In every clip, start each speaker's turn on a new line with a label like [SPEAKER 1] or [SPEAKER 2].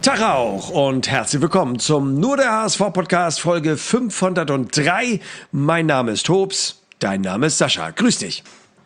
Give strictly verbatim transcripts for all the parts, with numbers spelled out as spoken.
[SPEAKER 1] Tag auch und herzlich willkommen zum Nur der H S V-Podcast Folge fünfhundertdrei. Mein Name ist Hobbs, dein Name ist Sascha. Grüß dich.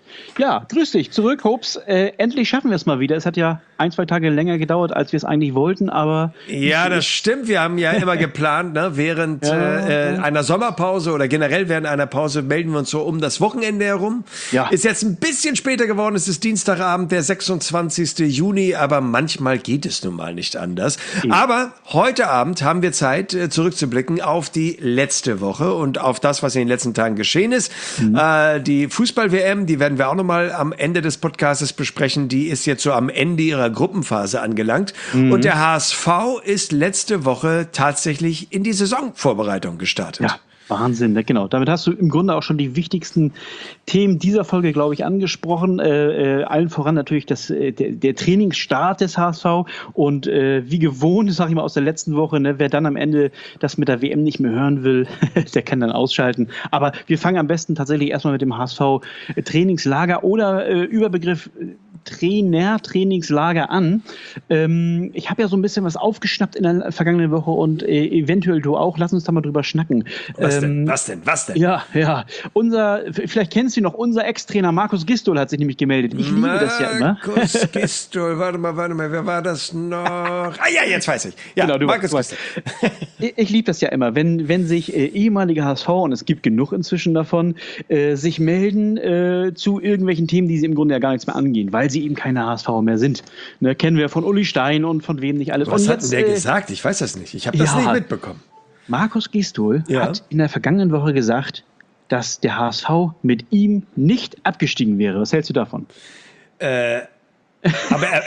[SPEAKER 2] Ja, grüß dich zurück, Hobbs. Äh, endlich schaffen wir es mal wieder. Es hat ja ein, zwei Tage länger gedauert, als wir es eigentlich wollten, aber...
[SPEAKER 1] Ja, das stimmt. Wir haben ja immer geplant, ne, während ja, äh, ja. einer Sommerpause oder generell während einer Pause melden wir uns so um das Wochenende herum. Ja. Ist jetzt ein bisschen später geworden. Es ist Dienstagabend, der sechsundzwanzigsten Juni, aber manchmal geht es nun mal nicht anders. Mhm. Aber heute Abend haben wir Zeit, äh, zurückzublicken auf die letzte Woche und auf das, was in den letzten Tagen geschehen ist. Mhm. Äh, die Fußball-W M, die werden wir auch noch mal am Ende des Podcasts besprechen. Die ist jetzt so am Ende ihrer Gruppenphase angelangt. Mhm. Und der H S V ist letzte Woche tatsächlich in die Saisonvorbereitung gestartet.
[SPEAKER 2] Ja. Wahnsinn, genau. Damit hast du im Grunde auch schon die wichtigsten Themen dieser Folge, glaube ich, angesprochen. Äh, äh, allen voran natürlich das, äh, der, der Trainingsstart des H S V und äh, wie gewohnt, sage ich mal, aus der letzten Woche, ne, wer dann am Ende das mit der W M nicht mehr hören will, der kann dann ausschalten. Aber wir fangen am besten tatsächlich erstmal mit dem H S V Trainingslager oder äh, Überbegriff Trainer, Trainingslager an. Ähm, ich habe ja so ein bisschen was aufgeschnappt in der vergangenen Woche und äh, eventuell du auch. Lass uns da mal drüber schnacken.
[SPEAKER 1] Was
[SPEAKER 2] ähm,
[SPEAKER 1] denn? Was denn? Was denn?
[SPEAKER 2] Ja, ja. Unser, vielleicht kennst du ihn noch, unser Ex-Trainer Markus Gistol hat sich nämlich gemeldet. Ich liebe
[SPEAKER 1] Markus
[SPEAKER 2] das ja immer.
[SPEAKER 1] Markus Gistol, warte mal, warte mal, wer war das noch? Ah ja, jetzt weiß ich. Ja,
[SPEAKER 2] genau, du
[SPEAKER 1] Markus
[SPEAKER 2] weißt. Ich, ich liebe das ja immer, wenn, wenn sich äh, ehemalige H S V, und es gibt genug inzwischen davon, äh, sich melden äh, zu irgendwelchen Themen, die sie im Grunde ja gar nichts mehr angehen, weil sie eben keine H S V mehr sind. Ne, kennen wir von Uli Stein und von wem nicht alles.
[SPEAKER 1] Was
[SPEAKER 2] und
[SPEAKER 1] hat
[SPEAKER 2] jetzt,
[SPEAKER 1] denn der
[SPEAKER 2] äh,
[SPEAKER 1] gesagt? Ich weiß das nicht. Ich habe das
[SPEAKER 2] ja,
[SPEAKER 1] nicht mitbekommen.
[SPEAKER 2] Markus Gistol
[SPEAKER 1] ja.
[SPEAKER 2] hat in der vergangenen Woche gesagt, dass der H S V mit ihm nicht abgestiegen wäre. Was hältst du davon?
[SPEAKER 1] Äh... aber, er,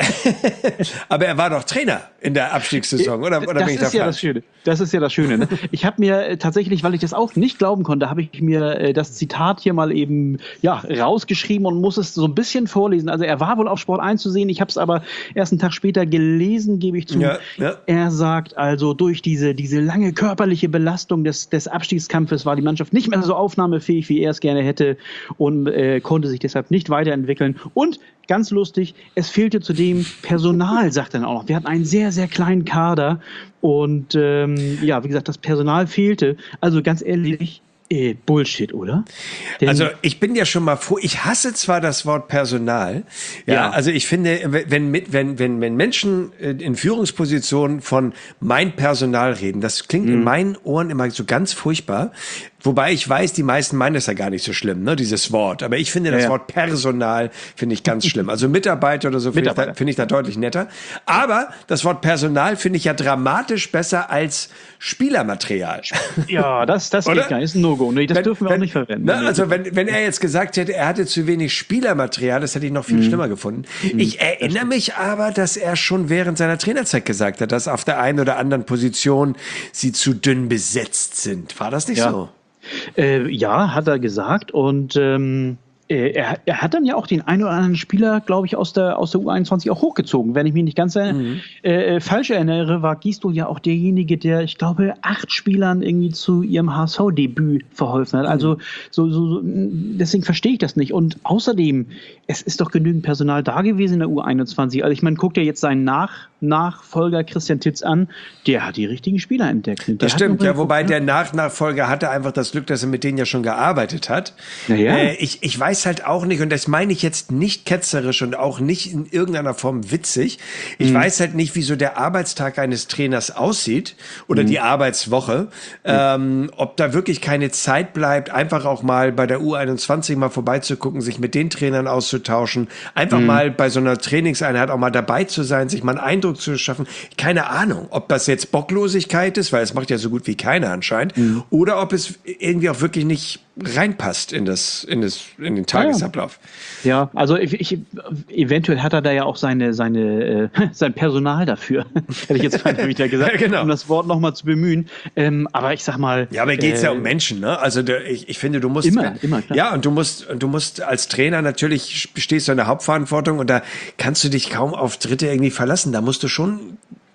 [SPEAKER 1] aber er war doch Trainer in der Abstiegssaison, oder? oder
[SPEAKER 2] das
[SPEAKER 1] bin ich
[SPEAKER 2] ist
[SPEAKER 1] da
[SPEAKER 2] ja das Schöne. Das ist ja das Schöne. Ne? Ich habe mir äh, tatsächlich, weil ich das auch nicht glauben konnte, habe ich mir äh, das Zitat hier mal eben ja rausgeschrieben und muss es so ein bisschen vorlesen. Also er war wohl auf Sport eins zu sehen. Ich habe es aber erst einen Tag später gelesen, gebe ich zu.
[SPEAKER 1] Ja, ja.
[SPEAKER 2] Er sagt also, durch diese, diese lange körperliche Belastung des, des Abstiegskampfes war die Mannschaft nicht mehr so aufnahmefähig, wie er es gerne hätte und äh, konnte sich deshalb nicht weiterentwickeln. Und ganz lustig, es fehlte zudem Personal, sagt er auch noch. Wir hatten einen sehr, sehr kleinen Kader und ähm, ja, wie gesagt, das Personal fehlte. Also ganz ehrlich, äh, Bullshit, oder?
[SPEAKER 1] Denn also ich bin ja schon mal froh, ich hasse zwar das Wort Personal, ja, ja. also ich finde, wenn, mit, wenn, wenn, wenn Menschen in Führungspositionen von mein Personal reden, das klingt mhm. in meinen Ohren immer so ganz furchtbar. Wobei ich weiß, die meisten meinen das ja gar nicht so schlimm, ne, dieses Wort. Aber ich finde das ja, ja. Wort Personal finde ich ganz schlimm. Also Mitarbeiter oder so finde ich, da, find ich da deutlich netter. Aber das Wort Personal finde ich ja dramatisch besser als Spielermaterial.
[SPEAKER 2] Ja, das, das geht gar nicht. Ist ein No-Go. Nee, das wenn, dürfen wir wenn, auch nicht verwenden.
[SPEAKER 1] Ne, also wenn, wenn er jetzt gesagt hätte, er hatte zu wenig Spielermaterial, das hätte ich noch viel mhm. schlimmer gefunden. Mhm. Ich erinnere mich aber, dass er schon während seiner Trainerzeit gesagt hat, dass auf der einen oder anderen Position sie zu dünn besetzt sind. War das nicht
[SPEAKER 2] ja.
[SPEAKER 1] so?
[SPEAKER 2] Äh, ja, hat er gesagt und ähm, er, er hat dann ja auch den einen oder anderen Spieler, glaube ich, aus der, aus der U einundzwanzig auch hochgezogen. Wenn ich mich nicht ganz mhm. äh, falsch erinnere, war Gistol ja auch derjenige, der, ich glaube, acht Spielern irgendwie zu ihrem H S V-Debüt verholfen hat. Mhm. Also so, so, so, deswegen verstehe ich das nicht. Und außerdem, es ist doch genügend Personal da gewesen in der U einundzwanzig. Also ich meine, guckt ja jetzt seinen Nach Nachfolger Christian Titz an, der hat die richtigen Spieler entdeckt. Der
[SPEAKER 1] das stimmt, ja, wobei der Nach-Nachfolger hatte einfach das Glück, dass er mit denen ja schon gearbeitet hat.
[SPEAKER 2] Ja.
[SPEAKER 1] Äh, ich, ich weiß halt auch nicht, und das meine ich jetzt nicht ketzerisch und auch nicht in irgendeiner Form witzig, ich mhm. weiß halt nicht, wie so der Arbeitstag eines Trainers aussieht oder mhm. die Arbeitswoche, ähm, ob da wirklich keine Zeit bleibt, einfach auch mal bei der U einundzwanzig mal vorbeizugucken, sich mit den Trainern auszutauschen, einfach mhm. mal bei so einer Trainingseinheit auch mal dabei zu sein, sich mal einen Eindruck zu schaffen. Keine Ahnung, ob das jetzt Bocklosigkeit ist, weil es macht ja so gut wie keiner anscheinend, mhm. oder ob es irgendwie auch wirklich nicht reinpasst in das, in das, in den Tagesablauf.
[SPEAKER 2] Ja, ja, also ich, ich, eventuell hat er da ja auch seine, seine, äh, sein Personal dafür, hätte ich jetzt mal wieder gesagt, ja, genau. um das Wort nochmal zu bemühen. Ähm, aber ich sag mal.
[SPEAKER 1] Ja, aber geht es
[SPEAKER 2] äh,
[SPEAKER 1] ja um Menschen, ne? Also der, ich, ich finde, du musst
[SPEAKER 2] immer, wenn, immer klar.
[SPEAKER 1] Ja, und du musst, du musst als Trainer natürlich stehst du in der Hauptverantwortung und da kannst du dich kaum auf Dritte irgendwie verlassen. Da musst du schon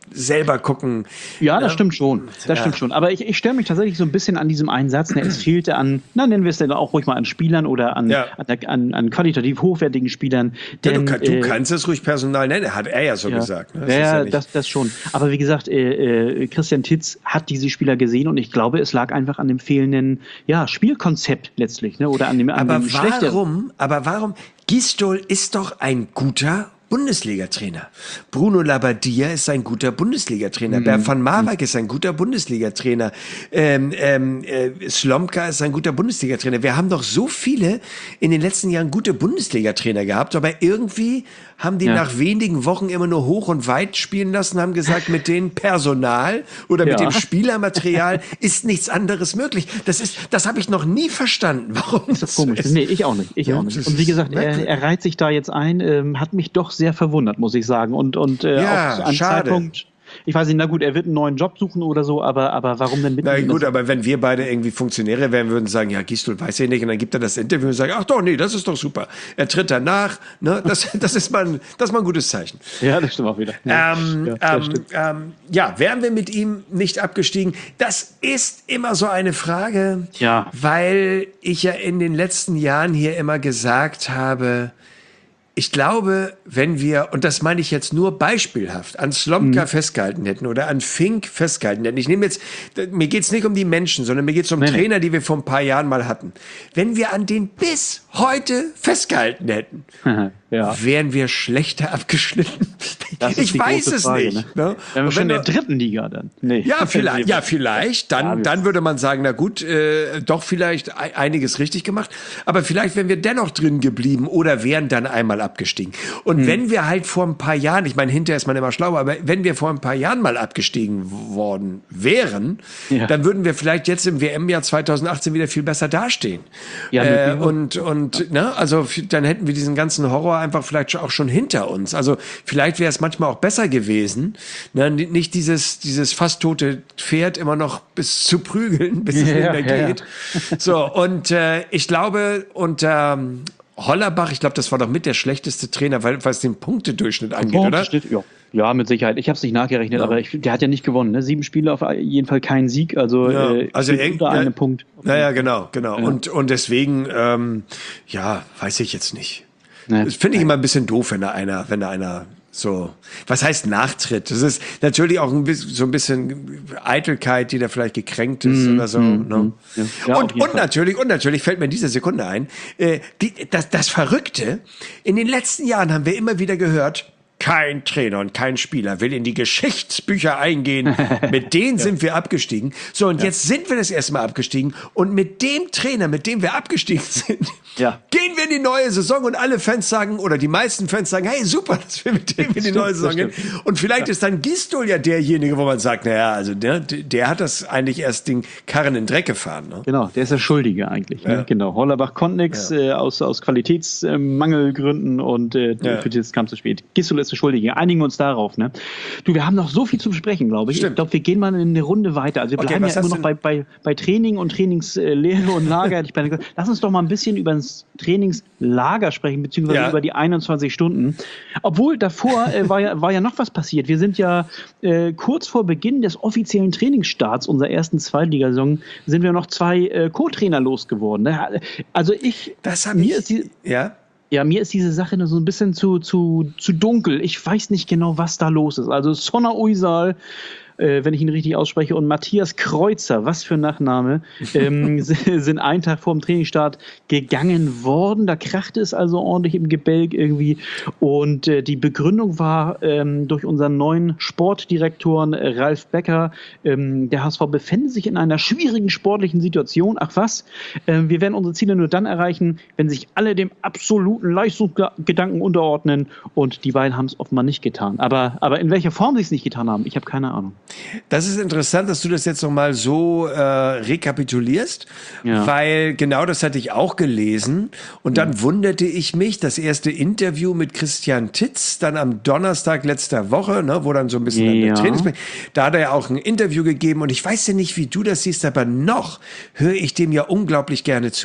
[SPEAKER 1] selber gucken.
[SPEAKER 2] Ja, das stimmt schon. Das
[SPEAKER 1] ja.
[SPEAKER 2] stimmt schon. Aber ich, ich stelle mich tatsächlich so ein bisschen an diesem einen Satz, ne, es fehlte an, na, nennen wir es dann auch ruhig mal an Spielern oder an,
[SPEAKER 1] ja.
[SPEAKER 2] an, an, an qualitativ hochwertigen Spielern. Denn,
[SPEAKER 1] ja, du, kann, du
[SPEAKER 2] äh,
[SPEAKER 1] kannst es ruhig Personal nennen, hat er ja so
[SPEAKER 2] ja.
[SPEAKER 1] gesagt. Ne?
[SPEAKER 2] Das ja, ja das, das schon. Aber wie gesagt, äh, äh, Christian Titz hat diese Spieler gesehen und ich glaube, es lag einfach an dem fehlenden ja, Spielkonzept letztlich. Ne? Oder an dem, an
[SPEAKER 1] aber
[SPEAKER 2] dem
[SPEAKER 1] warum, aber warum? Gisdol ist doch ein guter Bundesliga-Trainer. Bruno Labbadia ist ein guter Bundesliga-Trainer. Mhm. Bernd van Marwijk ist ein guter Bundesliga-Trainer. Ähm, ähm, äh, Slomka ist ein guter Bundesliga-Trainer. Wir haben doch so viele in den letzten Jahren gute Bundesliga-Trainer gehabt, aber irgendwie haben die ja. nach wenigen Wochen immer nur hoch und weit spielen lassen, haben gesagt, mit dem Personal oder ja. mit dem Spielermaterial ist nichts anderes möglich. Das ist, das habe ich noch nie verstanden. Warum
[SPEAKER 2] ist das komisch? Ist. Nee, ich auch nicht. Ich ja, auch nicht. Und wie gesagt, er, er reiht sich da jetzt ein, ähm, hat mich doch sehr verwundert, muss ich sagen. Und, und äh,
[SPEAKER 1] ja,
[SPEAKER 2] auch zu einem
[SPEAKER 1] schade.
[SPEAKER 2] Zeitpunkt, ich weiß nicht, na gut, er wird einen neuen Job suchen oder so, aber, aber warum denn mit
[SPEAKER 1] Na gut, aber wenn wir beide irgendwie Funktionäre wären, würden sagen, ja, Gisdol weiß ich nicht, und dann gibt er das Interview und sagt, ach doch, nee, das ist doch super. Er tritt danach, ne, das, das ist mal ein, das ist mal ein gutes Zeichen.
[SPEAKER 2] Ja, das stimmt auch wieder.
[SPEAKER 1] Ja, ähm, ja, ähm, ähm, ja, wären wir mit ihm nicht abgestiegen? Das ist immer so eine Frage,
[SPEAKER 2] ja.
[SPEAKER 1] weil ich ja in den letzten Jahren hier immer gesagt habe, ich glaube, wenn wir, und das meine ich jetzt nur beispielhaft, an Slomka mhm. festgehalten hätten oder an Fink festgehalten hätten. Ich nehme jetzt, mir geht's nicht um die Menschen, sondern mir geht's um nee, Trainer, die wir vor ein paar Jahren mal hatten. Wenn wir an den bis heute festgehalten hätten, ja. wären wir schlechter abgeschnitten. Ich weiß es Frage, nicht. Ne?
[SPEAKER 2] Ne? Wenn wir schon in der dritten Liga dann. Nee.
[SPEAKER 1] Ja, vielleicht. Ja, vielleicht. Dann, ja, dann würde man sagen, na gut, äh, doch vielleicht einiges richtig gemacht. Aber vielleicht wären wir dennoch drin geblieben oder wären dann einmal abgestiegen. Und hm. wenn wir halt vor ein paar Jahren, ich meine, hinterher ist man immer schlauer, aber wenn wir vor ein paar Jahren mal abgestiegen worden wären, ja. dann würden wir vielleicht jetzt im W M-Jahr zweitausendachtzehn wieder viel besser dastehen. Ja, äh, und, und, ja. ne, also dann hätten wir diesen ganzen Horror einfach vielleicht auch schon hinter uns. Also vielleicht wäre es manchmal auch besser gewesen, ne, nicht dieses, dieses fast tote Pferd immer noch bis zu prügeln, bis es ja, nicht mehr geht. Ja. So, und äh, ich glaube, unter ähm, Hollerbach, ich glaube, das war doch mit der schlechteste Trainer, weil was den Punktedurchschnitt angeht, oder?
[SPEAKER 2] Ja. Ja, mit Sicherheit. Ich habe es nicht nachgerechnet, ja. aber ich, der hat ja nicht gewonnen. Ne? Sieben Spiele, auf jeden Fall keinen Sieg, also,
[SPEAKER 1] ja.
[SPEAKER 2] äh,
[SPEAKER 1] also eng,
[SPEAKER 2] unter
[SPEAKER 1] ja,
[SPEAKER 2] einem Punkt.
[SPEAKER 1] Naja, genau, genau. Ja. Und, und deswegen, ähm, ja, weiß ich jetzt nicht. Nee. Das finde ich immer ein bisschen doof, wenn da einer, wenn da einer so, was heißt Nachtritt? Das ist natürlich auch ein bisschen, so ein bisschen Eitelkeit, die da vielleicht gekränkt ist mm, oder so. Mm, ne? ja. Ja, und und natürlich, und natürlich fällt mir in dieser Sekunde ein, äh, die, das, das Verrückte, in den letzten Jahren haben wir immer wieder gehört, kein Trainer und kein Spieler will in die Geschichtsbücher eingehen. Mit denen ja. sind wir abgestiegen. So, und ja. jetzt sind wir das erste Mal abgestiegen. Und mit dem Trainer, mit dem wir abgestiegen sind, ja. gehen wir in die neue Saison und alle Fans sagen, oder die meisten Fans sagen, hey, super, dass wir mit dem in die stimmt, neue Saison gehen. Und vielleicht ja. ist dann Gisdol ja derjenige, wo man sagt, naja, also der, der hat das eigentlich erst den Karren in den Dreck gefahren. Ne?
[SPEAKER 2] Genau, der ist der Schuldige eigentlich. Ja. Ne? Genau, Hollerbach konnte nichts ja. äh, aus, aus Qualitätsmangelgründen und äh, ja. für das kam zu spät. Gisdol ist Schuldige. Einigen wir uns darauf. Ne? Du, wir haben noch so viel zu besprechen, glaube ich. Stimmt. Ich glaube, wir gehen mal in eine Runde weiter. Also wir bleiben okay, ja immer noch bei, bei, bei Training und Trainingslehre und Lager. Ich meine, lass uns doch mal ein bisschen über das Trainingslager sprechen, beziehungsweise ja. über die einundzwanzig Stunden. Obwohl davor äh, war, ja, war ja noch was passiert. Wir sind ja äh, kurz vor Beginn des offiziellen Trainingsstarts unserer ersten Zweitligasaison sind wir noch zwei äh, Co-Trainer losgeworden. Ne? Also ich,
[SPEAKER 1] das mir ich, ist die,
[SPEAKER 2] ja. Ja, mir ist diese Sache nur so ein bisschen zu, zu, zu dunkel. Ich weiß nicht genau, was da los ist. Also Sonna Uysal, äh, wenn ich ihn richtig ausspreche, und Matthias Kreuzer, was für ein Nachname, ähm, sind einen Tag vor dem Trainingsstart gegangen worden. Da krachte es also ordentlich im Gebälk irgendwie. Und äh, die Begründung war ähm, durch unseren neuen Sportdirektoren äh, Ralf Becker, ähm, der H S V befände sich in einer schwierigen sportlichen Situation. Ach was, äh, wir werden unsere Ziele nur dann erreichen, wenn sich alle dem absoluten Leistungsgedanken unterordnen. Und die beiden haben es offenbar nicht getan. Aber, aber in welcher Form sie es nicht getan haben, ich habe keine Ahnung.
[SPEAKER 1] Das ist interessant, dass du das jetzt nochmal so äh, rekapitulierst, ja. weil genau das hatte ich auch gelesen und dann ja. wunderte ich mich, das erste Interview mit Christian Titz, dann am Donnerstag letzter Woche, ne, wo dann so ein bisschen
[SPEAKER 2] ja.
[SPEAKER 1] der Trainings, da hat er ja auch ein Interview gegeben und ich weiß ja nicht, wie du das siehst, aber noch höre ich dem ja unglaublich gerne zu.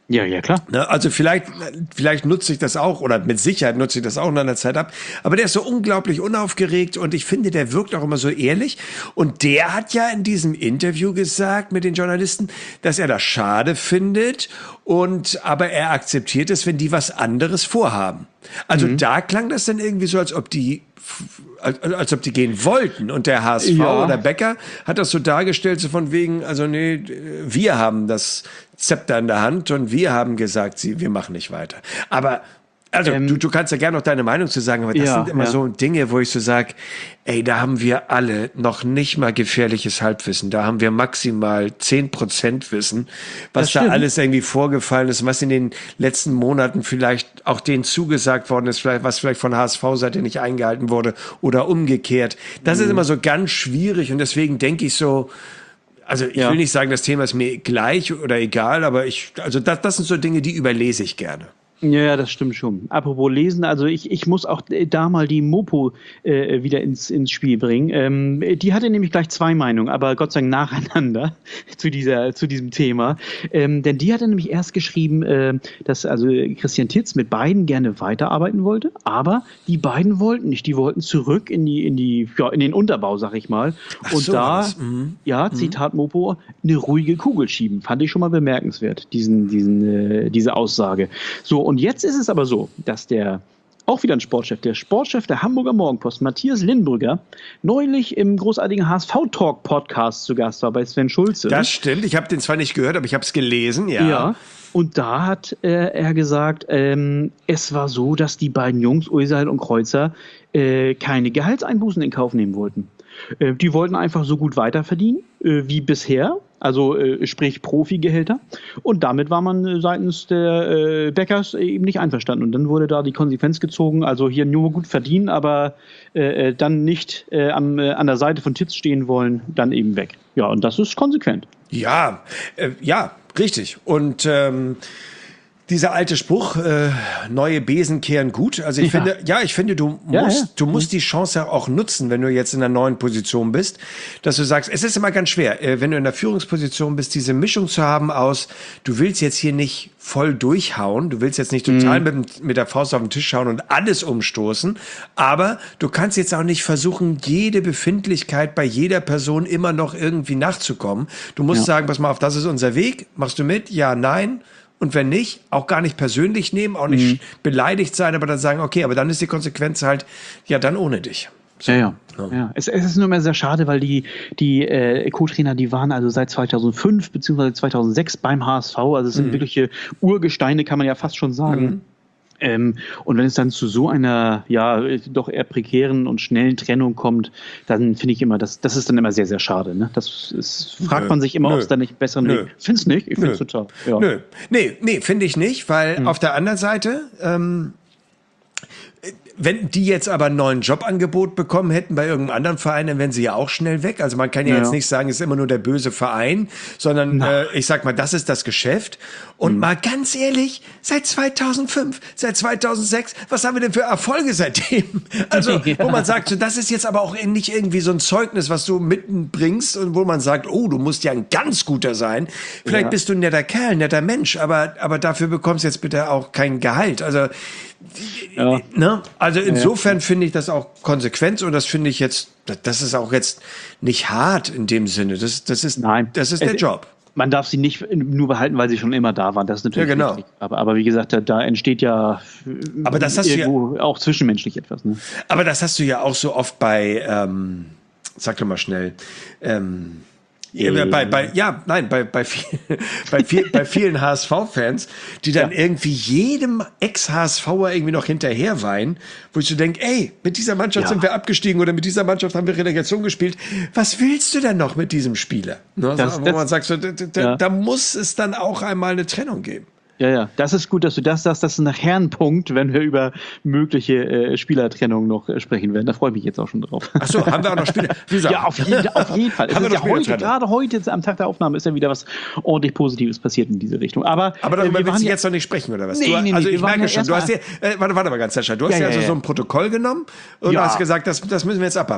[SPEAKER 2] Ja, ja, klar.
[SPEAKER 1] Ne, also vielleicht, vielleicht nutze ich das auch, oder mit Sicherheit nutze ich das auch in einer Zeit ab. Aber der ist so unglaublich unaufgeregt und ich finde, der wirkt auch immer so ehrlich. Und der hat ja in diesem Interview gesagt mit den Journalisten, dass er das schade findet und aber er akzeptiert es, wenn die was anderes vorhaben. Also mhm. da klang das dann irgendwie so, als ob die Als, als ob die gehen wollten. Und der H S V
[SPEAKER 2] ja.
[SPEAKER 1] oder Becker hat das so dargestellt, so von wegen, also nee, wir haben das Zepter in der Hand und wir haben gesagt, sie, wir machen nicht weiter. Aber also ähm, du, du kannst ja gerne noch deine Meinung zu sagen, aber das ja, sind immer ja. so Dinge, wo ich so sage, ey, da haben wir alle noch nicht mal gefährliches Halbwissen. Da haben wir maximal zehn Prozent Wissen, was da alles irgendwie vorgefallen ist, was in den letzten Monaten vielleicht auch denen zugesagt worden ist, vielleicht, was vielleicht von H S V-Seite nicht eingehalten wurde oder umgekehrt. Das mhm. ist immer so ganz schwierig und deswegen denke ich so, also ich ja. will nicht sagen, das Thema ist mir gleich oder egal, aber ich, also das, das sind so Dinge, die überlese ich gerne.
[SPEAKER 2] Ja, das stimmt schon. Apropos Lesen, also ich, ich muss auch da mal die Mopo äh, wieder ins, ins Spiel bringen. Ähm, die hatte nämlich gleich zwei Meinungen, aber Gott sei Dank nacheinander zu, dieser, zu diesem Thema. Ähm, denn die hatte nämlich erst geschrieben, äh, dass also Christian Titz mit beiden gerne weiterarbeiten wollte, aber die beiden wollten nicht. Die wollten zurück in die, in die, ja, in den Unterbau, sag ich mal. Ach Und so, da, mhm. ja, Zitat mhm. Mopo, eine ruhige Kugel schieben. Fand ich schon mal bemerkenswert, diesen, diesen, äh, diese Aussage. So, und jetzt ist es aber so, dass der, auch wieder ein Sportchef, der Sportchef der Hamburger Morgenpost, Matthias Lindbrügger, neulich im großartigen H S V-Talk-Podcast zu Gast war bei Sven Schulze.
[SPEAKER 1] Das stimmt, ich habe den zwar nicht gehört, aber ich habe es gelesen, ja.
[SPEAKER 2] Ja, und da hat äh, er gesagt, ähm, es war so, dass die beiden Jungs, Oeserl und Kreuzer, äh, keine Gehaltseinbußen in Kauf nehmen wollten. Äh, die wollten einfach so gut weiterverdienen äh, wie bisher, also äh, sprich Profigehälter. Und damit war man äh, seitens der äh, Bäckers eben nicht einverstanden. Und dann wurde da die Konsequenz gezogen, also hier nur gut verdienen, aber äh, dann nicht äh, am, äh, an der Seite von Titz stehen wollen, dann eben weg. Ja, und das ist konsequent.
[SPEAKER 1] Ja, äh, ja, richtig. Und ähm dieser alte Spruch, äh, neue Besen kehren gut. Also ich ja. finde, ja, ich finde, du musst, ja, ja. du musst die Chance ja auch nutzen, wenn du jetzt in einer neuen Position bist, dass du sagst, es ist immer ganz schwer, äh, wenn du in der Führungsposition bist, diese Mischung zu haben aus, du willst jetzt hier nicht voll durchhauen, du willst jetzt nicht total mhm. mit, mit der Faust auf den Tisch schauen und alles umstoßen, aber du kannst jetzt auch nicht versuchen, jede Befindlichkeit bei jeder Person immer noch irgendwie nachzukommen. Du musst ja. sagen, pass mal auf, das ist unser Weg, machst du mit? Ja, nein. Und wenn nicht, auch gar nicht persönlich nehmen, auch nicht mhm. beleidigt sein, aber dann sagen, okay, aber dann ist die Konsequenz halt, ja, dann ohne dich.
[SPEAKER 2] So. Ja, ja. ja. ja. Es, es ist nur mehr sehr schade, weil die, die äh, Co-Trainer, die waren also seit zweitausendfünf bzw. zweitausendsechs beim H S V, also es sind mhm. wirkliche Urgesteine, kann man ja fast schon sagen. Mhm. Ähm, und wenn es dann zu so einer, ja, doch eher prekären und schnellen Trennung kommt, dann finde ich immer, das, das ist dann immer sehr, sehr schade. Ne? Das ist, fragt Nö. man sich immer, ob es da nicht besseren Weg. Find's nicht? Ich finde es total. Ja.
[SPEAKER 1] Nö. Nee, nee, finde ich nicht, weil hm. auf der anderen Seite, ähm, wenn die jetzt aber einen neuen Jobangebot bekommen hätten bei irgendeinem anderen Verein, dann wären sie ja auch schnell weg. Also man kann ja, ja. jetzt nicht sagen, es ist immer nur der böse Verein, sondern äh, ich sag mal, das ist das Geschäft. Und mhm. mal ganz ehrlich, seit zweitausendfünf, seit zweitausendsechs, was haben wir denn für Erfolge seitdem? Also, ja. wo man sagt, so, das ist jetzt aber auch nicht irgendwie so ein Zeugnis, was du mitbringst und wo man sagt, oh, du musst ja ein ganz guter sein. Vielleicht ja. bist du ein netter Kerl, netter Mensch, aber, aber dafür bekommst du jetzt bitte auch kein Gehalt. Also, ja. ne? Also insofern ja. finde ich das auch konsequent und das finde ich jetzt, das ist auch jetzt nicht hart in dem Sinne. Das, das ist,
[SPEAKER 2] Nein.
[SPEAKER 1] das ist der
[SPEAKER 2] es,
[SPEAKER 1] Job.
[SPEAKER 2] Man darf sie nicht nur behalten, weil sie schon immer da waren. Das ist natürlich
[SPEAKER 1] ja, genau.
[SPEAKER 2] richtig. Aber, aber wie gesagt, da, da entsteht ja
[SPEAKER 1] aber das hast
[SPEAKER 2] irgendwo
[SPEAKER 1] du ja,
[SPEAKER 2] auch zwischenmenschlich etwas. Ne?
[SPEAKER 1] Aber das hast du ja auch so oft bei, ähm, sag doch mal schnell, ähm, Ja, bei, bei, ja, nein, bei, bei, viel, bei, viel, bei vielen H S V-Fans, die dann ja. irgendwie jedem Ex-H S V er irgendwie noch hinterher weinen, wo ich so denke, ey, mit dieser Mannschaft ja. sind wir abgestiegen oder mit dieser Mannschaft haben wir Relegation gespielt. Was willst du denn noch mit diesem Spieler? Ne? Das, wo das, man sagt, so, da, da, ja. da muss es dann auch einmal eine Trennung geben.
[SPEAKER 2] Ja, ja, das ist gut, dass du das sagst. Das ist nachher ein Punkt, wenn wir über mögliche äh, Spielertrennung noch äh, sprechen werden. Da freue ich mich jetzt auch schon drauf.
[SPEAKER 1] Ach so, haben wir auch noch Spieler?
[SPEAKER 2] Ja, auf jeden, auf jeden Fall. Es ist ja heute, gerade heute, am Tag der Aufnahme, ist ja wieder was ordentlich Positives passiert in diese Richtung. Aber,
[SPEAKER 1] Aber darüber
[SPEAKER 2] äh,
[SPEAKER 1] willst du jetzt noch nicht sprechen, oder was?
[SPEAKER 2] Nee,
[SPEAKER 1] du,
[SPEAKER 2] nee,
[SPEAKER 1] also
[SPEAKER 2] nee,
[SPEAKER 1] ich merke
[SPEAKER 2] ja
[SPEAKER 1] schon, du hast dir, äh, warte, warte mal ganz schnell, du hast ja, ja also ja, so ein Protokoll genommen und
[SPEAKER 2] ja.
[SPEAKER 1] hast gesagt, das, das müssen wir jetzt abarbeiten.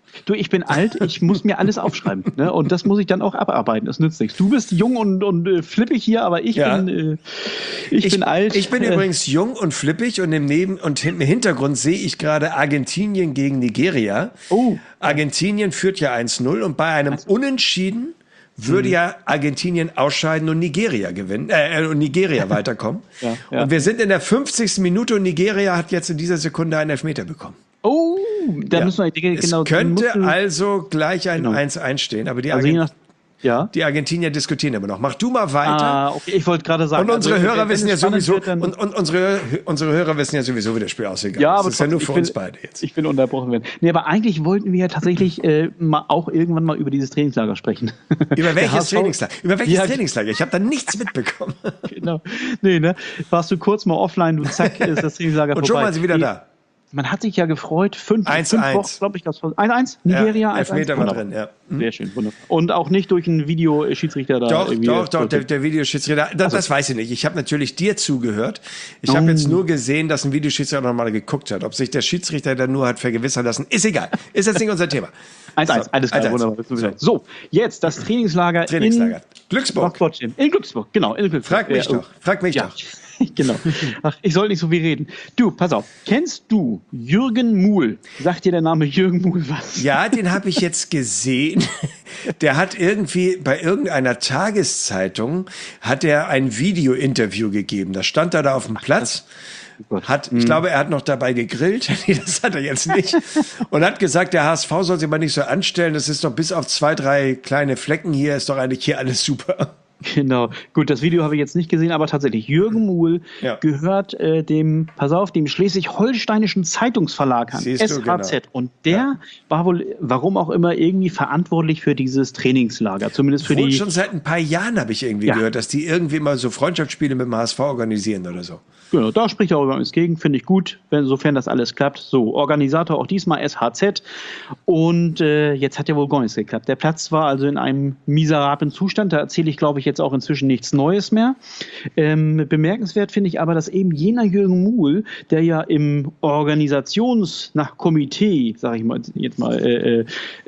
[SPEAKER 2] Du, ich bin alt, ich muss mir alles aufschreiben. Ne? Und das muss ich dann auch abarbeiten. Das nützt nichts. Du bist jung und, und äh, flippig hier, aber ich ja. bin äh, ich, ich bin alt.
[SPEAKER 1] Ich bin äh, übrigens jung und flippig und im Neben und im Hintergrund sehe ich gerade Argentinien gegen Nigeria.
[SPEAKER 2] Oh.
[SPEAKER 1] Argentinien führt ja eins null und bei einem also. Unentschieden würde ja Argentinien ausscheiden und Nigeria gewinnen, äh, und Nigeria weiterkommen. Ja, ja. Und wir sind in der fünfzigsten Minute und Nigeria hat jetzt in dieser Sekunde einen Elfmeter bekommen.
[SPEAKER 2] Oh, da ja. müssen wir genau.
[SPEAKER 1] Es könnte mussten, also gleich ein genau. eins eins stehen, aber die,
[SPEAKER 2] also
[SPEAKER 1] Argent-
[SPEAKER 2] nach, ja.
[SPEAKER 1] die Argentinier diskutieren immer noch. Mach du mal weiter.
[SPEAKER 2] Ah, okay, ich wollte gerade sagen.
[SPEAKER 1] Und unsere
[SPEAKER 2] also,
[SPEAKER 1] Hörer wissen ja sowieso,
[SPEAKER 2] wird,
[SPEAKER 1] und, und unsere, unsere Hörer wissen ja sowieso, wie das Spiel ausgegangen
[SPEAKER 2] ja,
[SPEAKER 1] ist.
[SPEAKER 2] aber
[SPEAKER 1] das ist ja nur für
[SPEAKER 2] bin,
[SPEAKER 1] uns beide jetzt.
[SPEAKER 2] Ich bin unterbrochen werden. Nee, aber eigentlich wollten wir ja tatsächlich äh, mal auch irgendwann mal über dieses Trainingslager sprechen.
[SPEAKER 1] Über welches Trainingslager? Über welches ja, Trainingslager? Ich habe da nichts mitbekommen.
[SPEAKER 2] Genau. Nee, ne? Warst du kurz mal offline, du zack, ist das Trainingslager
[SPEAKER 1] und vorbei. Und schon waren sie wieder
[SPEAKER 2] nee.
[SPEAKER 1] da.
[SPEAKER 2] Man hat sich ja gefreut, fünf,
[SPEAKER 1] eins,
[SPEAKER 2] fünf
[SPEAKER 1] eins.
[SPEAKER 2] Wochen, glaube ich, das war eins eins, Nigeria,
[SPEAKER 1] ja, Elfmeter war drin, ja.
[SPEAKER 2] Mhm. Sehr schön, wunderbar. Und auch nicht durch einen Videoschiedsrichter da.
[SPEAKER 1] Doch,
[SPEAKER 2] irgendwie
[SPEAKER 1] doch, doch, der, der Videoschiedsrichter, das, also. das weiß ich nicht. Ich habe natürlich dir zugehört. Ich habe oh. jetzt nur gesehen, dass ein Videoschiedsrichter nochmal geguckt hat. Ob sich der Schiedsrichter dann nur hat vergewissern lassen, ist egal. Ist jetzt nicht unser Thema.
[SPEAKER 2] eins eins, so, alles klar, wunderbar. So. so, jetzt das Trainingslager,
[SPEAKER 1] Trainingslager.
[SPEAKER 2] in
[SPEAKER 1] Glücksburg.
[SPEAKER 2] In Glücksburg, genau. In Glücksburg.
[SPEAKER 1] Frag mich ja, doch, frag mich ja. doch.
[SPEAKER 2] Genau. Ach, ich soll nicht so viel reden. Du, pass auf. Kennst du Jürgen Muhl? Sagt dir der Name Jürgen Muhl was?
[SPEAKER 1] Ja, den habe ich jetzt gesehen. Der hat irgendwie bei irgendeiner Tageszeitung hat er ein Video-Interview gegeben. Da stand er da auf dem Platz. Hat, ich glaube, er hat noch dabei gegrillt. Das hat er jetzt nicht. Und hat gesagt, der H S V soll sich mal nicht so anstellen. Das ist doch bis auf zwei, drei kleine Flecken hier, ist doch eigentlich hier alles super.
[SPEAKER 2] Genau. Gut, das Video habe ich jetzt nicht gesehen, aber tatsächlich, Jürgen Muhl ja. gehört äh, dem, pass auf, dem schleswig-holsteinischen Zeitungsverlag an,
[SPEAKER 1] Siehst
[SPEAKER 2] S H Z. Genau. Und der ja. war wohl, warum auch immer, irgendwie verantwortlich für dieses Trainingslager. Zumindest für wohl die.
[SPEAKER 1] Schon seit ein paar Jahren habe ich irgendwie ja. gehört, dass die irgendwie mal so Freundschaftsspiele mit dem H S V organisieren oder so.
[SPEAKER 2] Genau, da spricht er auch überhaupt nichts gegen, finde ich gut, wenn, sofern das alles klappt. So, Organisator auch diesmal S H Z. Und äh, jetzt hat ja wohl gar nichts geklappt. Der Platz war also in einem miserablen Zustand. Da erzähle ich, glaube ich, jetzt auch inzwischen nichts Neues mehr. Ähm, bemerkenswert finde ich aber, dass eben jener Jürgen Muhl, der ja im Organisations-, nach Komitee, sage ich mal jetzt mal, äh, äh,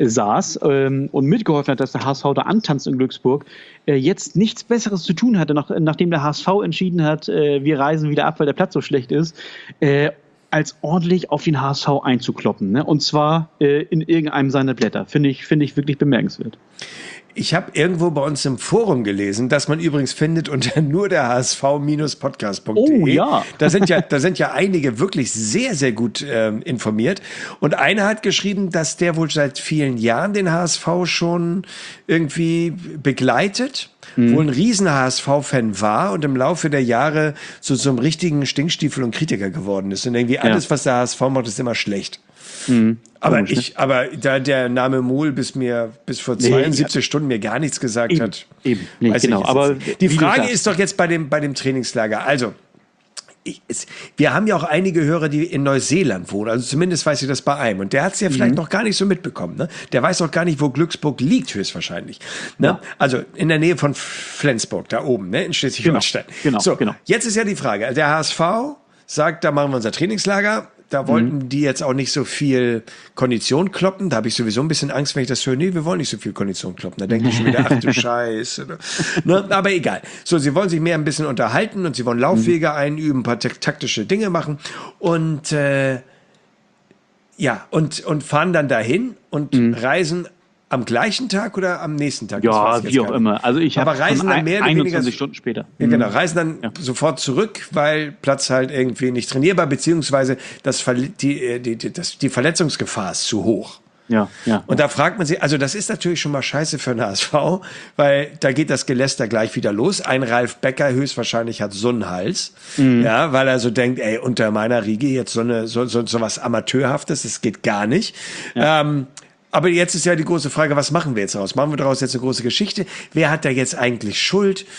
[SPEAKER 2] saß ähm, und mitgeholfen hat, dass der H S V da antanzt in Glücksburg, äh, jetzt nichts Besseres zu tun hatte, nach, nachdem der H S V entschieden hat, äh, wir reisen wieder ab, weil der Platz so schlecht ist, äh, als ordentlich auf den H S V einzukloppen. Ne? Und zwar äh, in irgendeinem seiner Blätter. Finde ich, finde ich wirklich bemerkenswert.
[SPEAKER 1] Ich habe irgendwo bei uns im Forum gelesen, dass man übrigens findet unter nur der H S V Podcast punkt de.
[SPEAKER 2] Oh ja.
[SPEAKER 1] Da sind ja, da sind ja einige wirklich sehr, sehr gut ähm, informiert. Und einer hat geschrieben, dass der wohl seit vielen Jahren den H S V schon irgendwie begleitet. Mhm. Wohl ein riesen H S V-Fan war und im Laufe der Jahre so zum so richtigen Stinkstiefel und Kritiker geworden ist. Und irgendwie alles, ja. was der H S V macht, ist immer schlecht. Mhm. Aber Komisch, ich, ne? aber da der Name Muhl bis mir bis vor zweiundsiebzig nee, Stunden mir gar nichts gesagt
[SPEAKER 2] eben,
[SPEAKER 1] hat.
[SPEAKER 2] Eben, nee, genau. Aber
[SPEAKER 1] die Frage ist doch jetzt bei dem bei dem Trainingslager. Also ich, es, wir haben ja auch einige Hörer, die in Neuseeland wohnen. Also zumindest weiß ich das bei einem. Und der hat es ja mhm. vielleicht noch gar nicht so mitbekommen. Ne? Der weiß auch gar nicht, wo Glücksburg liegt, höchstwahrscheinlich. Ne? Ja. Also in der Nähe von Flensburg, da oben, ne? In Schleswig-Holstein.
[SPEAKER 2] Genau, genau,
[SPEAKER 1] so,
[SPEAKER 2] genau.
[SPEAKER 1] Jetzt ist ja die Frage. Der H S V sagt, da machen wir unser Trainingslager. Da wollten mhm. die jetzt auch nicht so viel Kondition kloppen. Da habe ich sowieso ein bisschen Angst, wenn ich das höre. Nee, wir wollen nicht so viel Kondition kloppen. Da denke ich schon wieder, ach du Scheiße. Ne? Aber egal. So, sie wollen sich mehr ein bisschen unterhalten und sie wollen Laufwege mhm. einüben, ein paar taktische Dinge machen. Und äh, ja, und, und fahren dann dahin und mhm. reisen am gleichen Tag oder am nächsten Tag?
[SPEAKER 2] Ja, wie auch immer. Also ich
[SPEAKER 1] aber reisen dann mehr oder weniger
[SPEAKER 2] Stunden später.
[SPEAKER 1] Ja, genau, reisen dann ja. sofort zurück, weil Platz halt irgendwie nicht trainierbar, beziehungsweise das, die, die, die, das, die Verletzungsgefahr ist zu hoch.
[SPEAKER 2] Ja, ja.
[SPEAKER 1] Und da fragt man sich, also das ist natürlich schon mal scheiße für den H S V, weil da geht das Geläster gleich wieder los. Ein Ralf Becker höchstwahrscheinlich hat so einen Hals, mhm. ja, weil er so denkt, ey, unter meiner Riege jetzt so eine so, so, so was Amateurhaftes, das geht gar nicht. Ja. Ähm, Aber jetzt ist ja die große Frage, was machen wir jetzt daraus? Machen wir daraus jetzt eine große Geschichte? Wer hat da jetzt eigentlich Schuld?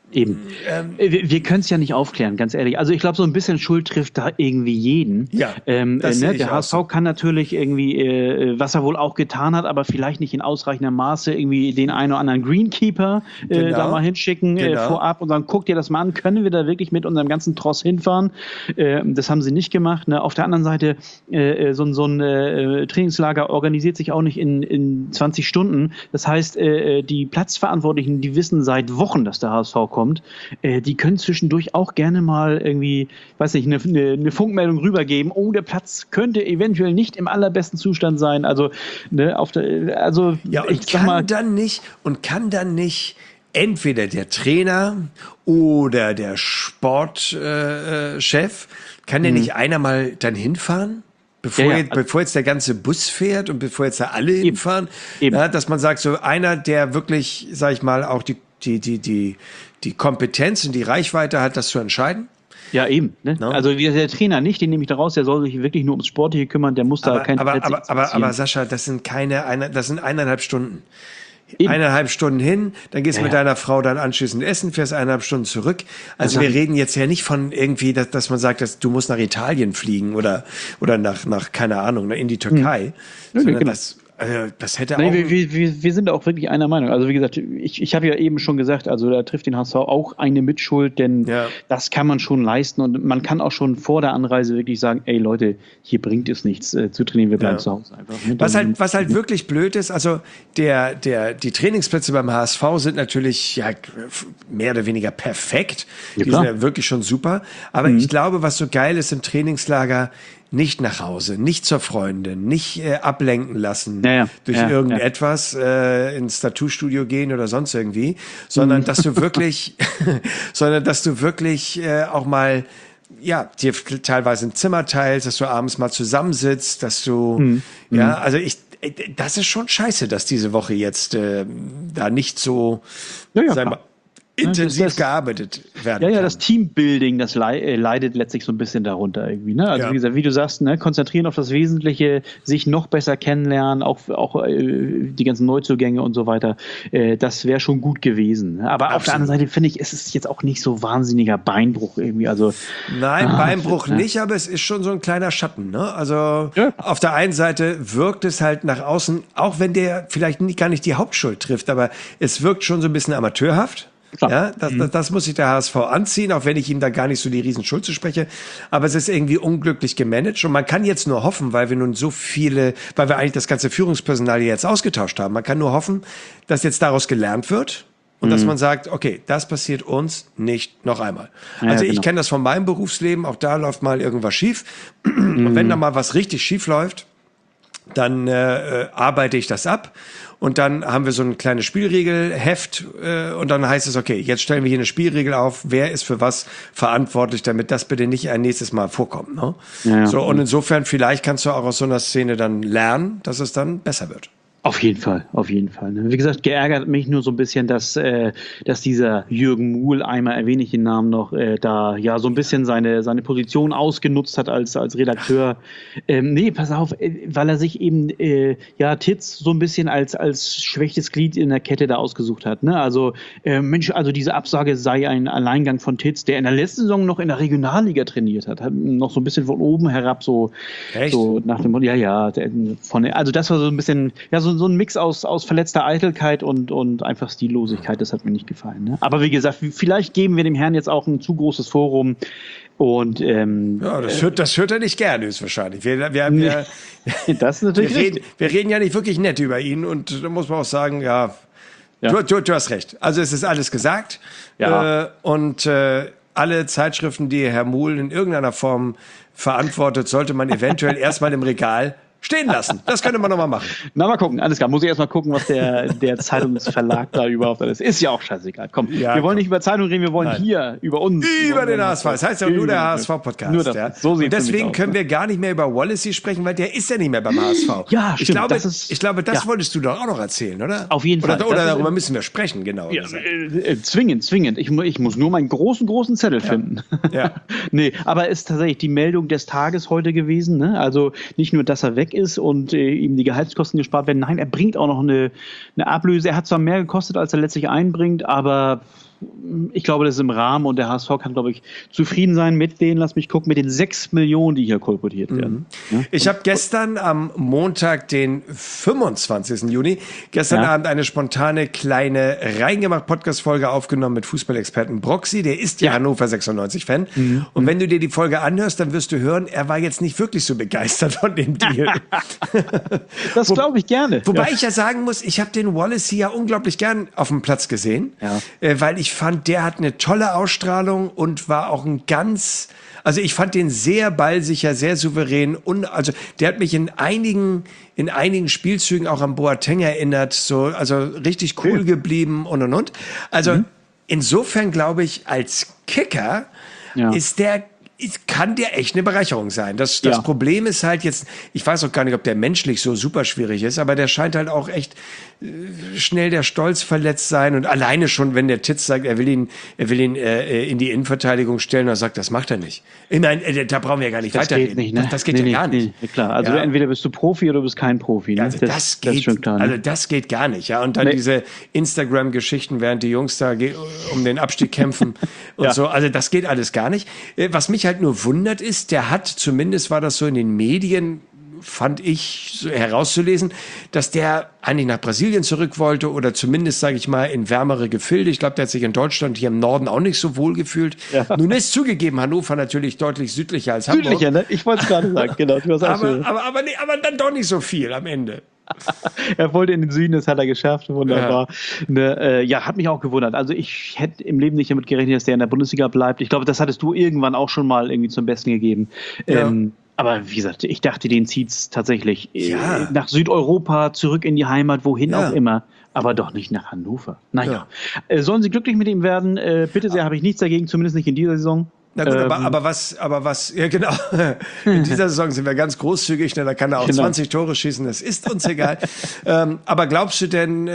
[SPEAKER 2] Eben. Ähm, wir wir können es ja nicht aufklären, ganz ehrlich. Also ich glaube, so ein bisschen Schuld trifft da irgendwie jeden.
[SPEAKER 1] Ja,
[SPEAKER 2] ähm,
[SPEAKER 1] das
[SPEAKER 2] äh, ne?
[SPEAKER 1] sehe
[SPEAKER 2] Der
[SPEAKER 1] ich
[SPEAKER 2] H S V
[SPEAKER 1] auch so.
[SPEAKER 2] kann natürlich irgendwie, äh, was er wohl auch getan hat, aber vielleicht nicht in ausreichendem Maße irgendwie den einen oder anderen Greenkeeper äh,
[SPEAKER 1] Genau.
[SPEAKER 2] da mal hinschicken äh,
[SPEAKER 1] Genau.
[SPEAKER 2] vorab und sagen, guck dir das mal an, können wir da wirklich mit unserem ganzen Tross hinfahren? Äh, das haben sie nicht gemacht. Ne? Auf der anderen Seite, äh, so, ein- so ein äh, Trainingslager organisiert sich auch nicht in, in zwanzig Stunden. Das heißt, äh, die Platzverantwortlichen, die wissen seit Wochen, dass der H S V kommt, äh, die können zwischendurch auch gerne mal irgendwie, weiß nicht, eine, eine, eine Funkmeldung rübergeben. Oh, der Platz könnte eventuell nicht im allerbesten Zustand sein. Also, ne, auf der, also
[SPEAKER 1] Ja, und
[SPEAKER 2] ich sag
[SPEAKER 1] kann
[SPEAKER 2] mal,
[SPEAKER 1] dann nicht, und kann dann nicht entweder der Trainer oder der Sportchef, äh, Chef, kann der nicht einer mal dann hinfahren? Bevor,
[SPEAKER 2] Ja, ja.
[SPEAKER 1] Jetzt, bevor jetzt der ganze Bus fährt und bevor jetzt da alle hinfahren,
[SPEAKER 2] Eben.
[SPEAKER 1] ja, dass man sagt, so einer, der wirklich, sag ich mal, auch die, die, die, die, die Kompetenz und die Reichweite hat, das zu entscheiden.
[SPEAKER 2] ja, eben. Ne?
[SPEAKER 1] No?
[SPEAKER 2] Also wie der Trainer nicht, den nehme ich da raus, der soll sich wirklich nur ums Sportliche kümmern, der muss da
[SPEAKER 1] Aber,
[SPEAKER 2] kein
[SPEAKER 1] aber,
[SPEAKER 2] Plätze
[SPEAKER 1] aber, aber,
[SPEAKER 2] interessieren.
[SPEAKER 1] aber Sascha, das sind keine, eine, das sind eineinhalb Stunden.
[SPEAKER 2] Eben.
[SPEAKER 1] Eineinhalb Stunden hin, dann gehst du
[SPEAKER 2] Ja,
[SPEAKER 1] mit
[SPEAKER 2] ja.
[SPEAKER 1] deiner Frau dann anschließend essen, fährst eineinhalb Stunden zurück. Also
[SPEAKER 2] Das
[SPEAKER 1] wir
[SPEAKER 2] sag ich.
[SPEAKER 1] reden jetzt ja nicht von irgendwie, dass, dass man sagt, dass du musst nach Italien fliegen oder, oder nach, nach, keine Ahnung, in die Türkei.
[SPEAKER 2] Ja,
[SPEAKER 1] Sondern
[SPEAKER 2] genau.
[SPEAKER 1] das, also das hätte
[SPEAKER 2] Nee,
[SPEAKER 1] auch...
[SPEAKER 2] wir, wir- wir, wir sind auch wirklich einer Meinung. Also wie gesagt, ich, ich habe ja eben schon gesagt, also da trifft den H S V auch eine Mitschuld, denn
[SPEAKER 1] Ja.
[SPEAKER 2] das kann man schon leisten und man kann auch schon vor der Anreise wirklich sagen, ey Leute, hier bringt es nichts äh, zu trainieren, wir bleiben
[SPEAKER 1] Ja.
[SPEAKER 2] zu Hause einfach. Ne?
[SPEAKER 1] Was
[SPEAKER 2] Dann-
[SPEAKER 1] halt, was halt wirklich blöd ist, also der, der, die Trainingsplätze beim H S V sind natürlich ja, mehr oder weniger perfekt.
[SPEAKER 2] Ja,
[SPEAKER 1] die
[SPEAKER 2] klar.
[SPEAKER 1] sind ja wirklich schon super. Aber ich glaube, was so geil ist im Trainingslager, nicht nach Hause, nicht zur Freundin, nicht äh, ablenken lassen
[SPEAKER 2] Ja, ja.
[SPEAKER 1] durch
[SPEAKER 2] Ja,
[SPEAKER 1] irgendetwas, äh, ins Tattoo-Studio gehen oder sonst irgendwie, sondern dass du wirklich, sondern dass du wirklich äh, auch mal ja, dir teilweise ein Zimmer teilst, dass du abends mal zusammensitzt, dass du, ja, also ich, das ist schon scheiße, dass diese Woche jetzt äh, da nicht so,
[SPEAKER 2] Ja, ja,
[SPEAKER 1] sagen wir,
[SPEAKER 2] klar.
[SPEAKER 1] intensiv
[SPEAKER 2] das- das-
[SPEAKER 1] gearbeitet werden
[SPEAKER 2] Ja, ja,
[SPEAKER 1] kann.
[SPEAKER 2] das Teambuilding, das lei- äh, leidet letztlich so ein bisschen darunter irgendwie. Ne? Also
[SPEAKER 1] Ja.
[SPEAKER 2] wie gesagt, wie du sagst, ne, konzentrieren auf das Wesentliche, sich noch besser kennenlernen, auch, auch äh, die ganzen Neuzugänge und so weiter. Äh, das wäre schon gut gewesen. Ne? Aber auf der
[SPEAKER 1] Absolut.
[SPEAKER 2] anderen Seite finde ich, es ist jetzt auch nicht so wahnsinniger Beinbruch irgendwie. Also
[SPEAKER 1] Nein,
[SPEAKER 2] Ah,
[SPEAKER 1] Beinbruch
[SPEAKER 2] ja.
[SPEAKER 1] nicht, aber es ist schon so ein kleiner Schatten. Ne? Also
[SPEAKER 2] Ja.
[SPEAKER 1] auf der einen Seite wirkt es halt nach außen, auch wenn der vielleicht nicht, gar nicht die Hauptschuld trifft, aber es wirkt schon so ein bisschen amateurhaft.
[SPEAKER 2] Klar.
[SPEAKER 1] Ja, das, das, das muss sich der H S V anziehen, auch wenn ich ihm da gar nicht so die Riesenschuld zuspreche. Aber es ist irgendwie unglücklich gemanagt und man kann jetzt nur hoffen, weil wir nun so viele, weil wir eigentlich das ganze Führungspersonal jetzt ausgetauscht haben, man kann nur hoffen, dass jetzt daraus gelernt wird. Und dass man sagt, okay, das passiert uns nicht noch einmal.
[SPEAKER 2] Ja,
[SPEAKER 1] Also ich
[SPEAKER 2] genau.
[SPEAKER 1] kenne das von meinem Berufsleben, auch da läuft mal irgendwas schief. Und wenn da mal was richtig schief läuft, dann äh, äh, arbeite ich das ab. Und dann haben wir so ein kleines Spielregelheft äh, und dann heißt es, okay, jetzt stellen wir hier eine Spielregel auf, wer ist für was verantwortlich, damit das bitte nicht ein nächstes Mal vorkommt. Ne?
[SPEAKER 2] Ja, ja.
[SPEAKER 1] So, und insofern, vielleicht kannst du auch aus so einer Szene dann lernen, dass es dann besser wird.
[SPEAKER 2] auf jeden Fall, auf jeden Fall. Ne? Wie gesagt, geärgert mich nur so ein bisschen, dass, äh, dass dieser Jürgen Muhl, einmal erwähne ich den Namen noch, äh, da ja so ein bisschen seine, seine Position ausgenutzt hat als, als Redakteur. Ähm, nee, pass auf, äh, weil er sich eben äh, ja Titz so ein bisschen als, als schwächstes Glied in der Kette da ausgesucht hat. Ne? Also, äh, Mensch, also diese Absage sei ein Alleingang von Titz, der in der letzten Saison noch in der Regionalliga trainiert hat, hat noch so ein bisschen von oben herab so,
[SPEAKER 1] Echt?
[SPEAKER 2] so nach dem Motto, ja, ja, der, von, also das war so ein bisschen, ja, so so ein Mix aus, aus verletzter Eitelkeit und, und einfach Stillosigkeit, das hat mir nicht gefallen. Ne? Aber wie gesagt, vielleicht geben wir dem Herrn jetzt auch ein zu großes Forum und ähm,
[SPEAKER 1] Ja, das hört, das hört er nicht gerne, höchstwahrscheinlich. Wir, wir, wir,
[SPEAKER 2] das ist
[SPEAKER 1] wir,
[SPEAKER 2] natürlich
[SPEAKER 1] reden,
[SPEAKER 2] richtig.
[SPEAKER 1] wir reden ja nicht wirklich nett über ihn und da muss man auch sagen, ja,
[SPEAKER 2] Ja.
[SPEAKER 1] Du, du, du hast recht. Also es ist alles gesagt
[SPEAKER 2] Ja.
[SPEAKER 1] äh, und äh, alle Zeitschriften, die Herr Muhl in irgendeiner Form verantwortet, sollte man eventuell erstmal im Regal stehen lassen. Das könnte man nochmal machen.
[SPEAKER 2] Na, mal gucken, alles klar. Muss ich erstmal gucken, was der, der Zeitungsverlag da überhaupt alles ist. Ist ja auch scheißegal. Komm,
[SPEAKER 1] Ja,
[SPEAKER 2] wir wollen
[SPEAKER 1] komm.
[SPEAKER 2] nicht über Zeitung reden, wir wollen
[SPEAKER 1] Nein.
[SPEAKER 2] hier über uns.
[SPEAKER 1] Über den H S V. Das heißt ja nur der
[SPEAKER 2] Über-
[SPEAKER 1] H S V-Podcast.
[SPEAKER 2] Nur das.
[SPEAKER 1] Ja.
[SPEAKER 2] So sieht's
[SPEAKER 1] und deswegen
[SPEAKER 2] nämlich aus,
[SPEAKER 1] können
[SPEAKER 2] ne?
[SPEAKER 1] wir gar nicht mehr über Wallacey sprechen, weil der ist ja nicht mehr beim H S V.
[SPEAKER 2] Ja,
[SPEAKER 1] ich
[SPEAKER 2] stimmt,
[SPEAKER 1] glaube,
[SPEAKER 2] das ist-
[SPEAKER 1] ich glaube, das
[SPEAKER 2] ja.
[SPEAKER 1] wolltest du doch auch noch erzählen, oder?
[SPEAKER 2] Auf jeden
[SPEAKER 1] oder,
[SPEAKER 2] Fall.
[SPEAKER 1] Oder
[SPEAKER 2] Das ist-
[SPEAKER 1] darüber müssen wir sprechen, genau.
[SPEAKER 2] Ja,
[SPEAKER 1] gesagt.
[SPEAKER 2] äh, äh, zwingend, zwingend. Ich, mu- ich muss nur meinen großen, großen Zettel finden.
[SPEAKER 1] Ja.
[SPEAKER 2] Nee, aber ist tatsächlich die Meldung des Tages heute gewesen. Ne? Also nicht nur, dass er weg ist und äh, ihm die Gehaltskosten gespart werden. Nein, er bringt auch noch eine, eine Ablöse. Er hat zwar mehr gekostet, als er letztlich einbringt, aber ich glaube, das ist im Rahmen und der H S V kann, glaube ich, zufrieden sein mit den, lass mich gucken, mit den sechs Millionen, die hier kolportiert werden.
[SPEAKER 1] Mhm. Ja? Ich habe gestern am Montag, den fünfundzwanzigsten Juni, gestern ja. Abend eine spontane kleine Reingemacht-Podcast-Folge aufgenommen mit Fußballexperten Broxy, der ist ja, ja. Hannover sechsundneunzig-Fan. Mhm. Und wenn du dir die Folge anhörst, dann wirst du hören, er war jetzt nicht wirklich so begeistert von dem Deal.
[SPEAKER 2] Das glaube ich gerne.
[SPEAKER 1] Wobei
[SPEAKER 2] ja.
[SPEAKER 1] ich ja sagen muss, ich habe den Wallacey ja unglaublich gern auf dem Platz gesehen,
[SPEAKER 2] ja.
[SPEAKER 1] äh, weil ich fand, der hat eine tolle Ausstrahlung und war auch ein ganz, also ich fand den sehr ballsicher, sehr souverän und also der hat mich in einigen in einigen Spielzügen auch an Boateng erinnert, so also richtig cool ja. geblieben und und und. Also mhm. insofern glaube ich, als Kicker ja. ist der kann der echt eine Bereicherung sein. Das, das ja. Problem ist halt jetzt, ich weiß auch gar nicht, ob der menschlich so super schwierig ist, aber der scheint halt auch echt äh, schnell der Stolz verletzt sein und alleine schon, wenn der Titz sagt, er will ihn, er will ihn äh, in die Innenverteidigung stellen, dann sagt, das macht er nicht. Ich meine, äh, da brauchen wir ja gar nicht
[SPEAKER 2] das
[SPEAKER 1] weiterreden.
[SPEAKER 2] Geht nicht, ne?
[SPEAKER 1] Das, das geht
[SPEAKER 2] nee,
[SPEAKER 1] ja
[SPEAKER 2] nee,
[SPEAKER 1] gar nicht.
[SPEAKER 2] Nee, klar, also
[SPEAKER 1] ja.
[SPEAKER 2] entweder bist du Profi oder du bist kein Profi. Ne?
[SPEAKER 1] Also das, das geht,
[SPEAKER 2] das ist schon klar, ne?
[SPEAKER 1] also das geht gar nicht. Ja, und dann nee. diese Instagram-Geschichten, während die Jungs da um den Abstieg kämpfen und ja. so. Also das geht alles gar nicht. Was mich halt nur wundert ist, der hat, zumindest war das so in den Medien, fand ich so herauszulesen, dass der eigentlich nach Brasilien zurück wollte oder zumindest, sage ich mal, in wärmere Gefilde. Ich glaube, der hat sich in Deutschland hier im Norden auch nicht so wohl gefühlt. Ja. Nun ist zugegeben, Hannover natürlich deutlich südlicher als Hamburg.
[SPEAKER 2] Südlicher, ne? Ich wollte es gerade sagen, genau. Du hast
[SPEAKER 1] aber, aber, aber, nee, aber dann doch nicht so viel am Ende.
[SPEAKER 2] Er wollte in den Süden, das hat er geschafft, wunderbar. Ja. Ne, äh, ja, hat mich auch gewundert. Also ich hätte im Leben nicht damit gerechnet, dass der in der Bundesliga bleibt. Ich glaube, das hattest du irgendwann auch schon mal irgendwie zum Besten gegeben. Ja. Ähm, aber wie gesagt, ich dachte, den zieht's tatsächlich
[SPEAKER 1] ja.
[SPEAKER 2] äh, nach Südeuropa, zurück in die Heimat, wohin
[SPEAKER 1] ja.
[SPEAKER 2] auch immer. Aber doch nicht nach Hannover. Naja,
[SPEAKER 1] ja.
[SPEAKER 2] äh, sollen sie glücklich mit ihm werden? Äh, bitte sehr, habe ich nichts dagegen, zumindest nicht in dieser Saison.
[SPEAKER 1] Na gut,
[SPEAKER 2] ähm,
[SPEAKER 1] aber, aber was, aber was, ja genau, in dieser Saison sind wir ganz großzügig, ne, da kann er auch genau. zwanzig Tore schießen, das ist uns egal. ähm, aber glaubst du denn,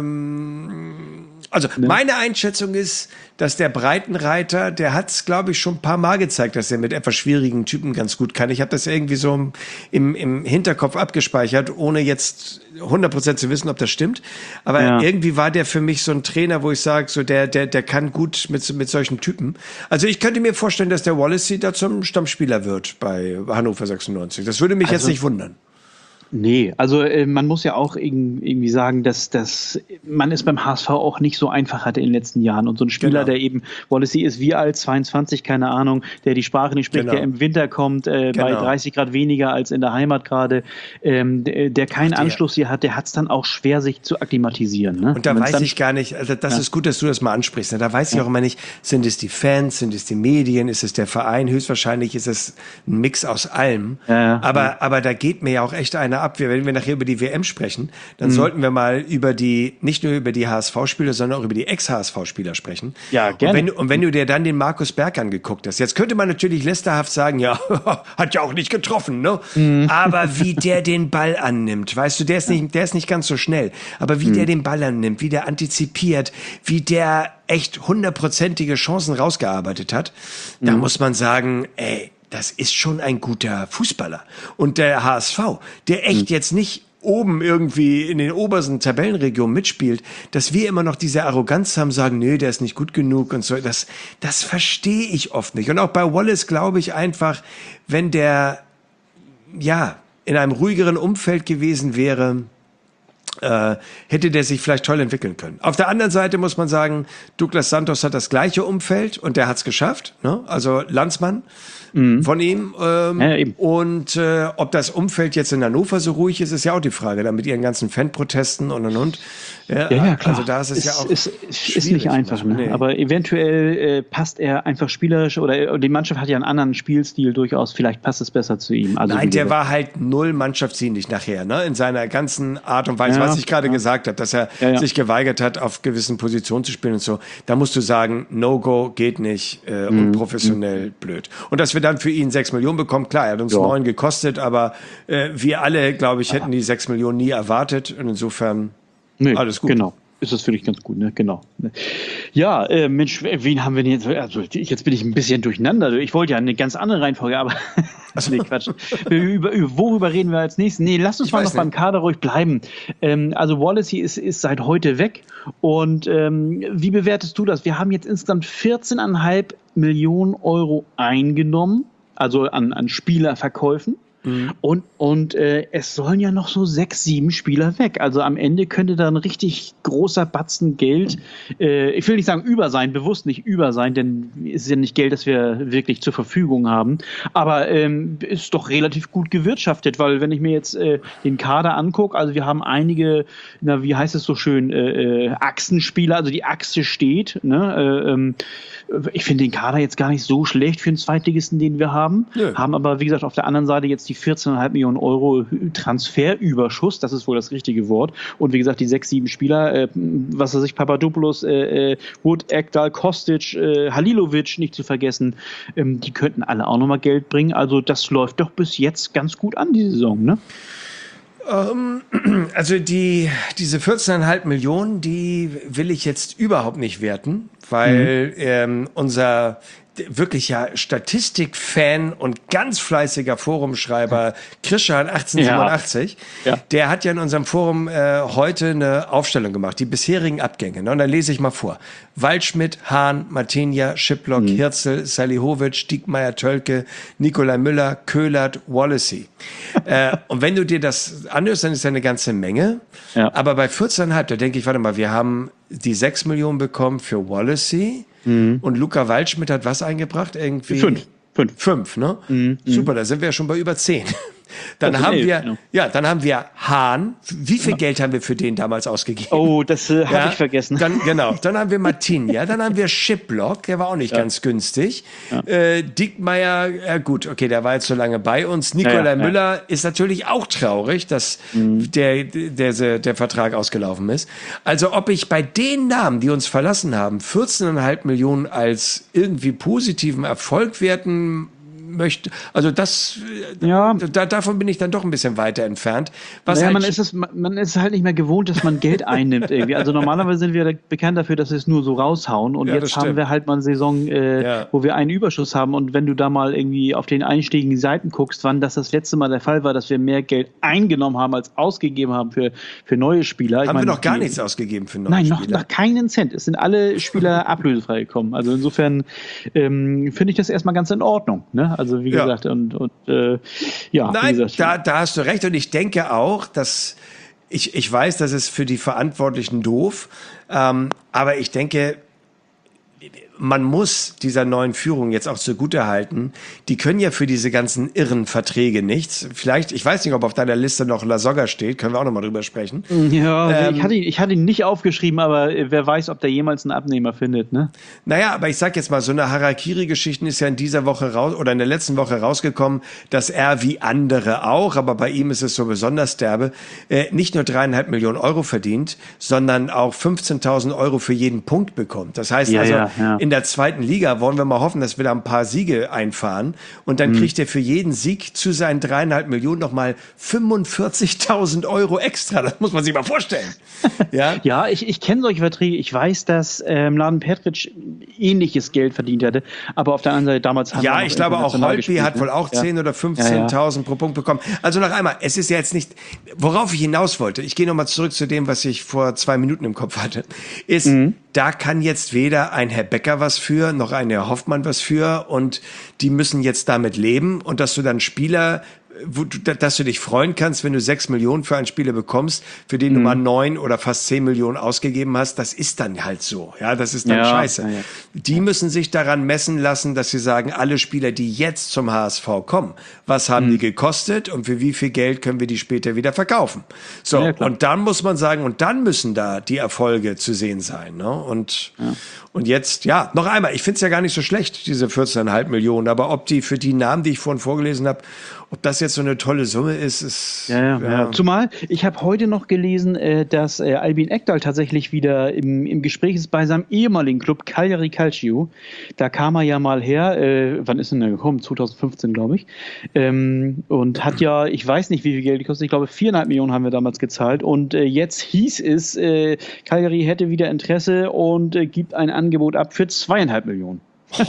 [SPEAKER 1] ähm, also ne. meine Einschätzung ist, dass der Breitenreiter, der hat es, glaube ich, schon ein paar Mal gezeigt, dass er mit etwas schwierigen Typen ganz gut kann. Ich habe das irgendwie so im, im Hinterkopf abgespeichert, ohne jetzt hundert Prozent zu wissen, ob das stimmt. Aber ja. irgendwie war der für mich so ein Trainer, wo ich sage, so der, der, der kann gut mit, mit solchen Typen. Also ich könnte mir vorstellen, dass der Wallacey da zum Stammspieler wird bei Hannover sechsundneunzig. Das würde mich also, jetzt nicht wundern.
[SPEAKER 2] Nee, also äh, man muss ja auch irgendwie sagen, dass, dass man es beim H S V auch nicht so einfach hatte in den letzten Jahren. Und so ein Spieler, genau. der eben, Wallacey ist wie alt, zweiundzwanzig, keine Ahnung, der die Sprache nicht spricht, genau. der im Winter kommt, äh, genau. bei dreißig Grad weniger als in der Heimat gerade, ähm, der, der keinen Ach, Anschluss hier hat, der hat es dann auch schwer, sich zu akklimatisieren. Ne?
[SPEAKER 1] Und da weiß dann, ich gar nicht, also das ja. ist gut, dass du das mal ansprichst. Ne? Da weiß ich ja. auch immer nicht, sind es die Fans, sind es die Medien, ist es der Verein? Höchstwahrscheinlich ist es ein Mix aus allem.
[SPEAKER 2] Ja, ja.
[SPEAKER 1] Aber, aber da geht mir ja auch echt einer ab. Wenn wir nachher über die W M sprechen, dann mhm. sollten wir mal über die, nicht nur über die H S V-Spieler, sondern auch über die Ex-H S V-Spieler sprechen.
[SPEAKER 2] Ja, gerne.
[SPEAKER 1] Und wenn, und wenn du dir dann den Markus Berg angeguckt hast, jetzt könnte man natürlich lästerhaft sagen, ja, hat ja auch nicht getroffen, ne? Mhm. Aber wie der den Ball annimmt, weißt du, der ist nicht, der ist nicht ganz so schnell, aber wie mhm. der den Ball annimmt, wie der antizipiert, wie der echt hundertprozentige Chancen rausgearbeitet hat, mhm. da muss man sagen, ey, das ist schon ein guter Fußballer. Und der H S V, der echt mhm. jetzt nicht oben irgendwie in den obersten Tabellenregionen mitspielt, dass wir immer noch diese Arroganz haben, sagen, nö, der ist nicht gut genug und so, das, das verstehe ich oft nicht. Und auch bei Wallace glaube ich einfach, wenn der, ja, in einem ruhigeren Umfeld gewesen wäre, äh, hätte der sich vielleicht toll entwickeln können. Auf der anderen Seite muss man sagen, Douglas Santos hat das gleiche Umfeld und der hat's geschafft, ne? Also Landsmann mhm. von ihm. Ähm, ja, eben. Und äh, ob das Umfeld jetzt in Hannover so ruhig ist, ist ja auch die Frage, da mit ihren ganzen Fanprotesten und und und. Ja,
[SPEAKER 2] ja, ja, klar.
[SPEAKER 1] Also da ist es, es ja auch
[SPEAKER 2] ist, ist nicht einfach, ne? Nee. Aber eventuell äh, passt er einfach spielerisch oder die Mannschaft hat ja einen anderen Spielstil durchaus. Vielleicht passt es besser zu ihm. Also,
[SPEAKER 1] Nein, der war halt null mannschaftsdienlich nachher, ne? In seiner ganzen Art und Weise, ja, was ich gerade ja. gesagt habe, dass er ja, ja. sich geweigert hat, auf gewissen Positionen zu spielen und so. Da musst du sagen, No-Go, geht nicht, äh, mhm. unprofessionell, mhm. blöd. Und dass wir dann für ihn sechs Millionen bekommen, klar, er hat uns neun ja. gekostet, aber äh, wir alle, glaube ich, hätten die sechs Millionen nie erwartet und insofern nee, alles gut.
[SPEAKER 2] Genau. ist das für dich ganz gut, ne? Genau. Ja, äh, Mensch, wen haben wir denn jetzt? Also, jetzt bin ich ein bisschen durcheinander. Ich wollte ja eine ganz andere Reihenfolge, aber nee, Quatsch. über, über, worüber reden wir als nächstes? Nee, lass uns ich mal noch nicht. beim Kader ruhig bleiben. Ähm, also Wallacey ist, ist seit heute weg. Und ähm, wie bewertest du das? Wir haben jetzt insgesamt vierzehn Komma fünf Millionen Euro eingenommen, also an, an Spielerverkäufen. Mhm. Und, und äh, es sollen ja noch so sechs, sieben Spieler weg. Also am Ende könnte da ein richtig großer Batzen Geld, äh, ich will nicht sagen über sein, bewusst nicht über sein, denn es ist ja nicht Geld, das wir wirklich zur Verfügung haben. Aber ähm, ist doch relativ gut gewirtschaftet, weil wenn ich mir jetzt äh, den Kader angucke, also wir haben einige, na wie heißt es so schön, äh, äh, Achsenspieler, also die Achse steht. Ne? Äh, ähm, ich finde den Kader jetzt gar nicht so schlecht für den Zweitligisten, den wir haben. Ja. Haben aber, wie gesagt, auf der anderen Seite jetzt die vierzehn Komma fünf Millionen Euro Transferüberschuss, das ist wohl das richtige Wort. Und wie gesagt, die sechs, sieben Spieler, äh, was weiß ich, Papadopoulos, äh, Wood, Ekdal, Kostic, äh, Halilovic, nicht zu vergessen, ähm, die könnten alle auch nochmal Geld bringen. Also das läuft doch bis jetzt ganz gut an, die Saison, ne?
[SPEAKER 1] Um, also die, diese vierzehn Komma fünf Millionen, die will ich jetzt überhaupt nicht werten, weil mhm. ähm, unser wirklich ja Statistikfan und ganz fleißiger Forumschreiber Christian achtzehnhundertsiebenundachtzig, ja. Ja. der hat ja in unserem Forum äh, heute eine Aufstellung gemacht, die bisherigen Abgänge. Ne? Und dann lese ich mal vor. Waldschmidt, Hahn, Martinia, Schiplock, mhm. Hirzel, Salihovic, Diekmeyer, Tölke, Nikolai Müller, Köhlert, Wallacey. äh, und wenn du dir das anhörst, dann ist ja eine ganze Menge. Ja. Aber bei vierzehn Komma fünf, da denke ich, warte mal, wir haben die sechs Millionen bekommen für Wallacey. Mhm. Und Luca Waldschmidt hat was eingebracht? Irgendwie
[SPEAKER 2] fünf. Fünf.
[SPEAKER 1] Fünf, ne? Mhm. Super, da sind wir ja schon bei über zehn. Dann haben elf, wir, ja. ja, dann haben wir Hahn. Wie viel ja. Geld haben wir für den damals ausgegeben?
[SPEAKER 2] Oh, das äh, habe ja, ich vergessen.
[SPEAKER 1] Dann, genau. Dann haben wir Martinia, dann haben wir Schiplock, der war auch nicht ja. ganz günstig. Ja. Äh, Diekmeyer, ja gut, okay, der war jetzt so lange bei uns. Nikolai ja, ja, Müller ja. ist natürlich auch traurig, dass mhm. der, der, der, der Vertrag ausgelaufen ist. Also ob ich bei den Namen, die uns verlassen haben, vierzehn Komma fünf Millionen als irgendwie positiven Erfolg werten möchte, also das, ja. da, davon bin ich dann doch ein bisschen weiter entfernt.
[SPEAKER 2] Was naja, halt man, ist es, man ist halt nicht mehr gewohnt, dass man Geld einnimmt irgendwie. Also normalerweise sind wir bekannt dafür, dass wir es nur so raushauen und ja, jetzt haben wir halt mal eine Saison, äh, ja. wo wir einen Überschuss haben und wenn du da mal irgendwie auf den einschlägigen Seiten guckst, wann das das letzte Mal der Fall war, dass wir mehr Geld eingenommen haben, als ausgegeben haben für, für neue Spieler.
[SPEAKER 1] Haben ich
[SPEAKER 2] meine,
[SPEAKER 1] wir noch gar die, nichts ausgegeben für neue
[SPEAKER 2] nein,
[SPEAKER 1] Spieler?
[SPEAKER 2] Nein, noch, noch keinen Cent. Es sind alle Spieler ablösefrei gekommen. Also insofern ähm, finde ich das erstmal ganz in Ordnung, ne? Also wie gesagt, ja. und, und äh, ja.
[SPEAKER 1] Nein,
[SPEAKER 2] wie gesagt,
[SPEAKER 1] da, da hast du recht und ich denke auch, dass ich, ich weiß, das ist für die Verantwortlichen doof, ähm, aber ich denke, man muss dieser neuen Führung jetzt auch zugutehalten, die können ja für diese ganzen irren Verträge nichts. Vielleicht, ich weiß nicht, ob auf deiner Liste noch Lasogga steht, können wir auch noch mal drüber sprechen.
[SPEAKER 2] Ja, ähm, ich, hatte ihn, ich hatte ihn nicht aufgeschrieben, aber wer weiß, ob der jemals einen Abnehmer findet, ne?
[SPEAKER 1] Naja, aber ich sag jetzt mal, so eine Harakiri-Geschichte ist ja in dieser Woche raus, oder in der letzten Woche rausgekommen, dass er wie andere auch, aber bei ihm ist es so besonders derbe, äh, nicht nur dreieinhalb Millionen Euro verdient, sondern auch fünfzehntausend Euro für jeden Punkt bekommt. Das heißt
[SPEAKER 2] ja,
[SPEAKER 1] also,
[SPEAKER 2] ja, ja.
[SPEAKER 1] in der zweiten Liga wollen wir mal hoffen, dass wir da ein paar Siege einfahren und dann mhm. kriegt er für jeden Sieg zu seinen dreieinhalb Millionen nochmal fünfundvierzigtausend Euro extra. Das muss man sich mal vorstellen. Ja,
[SPEAKER 2] ja ich, ich kenne solche Verträge. Ich weiß, dass ähm, Laden Petric ähnliches Geld verdient hatte, aber auf der anderen Seite damals haben
[SPEAKER 1] ja,
[SPEAKER 2] wir
[SPEAKER 1] ich glaube auch Holtby hat ne? wohl auch
[SPEAKER 2] ja.
[SPEAKER 1] zehntausend oder fünfzehntausend ja, ja. pro Punkt bekommen. Also noch einmal, es ist ja jetzt nicht, worauf ich hinaus wollte, ich gehe nochmal zurück zu dem, was ich vor zwei Minuten im Kopf hatte, ist, mhm. da kann jetzt weder ein Herr Becker was für, noch ein Herr Hoffmann was für und die müssen jetzt damit leben und dass du dann Spieler, wo du, dass du dich freuen kannst, wenn du sechs Millionen für einen Spieler bekommst, für den mhm. du mal neun oder fast zehn Millionen ausgegeben hast, das ist dann halt so. Ja, das ist dann ja, scheiße. Ja, ja. Die müssen sich daran messen lassen, dass sie sagen, alle Spieler, die jetzt zum H S V kommen, was haben mhm. die gekostet und für wie viel Geld können wir die später wieder verkaufen? So, ja, und dann muss man sagen, und dann müssen da die Erfolge zu sehen sein. Ne? Und, ja. und jetzt, ja, noch einmal, ich finde es ja gar nicht so schlecht, diese vierzehn Komma fünf Millionen, aber ob die für die Namen, die ich vorhin vorgelesen habe, ob das jetzt so eine tolle Summe ist, ist...
[SPEAKER 2] Ja, ja, ja. ja. Zumal, ich habe heute noch gelesen, äh, dass äh, Albin Ekdal tatsächlich wieder im, im Gespräch ist bei seinem ehemaligen Club Cagliari Calcio. Da kam er ja mal her, äh, wann ist denn der gekommen? zwanzig fünfzehn, glaube ich. Ähm, und hat ja, ich weiß nicht, wie viel Geld gekostet, ich glaube viereinhalb Millionen haben wir damals gezahlt. Und äh, jetzt hieß es, äh, Cagliari hätte wieder Interesse und äh, gibt ein Angebot ab für zweieinhalb Millionen.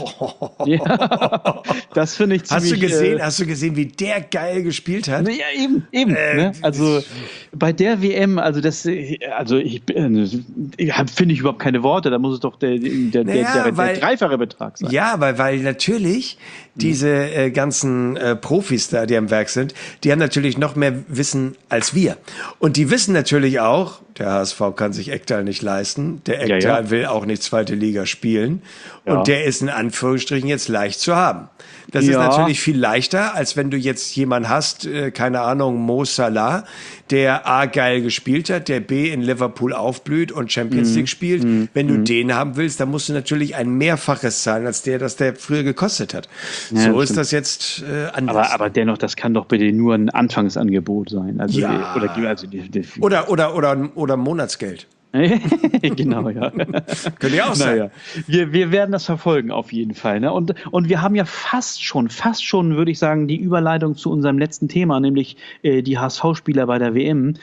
[SPEAKER 2] Ja, das finde ich ziemlich...
[SPEAKER 1] Hast du gesehen,
[SPEAKER 2] äh,
[SPEAKER 1] hast du gesehen, wie der geil gespielt hat?
[SPEAKER 2] Ja, eben, eben. Äh, ne? Also bei der W M, also das, also ich, ich finde ich überhaupt keine Worte, da muss es doch der, der, naja, der, der,
[SPEAKER 1] weil,
[SPEAKER 2] der dreifache Betrag sein.
[SPEAKER 1] Ja, weil, weil natürlich diese äh, ganzen äh, Profis da, die am Werk sind, die haben natürlich noch mehr Wissen als wir. Und die wissen natürlich auch, der H S V kann sich Ekdal nicht leisten, der Ekdal ja, ja. will auch nicht zweite Liga spielen ja. und der ist in Anführungsstrichen jetzt leicht zu haben. Das ja. ist natürlich viel leichter, als wenn du jetzt jemanden hast, äh, keine Ahnung, Mo Salah, der A geil gespielt hat, der B in Liverpool aufblüht und Champions mm. League spielt. Mm. Wenn du mm. den haben willst, dann musst du natürlich ein Mehrfaches zahlen, als der, das der früher gekostet hat. Ja, so das ist das jetzt äh, anders.
[SPEAKER 2] Aber, aber dennoch, das kann doch bitte nur ein Anfangsangebot sein. Also,
[SPEAKER 1] ja.
[SPEAKER 2] oder, also die, die,
[SPEAKER 1] oder, oder, oder, oder Monatsgeld.
[SPEAKER 2] Genau, ja.
[SPEAKER 1] Könnte ja auch sein.
[SPEAKER 2] Naja. Wir, wir werden das verfolgen auf jeden Fall. Ne? Und, und wir haben ja fast schon, fast schon, würde ich sagen, die Überleitung zu unserem letzten Thema, nämlich äh, die H S V-Spieler bei der W M,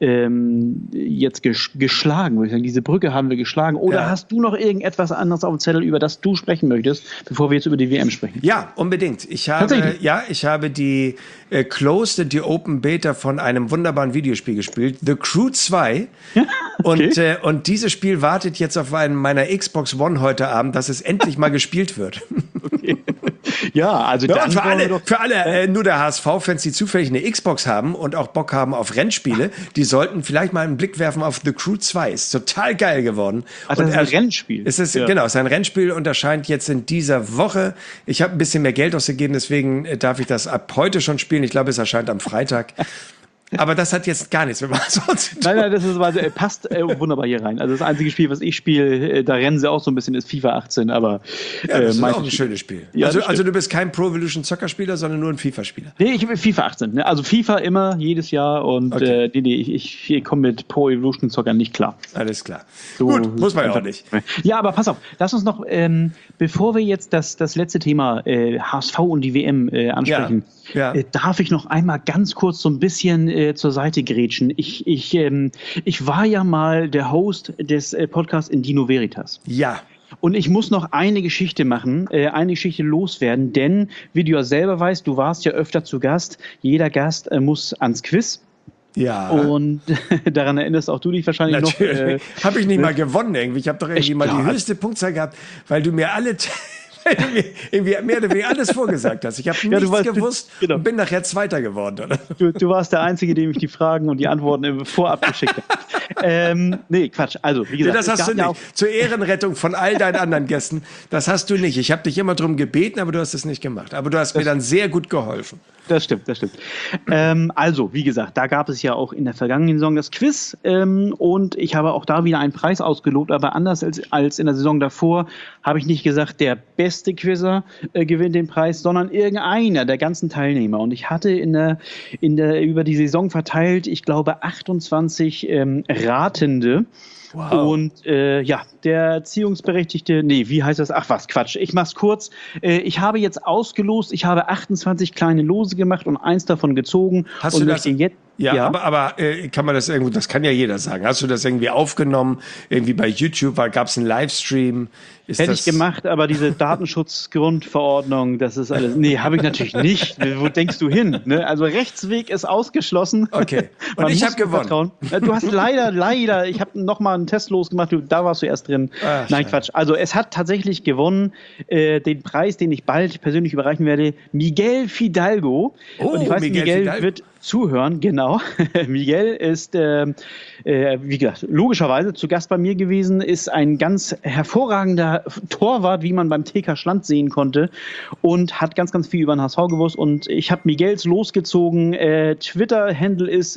[SPEAKER 2] ähm, jetzt ges- geschlagen, würde ich sagen. Diese Brücke haben wir geschlagen. Oder ja. hast du noch irgendetwas anderes auf dem Zettel, über das du sprechen möchtest, bevor wir jetzt über die W M sprechen?
[SPEAKER 1] Ja, unbedingt. Ich habe, ja, ich habe die äh, Closed, die Open Beta von einem wunderbaren Videospiel gespielt, The Crew zwei. Okay. Und äh, Und dieses Spiel wartet jetzt auf einen meiner Xbox One heute Abend, dass es endlich mal gespielt wird.
[SPEAKER 2] Okay. Ja, also
[SPEAKER 1] ja,
[SPEAKER 2] dann
[SPEAKER 1] für alle,
[SPEAKER 2] doch,
[SPEAKER 1] für alle äh, nur der H S V-Fans, die zufällig eine Xbox haben und auch Bock haben auf Rennspiele, die sollten vielleicht mal einen Blick werfen auf The Crew zwei. Ist total geil geworden.
[SPEAKER 2] Ach, das
[SPEAKER 1] und
[SPEAKER 2] ist ein Rennspiel.
[SPEAKER 1] Es ist,
[SPEAKER 2] ja.
[SPEAKER 1] Genau, es ist ein Rennspiel und erscheint jetzt in dieser Woche. Ich habe ein bisschen mehr Geld ausgegeben, deswegen darf ich das ab heute schon spielen. Ich glaube, es erscheint am Freitag. Aber das hat jetzt gar nichts mit Amazon zu tun.
[SPEAKER 2] Nein, nein, das ist, also, passt äh, wunderbar hier rein. Also das einzige Spiel, was ich spiele, äh, da rennen sie auch so ein bisschen, ist FIFA achtzehn, aber...
[SPEAKER 1] Ja, das äh, ist auch ein schönes Spiel.
[SPEAKER 2] Ja,
[SPEAKER 1] also, also du bist kein Pro Evolution Soccer Spieler, sondern nur ein FIFA-Spieler.
[SPEAKER 2] Nee, ich bin FIFA achtzehn. Ne? Also FIFA immer, jedes Jahr und okay. äh, nee, nee, ich, ich komme mit Pro Evolution Soccer nicht klar.
[SPEAKER 1] Alles klar.
[SPEAKER 2] So,
[SPEAKER 1] gut, muss man ja auch nicht.
[SPEAKER 2] Ja, aber pass auf, lass uns noch, ähm, bevor wir jetzt das, das letzte Thema äh, H S V und die W M äh, ansprechen, ja. Ja. Äh, darf ich noch einmal ganz kurz so ein bisschen äh, zur Seite gehen. Ich, ich, ähm, ich war ja mal der Host des äh, Podcasts in Dino Veritas.
[SPEAKER 1] Ja.
[SPEAKER 2] Und ich muss noch eine Geschichte machen, äh, eine Geschichte loswerden, denn, wie du ja selber weißt, du warst ja öfter zu Gast. Jeder Gast äh, muss ans Quiz.
[SPEAKER 1] Ja.
[SPEAKER 2] Und daran erinnerst auch du dich wahrscheinlich
[SPEAKER 1] Natürlich.
[SPEAKER 2] noch. Äh,
[SPEAKER 1] habe ich nicht mal gewonnen irgendwie. Ich habe doch irgendwie mal die höchste Punktzahl gehabt, weil du mir alle... irgendwie mehr oder weniger alles vorgesagt hast. Ich habe
[SPEAKER 2] ja,
[SPEAKER 1] nichts
[SPEAKER 2] warst,
[SPEAKER 1] gewusst
[SPEAKER 2] genau.
[SPEAKER 1] und bin nachher Zweiter geworden. Oder?
[SPEAKER 2] Du, du warst der Einzige, dem ich die Fragen und die Antworten vorab geschickt habe. ähm, nee, Quatsch. Also, wie gesagt.
[SPEAKER 1] Nee, das hast du nicht. Ja Zur Ehrenrettung von all deinen anderen Gästen, das hast du nicht. Ich habe dich immer darum gebeten, aber du hast es nicht gemacht. Aber du hast das mir dann sehr gut geholfen.
[SPEAKER 2] Das stimmt, das stimmt. Ähm, also, wie gesagt, da gab es ja auch in der vergangenen Saison das Quiz ähm, und ich habe auch da wieder einen Preis ausgelobt, aber anders als, als in der Saison davor habe ich nicht gesagt, der beste Quizzer äh, gewinnt den Preis, sondern irgendeiner der ganzen Teilnehmer. Und ich hatte in der, in der, über die Saison verteilt, ich glaube, achtundzwanzig ähm, Ratende. Wow. Und äh, ja, der Erziehungsberechtigte, nee, wie heißt das? Ach was, Quatsch. Ich mach's kurz. Äh, ich habe jetzt ausgelost, ich habe achtundzwanzig kleine Lose gemacht und eins davon gezogen.
[SPEAKER 1] Hast
[SPEAKER 2] und
[SPEAKER 1] du das?
[SPEAKER 2] Jetzt,
[SPEAKER 1] ja, ja, aber, aber äh, kann man das irgendwo, das kann ja jeder sagen. Hast du das irgendwie aufgenommen? Irgendwie bei YouTube, gab es einen Livestream? Ist
[SPEAKER 2] Hätte
[SPEAKER 1] das
[SPEAKER 2] ich gemacht, aber diese Datenschutzgrundverordnung, das ist alles. Nee, habe ich natürlich nicht. Wo denkst du hin? Ne? Also Rechtsweg ist ausgeschlossen.
[SPEAKER 1] Okay. Und ich habe gewonnen.
[SPEAKER 2] Vertrauen. Du hast leider, leider, ich habe noch mal einen Test losgemacht, du, da warst du erst drin. Ach, Nein, Quatsch. Also es hat tatsächlich gewonnen, äh, den Preis, den ich bald persönlich überreichen werde, Miguel Fidalgo.
[SPEAKER 1] Oh,
[SPEAKER 2] und ich weiß,
[SPEAKER 1] Miguel,
[SPEAKER 2] Miguel
[SPEAKER 1] Fidalgo.
[SPEAKER 2] wird zuhören, genau. Miguel ist, äh, äh, wie gesagt, logischerweise zu Gast bei mir gewesen, ist ein ganz hervorragender Torwart, wie man beim T K Schland sehen konnte und hat ganz, ganz viel über den H S V gewusst und ich habe Miguels losgezogen. Äh, Twitter-Handle ist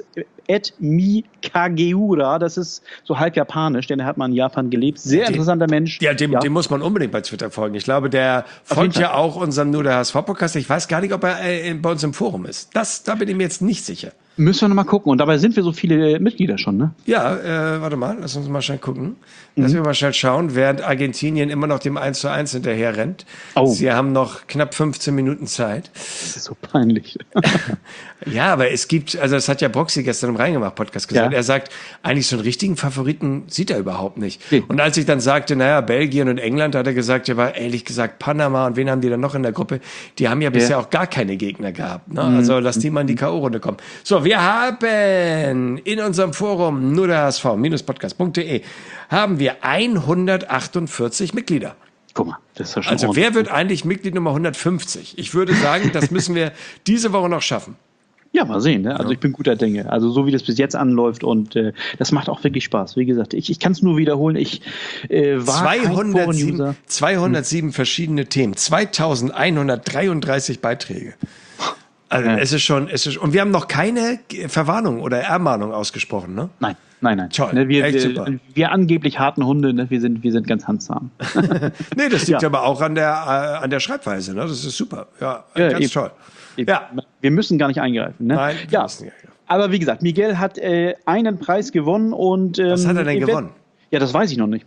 [SPEAKER 2] at Mikageura. Das ist so halb japanisch, denn er hat mal in Japan gelebt. Sehr
[SPEAKER 1] den,
[SPEAKER 2] interessanter Mensch.
[SPEAKER 1] Ja, dem, ja. dem muss man unbedingt bei Twitter folgen. Ich glaube, der folgt ja auch unserem Nur der H S V-Podcast. Ich weiß gar nicht, ob er äh, bei uns im Forum ist. Das, da bin ich mir jetzt nicht sicher.
[SPEAKER 2] Müssen wir noch mal gucken. Und dabei sind wir so viele Mitglieder schon, ne?
[SPEAKER 1] Ja, äh, warte mal, lass uns mal schnell gucken. Lass mhm. uns mal schnell schauen, während Argentinien immer noch dem eins zu eins hinterher rennt. Oh. Sie haben noch knapp fünfzehn Minuten Zeit.
[SPEAKER 2] Das ist so peinlich.
[SPEAKER 1] Ja, aber es gibt, also das hat ja Broxy gestern im Reingemacht-Podcast gesagt, ja. Er sagt, eigentlich so einen richtigen Favoriten sieht er überhaupt nicht. Nee. Und als ich dann sagte, naja, Belgien und England, hat er gesagt, ja, war ehrlich gesagt Panama und wen haben die dann noch in der Gruppe? Die haben ja bisher ja. auch gar keine Gegner gehabt. Ne? Mhm. Also lass die mal in die K O-Runde kommen. So, wir haben in unserem Forum nur der H S V Podcast punkt de haben wir hundertachtundvierzig Mitglieder.
[SPEAKER 2] Guck mal, das ist ja schon
[SPEAKER 1] Also wer wird eigentlich Mitglied Nummer hundertfünfzig? Ich würde sagen, das müssen wir diese Woche noch schaffen.
[SPEAKER 2] Ja, mal sehen. Ne? Also ja. ich bin guter Dinge. Also so wie das bis jetzt anläuft und äh, das macht auch wirklich Spaß. Wie gesagt, ich, ich kann es nur wiederholen. Ich äh, war
[SPEAKER 1] zweihundertsieben, zweihundertsieben hm. verschiedene Themen, zweitausendeinhundertdreiunddreißig Beiträge. Also ja. es ist schon, es ist und wir haben noch keine Verwarnung oder Ermahnung ausgesprochen, ne?
[SPEAKER 2] Nein, nein, nein.
[SPEAKER 1] Toll,
[SPEAKER 2] ne, wir,
[SPEAKER 1] echt
[SPEAKER 2] wir,
[SPEAKER 1] super.
[SPEAKER 2] Wir angeblich harten Hunde, ne? wir sind, wir sind ganz handzahm.
[SPEAKER 1] Nee, das liegt ja. aber auch an der, äh, an der Schreibweise, ne? Das ist super, ja, ja ganz eben. toll.
[SPEAKER 2] Eben. Ja. Wir müssen gar nicht eingreifen, ne?
[SPEAKER 1] Nein, wir
[SPEAKER 2] ja.
[SPEAKER 1] müssen nicht eingreifen.
[SPEAKER 2] Aber wie gesagt, Miguel hat äh, einen Preis gewonnen und ähm,
[SPEAKER 1] was hat er denn gewonnen?
[SPEAKER 2] Ja, das weiß ich noch nicht.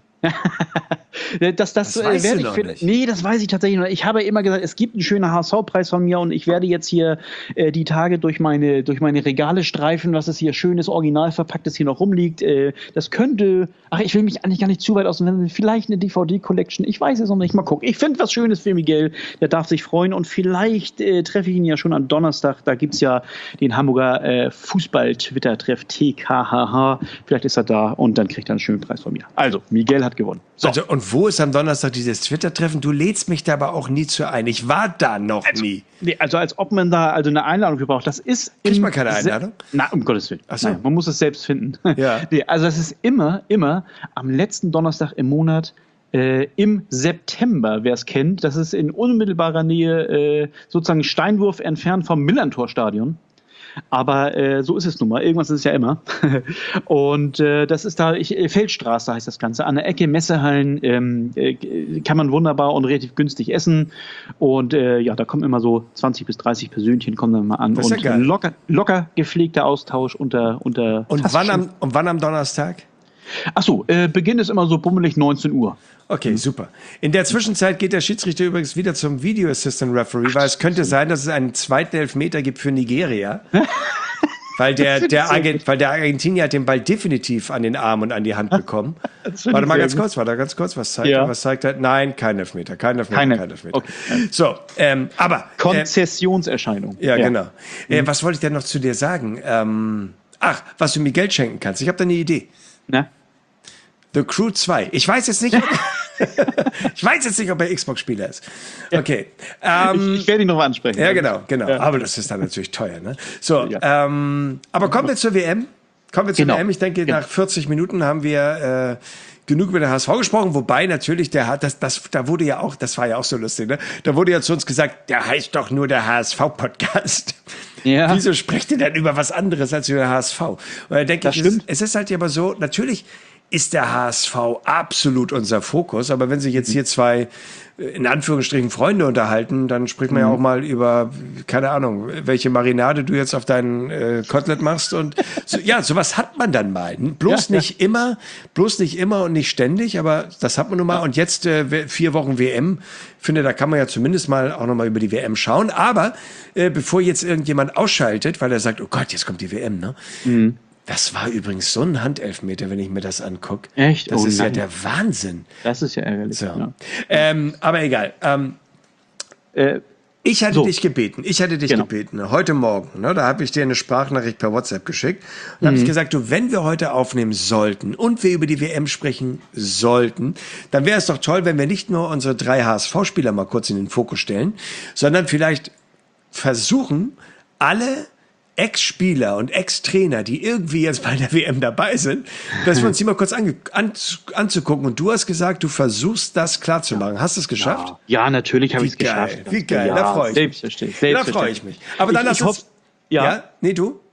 [SPEAKER 2] das, das,
[SPEAKER 1] das äh,
[SPEAKER 2] werde ich für, nee, das weiß ich tatsächlich noch. Ich habe immer gesagt, es gibt einen schönen H S V-Preis von mir und ich werde jetzt hier äh, die Tage durch meine, durch meine Regale streifen, was es hier schönes, original verpacktes hier noch rumliegt. Äh, das könnte, ach, ich will mich eigentlich gar nicht zu weit auseinander, vielleicht eine D V D-Collection, ich weiß es noch nicht, mal gucken. Ich finde was Schönes für Miguel, der darf sich freuen und vielleicht äh, treffe ich ihn ja schon am Donnerstag, da gibt es ja den Hamburger äh, Fußball-Twitter-Treff T K H H, vielleicht ist er da und dann kriegt er einen schönen Preis von mir. Also, Miguel hat gewonnen.
[SPEAKER 1] So. Also, und wo ist am Donnerstag dieses Twitter-Treffen? Du lädst mich da aber auch nie zu ein. Ich war da noch
[SPEAKER 2] also,
[SPEAKER 1] nie.
[SPEAKER 2] Nee, also als ob man da also eine Einladung für braucht. Das ist
[SPEAKER 1] Kriegt man keine Einladung?
[SPEAKER 2] Se- Na, um Gottes Willen.
[SPEAKER 1] Ach so.
[SPEAKER 2] Nein, man muss es selbst finden.
[SPEAKER 1] Ja.
[SPEAKER 2] Nee, also es ist immer, immer am letzten Donnerstag im Monat äh, im September, wer es kennt. Das ist in unmittelbarer Nähe, äh, sozusagen Steinwurf entfernt vom Millantor-Stadion. Aber äh, so ist es nun mal. Irgendwas ist es ja immer. Und äh, das ist da, ich, Feldstraße heißt das Ganze. An der Ecke Messehallen ähm, äh, kann man wunderbar und relativ günstig essen. Und äh, ja, da kommen immer so zwanzig bis dreißig Persönchen kommen dann mal an.
[SPEAKER 1] Das ist
[SPEAKER 2] und
[SPEAKER 1] ja geil.
[SPEAKER 2] locker, locker gepflegter Austausch unter. unter
[SPEAKER 1] und, wann am, und wann am Donnerstag?
[SPEAKER 2] Achso, äh, Beginn ist immer so bummelig neunzehn Uhr.
[SPEAKER 1] Okay, super. In der Zwischenzeit geht der Schiedsrichter übrigens wieder zum Video Assistant Referee, weil es könnte sein, dass es einen zweiten Elfmeter gibt für Nigeria. Weil der, der, Argent, weil der Argentinier hat den Ball definitiv an den Arm und an die Hand bekommen. Warte mal ganz kurz, warte ganz kurz, was zeigt ja. er? Was zeigt er? Nein, kein Elfmeter, kein Elfmeter, Keine. kein Elfmeter. Okay. So, ähm, aber...
[SPEAKER 2] Konzessionserscheinung.
[SPEAKER 1] Äh, ja, ja, genau. Mhm. Äh, was wollte ich denn noch zu dir sagen? Ähm, ach, was du mir Geld schenken kannst. Ich habe da eine Idee.
[SPEAKER 2] Na?
[SPEAKER 1] The Crew zwei. Ich weiß jetzt nicht, ob, ich weiß jetzt nicht, ob er Xbox-Spieler ist. Okay. Ähm,
[SPEAKER 2] ich, ich werde ihn noch mal ansprechen.
[SPEAKER 1] Ja, genau, genau. Ja. Aber das ist dann natürlich teuer, ne? So, ja. ähm, aber kommen wir zur W M. Kommen wir zur genau. W M. Ich denke, genau. nach vierzig Minuten haben wir äh, genug über den H S V gesprochen, wobei natürlich der hat das, das, da wurde ja auch, das war ja auch so lustig, ne? Da wurde ja zu uns gesagt, der heißt doch nur der H S V-Podcast. Ja. Wieso sprecht ihr denn über was anderes als über den H S V? Und da denke ich, es, es ist halt ja aber so, natürlich ist der H S V absolut unser Fokus, aber wenn sich jetzt hier zwei, in Anführungsstrichen, Freunde unterhalten, dann spricht man mhm. ja auch mal über, keine Ahnung, welche Marinade du jetzt auf deinen äh, Kotelett machst und so, ja, sowas hat man dann mal. Bloß ja, nicht ja. immer, bloß nicht immer und nicht ständig, aber das hat man nun mal. Ja. Und jetzt äh, vier Wochen W M, finde, da kann man ja zumindest mal auch noch mal über die W M schauen. Aber äh, bevor jetzt irgendjemand ausschaltet, weil er sagt, oh Gott, jetzt kommt die W M, ne? Mhm. Das war übrigens so ein Handelfmeter, wenn ich mir das angucke.
[SPEAKER 2] Echt?
[SPEAKER 1] Das
[SPEAKER 2] oh,
[SPEAKER 1] ist
[SPEAKER 2] nein.
[SPEAKER 1] ja der Wahnsinn.
[SPEAKER 2] Das ist ja ärgerlich.
[SPEAKER 1] So.
[SPEAKER 2] Ja.
[SPEAKER 1] Ähm, aber egal. Ähm, äh, ich hatte so. dich gebeten. Ich hatte dich genau. gebeten. Heute Morgen. Ne, da habe ich dir eine Sprachnachricht per WhatsApp geschickt. Und mhm. habe ich gesagt, du, wenn wir heute aufnehmen sollten und wir über die W M sprechen sollten, dann wäre es doch toll, wenn wir nicht nur unsere drei H S V-Spieler mal kurz in den Fokus stellen, sondern vielleicht versuchen, alle Ex-Spieler und Ex-Trainer, die irgendwie jetzt bei der W M dabei sind, dass wir uns die mal kurz ange- an- anzugucken. Und du hast gesagt, du versuchst das klar zu machen. Hast du es geschafft?
[SPEAKER 2] Ja, ja natürlich habe ich es geschafft.
[SPEAKER 1] Wie geil,
[SPEAKER 2] ja,
[SPEAKER 1] da freue ich
[SPEAKER 2] selbstverständlich,
[SPEAKER 1] mich. Da freue ich mich. Aber dann
[SPEAKER 2] ich,
[SPEAKER 1] hast
[SPEAKER 2] ich
[SPEAKER 1] du
[SPEAKER 2] hoff, ja.
[SPEAKER 1] ja, nee, du?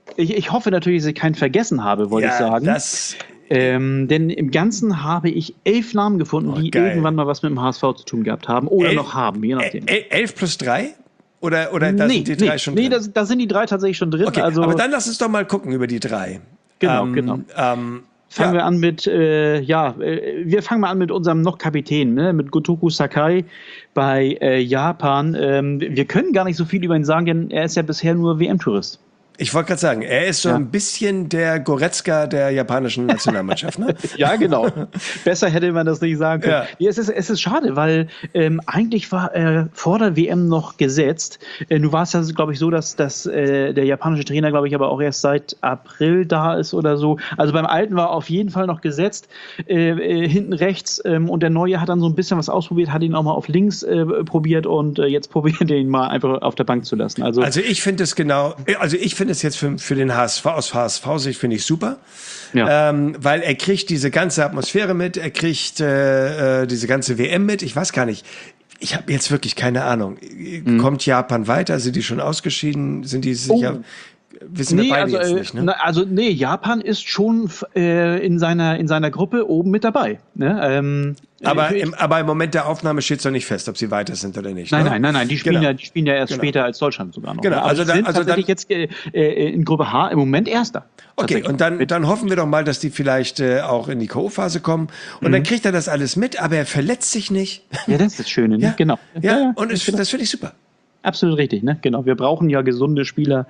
[SPEAKER 2] Ich, ich hoffe natürlich, dass ich keinen vergessen habe, wollte
[SPEAKER 1] ja,
[SPEAKER 2] ich sagen.
[SPEAKER 1] Das
[SPEAKER 2] ähm, denn im Ganzen habe ich elf Namen gefunden,
[SPEAKER 1] oh,
[SPEAKER 2] die
[SPEAKER 1] geil.
[SPEAKER 2] irgendwann mal was mit dem H S V zu tun gehabt haben oder
[SPEAKER 1] elf,
[SPEAKER 2] noch haben, je nachdem.
[SPEAKER 1] El, elf plus drei? Oder, oder da
[SPEAKER 2] nee,
[SPEAKER 1] sind die drei
[SPEAKER 2] nee,
[SPEAKER 1] schon
[SPEAKER 2] nee,
[SPEAKER 1] drin?
[SPEAKER 2] Nee, da, da sind die drei tatsächlich schon drin.
[SPEAKER 1] Okay,
[SPEAKER 2] also,
[SPEAKER 1] aber dann lass uns doch mal gucken über die drei.
[SPEAKER 2] Genau,
[SPEAKER 1] ähm,
[SPEAKER 2] genau.
[SPEAKER 1] Ähm,
[SPEAKER 2] Fangen
[SPEAKER 1] ja.
[SPEAKER 2] wir an mit, äh, ja, äh, wir fangen mal an mit unserem noch Kapitän, ne? Mit Gotoku Sakai bei äh, Japan. Ähm, wir können gar nicht so viel über ihn sagen, denn er ist ja bisher nur W M-Tourist.
[SPEAKER 1] Ich wollte gerade sagen, er ist so
[SPEAKER 2] ja.
[SPEAKER 1] ein bisschen der Goretzka der japanischen Nationalmannschaft, ne?
[SPEAKER 2] Ja, genau. Besser hätte man das nicht sagen können.
[SPEAKER 1] Ja.
[SPEAKER 2] Ja, es, ist, es ist schade, weil ähm, eigentlich war er vor der W M noch gesetzt. Äh, nun war es ja, glaube ich, so, dass, dass äh, der japanische Trainer, glaube ich, aber auch erst seit April da ist oder so. Also beim Alten war er auf jeden Fall noch gesetzt. Äh, äh, hinten rechts ähm, und der Neue hat dann so ein bisschen was ausprobiert, hat ihn auch mal auf links äh, probiert und äh, jetzt probiert er ihn mal einfach auf der Bank zu lassen. Also,
[SPEAKER 1] also ich finde es genau, also ich finde es jetzt für, für den H S V, aus H S V-Sicht finde ich super,
[SPEAKER 2] ja.
[SPEAKER 1] ähm, weil er kriegt diese ganze Atmosphäre mit, er kriegt äh, äh, diese ganze W M mit, ich weiß gar nicht, ich habe jetzt wirklich keine Ahnung, mhm. kommt Japan weiter, sind die schon ausgeschieden, sind die sicher...
[SPEAKER 2] Oh.
[SPEAKER 1] Wissen
[SPEAKER 2] nee,
[SPEAKER 1] wir beide
[SPEAKER 2] also,
[SPEAKER 1] jetzt
[SPEAKER 2] äh,
[SPEAKER 1] nicht, ne?
[SPEAKER 2] na, also nee, Japan ist schon äh, in, seiner, in seiner Gruppe oben mit dabei. Ne? Ähm,
[SPEAKER 1] aber,
[SPEAKER 2] ich,
[SPEAKER 1] im, aber im Moment der Aufnahme steht es noch nicht fest, ob sie weiter sind oder nicht.
[SPEAKER 2] Nein,
[SPEAKER 1] ne?
[SPEAKER 2] nein, nein, nein, die spielen,
[SPEAKER 1] genau.
[SPEAKER 2] ja, die spielen ja erst
[SPEAKER 1] genau.
[SPEAKER 2] später als Deutschland sogar noch.
[SPEAKER 1] Genau,
[SPEAKER 2] aber
[SPEAKER 1] also
[SPEAKER 2] die
[SPEAKER 1] dann,
[SPEAKER 2] sind
[SPEAKER 1] also
[SPEAKER 2] tatsächlich
[SPEAKER 1] dann,
[SPEAKER 2] jetzt äh, äh, in Gruppe H im Moment Erster.
[SPEAKER 1] Okay, und dann, dann hoffen wir doch mal, dass die vielleicht äh, auch in die K O-Phase kommen. Und mhm. dann kriegt er das alles mit, aber er verletzt sich nicht.
[SPEAKER 2] Ja, das ist das Schöne, ne?
[SPEAKER 1] Ja,
[SPEAKER 2] genau.
[SPEAKER 1] Ja, ja und es, das finde ich super.
[SPEAKER 2] Absolut richtig, ne? Genau. Wir brauchen ja gesunde Spieler,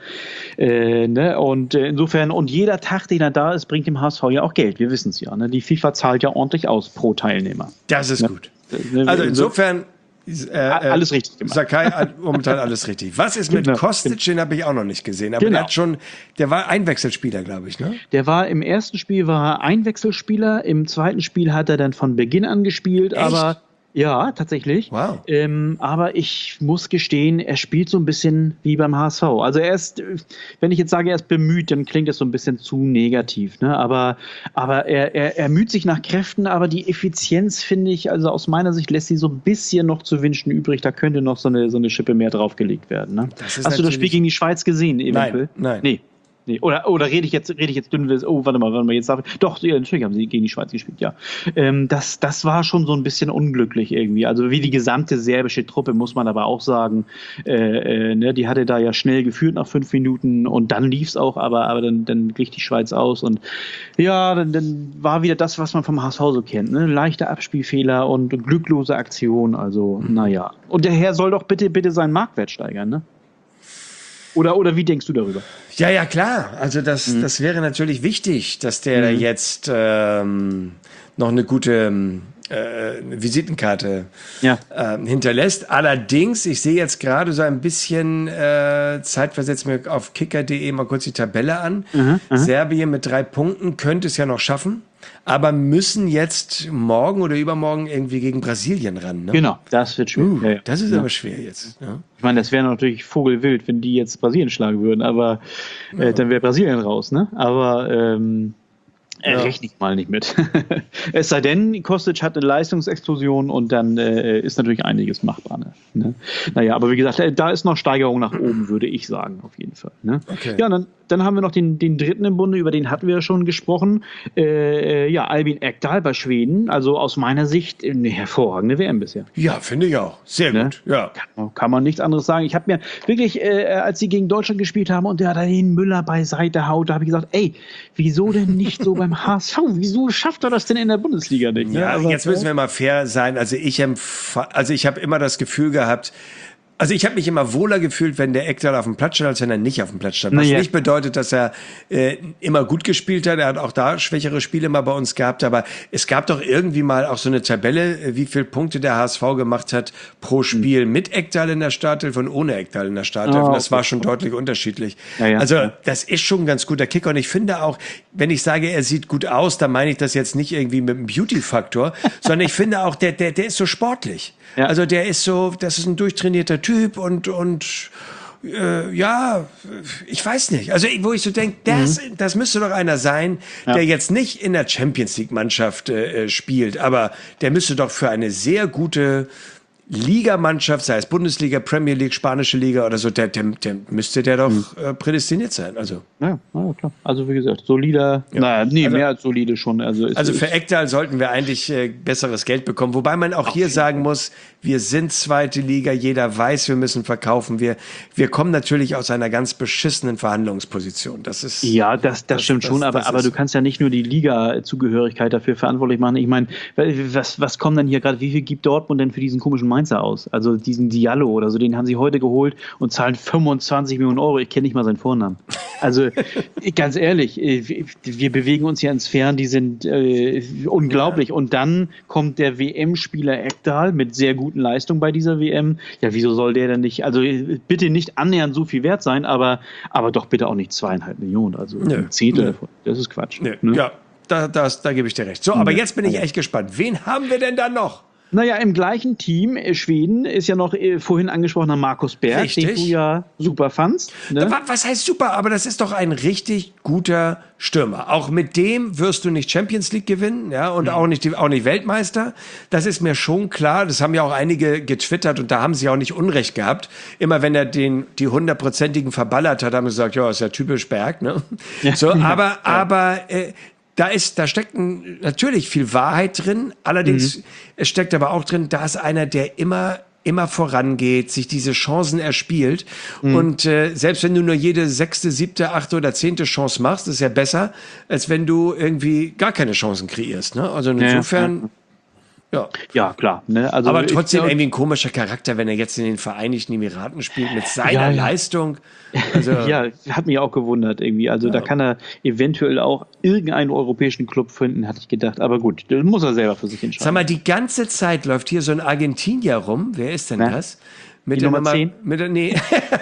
[SPEAKER 2] äh, ne? Und äh, insofern, und jeder Tag, den er da ist, bringt dem H S V ja auch Geld. Wir wissen es ja, ne? Die FIFA zahlt ja ordentlich aus pro Teilnehmer.
[SPEAKER 1] Das ist
[SPEAKER 2] ne?
[SPEAKER 1] gut. Also insofern äh,
[SPEAKER 2] alles richtig gemacht.
[SPEAKER 1] Sakai hat momentan alles richtig. Was ist mit
[SPEAKER 2] genau.
[SPEAKER 1] Kostic? Den habe ich auch noch nicht gesehen. Aber
[SPEAKER 2] genau.
[SPEAKER 1] der hat schon, der war Einwechselspieler, glaube ich, ne?
[SPEAKER 2] Der war im ersten Spiel war er Einwechselspieler, im zweiten Spiel hat er dann von Beginn an gespielt,
[SPEAKER 1] Echt?
[SPEAKER 2] aber ja, tatsächlich.
[SPEAKER 1] Wow.
[SPEAKER 2] Ähm, aber ich muss gestehen, er spielt so ein bisschen wie beim H S V. Also er ist, wenn ich jetzt sage, er ist bemüht, dann klingt das so ein bisschen zu negativ. Ne? Aber, aber er, er, er müht sich nach Kräften, aber die Effizienz, finde ich, also aus meiner Sicht lässt sie so ein bisschen noch zu wünschen übrig. Da könnte noch so eine, so eine Schippe mehr draufgelegt werden. Ne? Hast du das Spiel gegen die Schweiz gesehen, eventuell?
[SPEAKER 1] Nein, nein.
[SPEAKER 2] Nee. Nee. Oder, oder rede ich jetzt, rede ich jetzt dünn, oh, warte mal, warte mal, jetzt darf ich, doch, ja, natürlich haben sie gegen die Schweiz gespielt, ja. Ähm, das, das war schon so ein bisschen unglücklich irgendwie. Also wie die gesamte serbische Truppe, muss man aber auch sagen, äh, äh, ne, die hatte da ja schnell geführt nach fünf Minuten und dann lief es auch, aber, aber dann, dann glich die Schweiz aus und ja, dann, dann war wieder das, was man vom H S V so kennt, ne? Leichte Abspielfehler und glücklose Aktion, also, mhm. naja. Und der Herr soll doch bitte, bitte seinen Marktwert steigern, ne? Oder, oder wie denkst du darüber?
[SPEAKER 1] Ja, ja, klar. Also das, mhm. das wäre natürlich wichtig, dass der mhm. jetzt ähm, noch eine gute äh, Visitenkarte ja. äh, hinterlässt. Allerdings, ich sehe jetzt gerade so ein bisschen äh, zeitversetzt mir auf kicker punkt de mal kurz die Tabelle an. Mhm. Serbien mit drei Punkten könnte es ja noch schaffen, aber müssen jetzt morgen oder übermorgen irgendwie gegen Brasilien ran. Ne?
[SPEAKER 2] Genau, das wird schwer.
[SPEAKER 1] Uh,
[SPEAKER 2] ja, ja.
[SPEAKER 1] Das ist
[SPEAKER 2] ja.
[SPEAKER 1] aber schwer jetzt. Ja.
[SPEAKER 2] Ich meine, das wäre natürlich vogelwild, wenn die jetzt Brasilien schlagen würden, aber äh, ja. dann wäre Brasilien raus. Ne? Aber ähm, äh, ja. rechne ich mal nicht mit. Es sei denn, Kostic hat eine Leistungsexplosion und dann äh, ist natürlich einiges machbar. Ne? Naja, aber wie gesagt, da ist noch Steigerung nach oben, würde ich sagen, auf jeden Fall. Ne?
[SPEAKER 1] Okay.
[SPEAKER 2] Ja, dann, dann haben wir noch den, den dritten im Bunde, über den hatten wir ja schon gesprochen. Äh, ja, Albin Ekdal bei Schweden, also aus meiner Sicht eine hervorragende W M bisher.
[SPEAKER 1] Ja, finde ich auch. Sehr
[SPEAKER 2] ne?
[SPEAKER 1] gut. Ja.
[SPEAKER 2] Kann, kann man nichts anderes sagen. Ich habe mir wirklich, äh, als sie gegen Deutschland gespielt haben und der da den Müller beiseite haut, da habe ich gesagt, ey, wieso denn nicht so beim H S V? Wieso schafft er das denn in der Bundesliga nicht?
[SPEAKER 1] Ja,
[SPEAKER 2] also,
[SPEAKER 1] jetzt müssen wir mal fair sein. Also ich, also ich habe immer das Gefühl gehabt, also ich habe mich immer wohler gefühlt, wenn der Ekdal auf dem Platz stand, als wenn er nicht auf dem Platz stand. Was
[SPEAKER 2] ja.
[SPEAKER 1] nicht bedeutet, dass er äh, immer gut gespielt hat. Er hat auch da schwächere Spiele mal bei uns gehabt. Aber es gab doch irgendwie mal auch so eine Tabelle, wie viele Punkte der H S V gemacht hat pro Spiel mhm. mit Ekdal in der Startelf und ohne Ekdal in der Startelf. Oh, und das okay. war schon deutlich unterschiedlich. Ja, ja. Also das ist schon ein ganz guter Kicker. Und ich finde auch, wenn ich sage, er sieht gut aus, dann meine ich das jetzt nicht irgendwie mit einem Beauty-Faktor, sondern ich finde auch, der, der, der ist so sportlich. Ja. Also der ist so, das ist ein durchtrainierter Typ und, und äh, ja, ich weiß nicht. Also wo ich so denke, das, mhm. das müsste doch einer sein, ja. der jetzt nicht in der Champions League Mannschaft äh, spielt, aber der müsste doch für eine sehr gute Ligamannschaft, sei es Bundesliga, Premier League, spanische Liga oder so, der, der, der müsste der doch mhm. äh, prädestiniert sein. Also.
[SPEAKER 2] Ja, ja, klar. Also wie gesagt, solider, ja. naja, nee, also, mehr als solide schon. Also, ist,
[SPEAKER 1] also für Ekdal sollten wir eigentlich äh, besseres Geld bekommen. Wobei man auch hier sagen muss, wir sind zweite Liga, jeder weiß, wir müssen verkaufen. Wir, wir kommen natürlich aus einer ganz beschissenen Verhandlungsposition. Das ist,
[SPEAKER 2] ja, das, das, das stimmt das, schon, aber, aber du kannst ja nicht nur die Liga-Zugehörigkeit dafür verantwortlich machen. Ich meine, was, was kommt denn hier gerade, wie viel gibt Dortmund denn für diesen komischen Mainzer aus? Also diesen Diallo oder so, den haben sie heute geholt und zahlen fünfundzwanzig Millionen Euro. Ich kenne nicht mal seinen Vornamen. Also ganz ehrlich, wir bewegen uns ja in Sphären, die sind äh, unglaublich. Und dann kommt der W M-Spieler Ekdal mit sehr guten Leistungen bei dieser W M. Ja, wieso soll der denn nicht, also bitte nicht annähernd so viel wert sein, aber, aber doch bitte auch nicht zweieinhalb Millionen, also Nö. ein Zehntel davon. Das ist Quatsch.
[SPEAKER 1] Ne? Ja, da, das, da gebe ich dir recht. So, aber jetzt bin ich echt gespannt. Wen haben wir denn da noch?
[SPEAKER 2] Naja, im gleichen Team, Schweden, ist ja noch äh, vorhin angesprochener Markus Berg,
[SPEAKER 1] richtig.
[SPEAKER 2] Den du ja super fandst. Ne?
[SPEAKER 1] Was heißt super? Aber das ist doch ein richtig guter Stürmer. Auch mit dem wirst du nicht Champions League gewinnen, ja, und mhm. auch nicht, auch nicht Weltmeister. Das ist mir schon klar. Das haben ja auch einige getwittert und da haben sie auch nicht Unrecht gehabt. Immer wenn er den, die hundertprozentigen verballert hat, haben sie gesagt, ja, ist ja typisch Berg, ne? Ja. So, aber, ja. aber, äh, Da ist, da steckt ein, natürlich viel Wahrheit drin. Allerdings, mhm. es steckt aber auch drin, da ist einer, der immer, immer vorangeht, sich diese Chancen erspielt. Mhm. Und äh, selbst wenn du nur jede sechste, siebte, achte oder zehnte Chance machst, ist ja besser, als wenn du irgendwie gar keine Chancen kreierst. Ne? Also insofern. Ja.
[SPEAKER 2] Ja. ja, klar. Ne? Also
[SPEAKER 1] aber trotzdem irgendwie ein komischer Charakter, wenn er jetzt in den Vereinigten Emiraten spielt mit seiner
[SPEAKER 2] ja, ja.
[SPEAKER 1] Leistung. Also
[SPEAKER 2] ja, hat mich auch gewundert irgendwie. Also ja. da kann er eventuell auch irgendeinen europäischen Club finden, hatte ich gedacht. Aber gut, das muss er selber für sich entscheiden.
[SPEAKER 1] Sag mal, die ganze Zeit läuft hier so ein Argentinier rum. Wer ist denn Na? das? Mit
[SPEAKER 2] die
[SPEAKER 1] der
[SPEAKER 2] Nummer zehn?
[SPEAKER 1] Mit der, nee.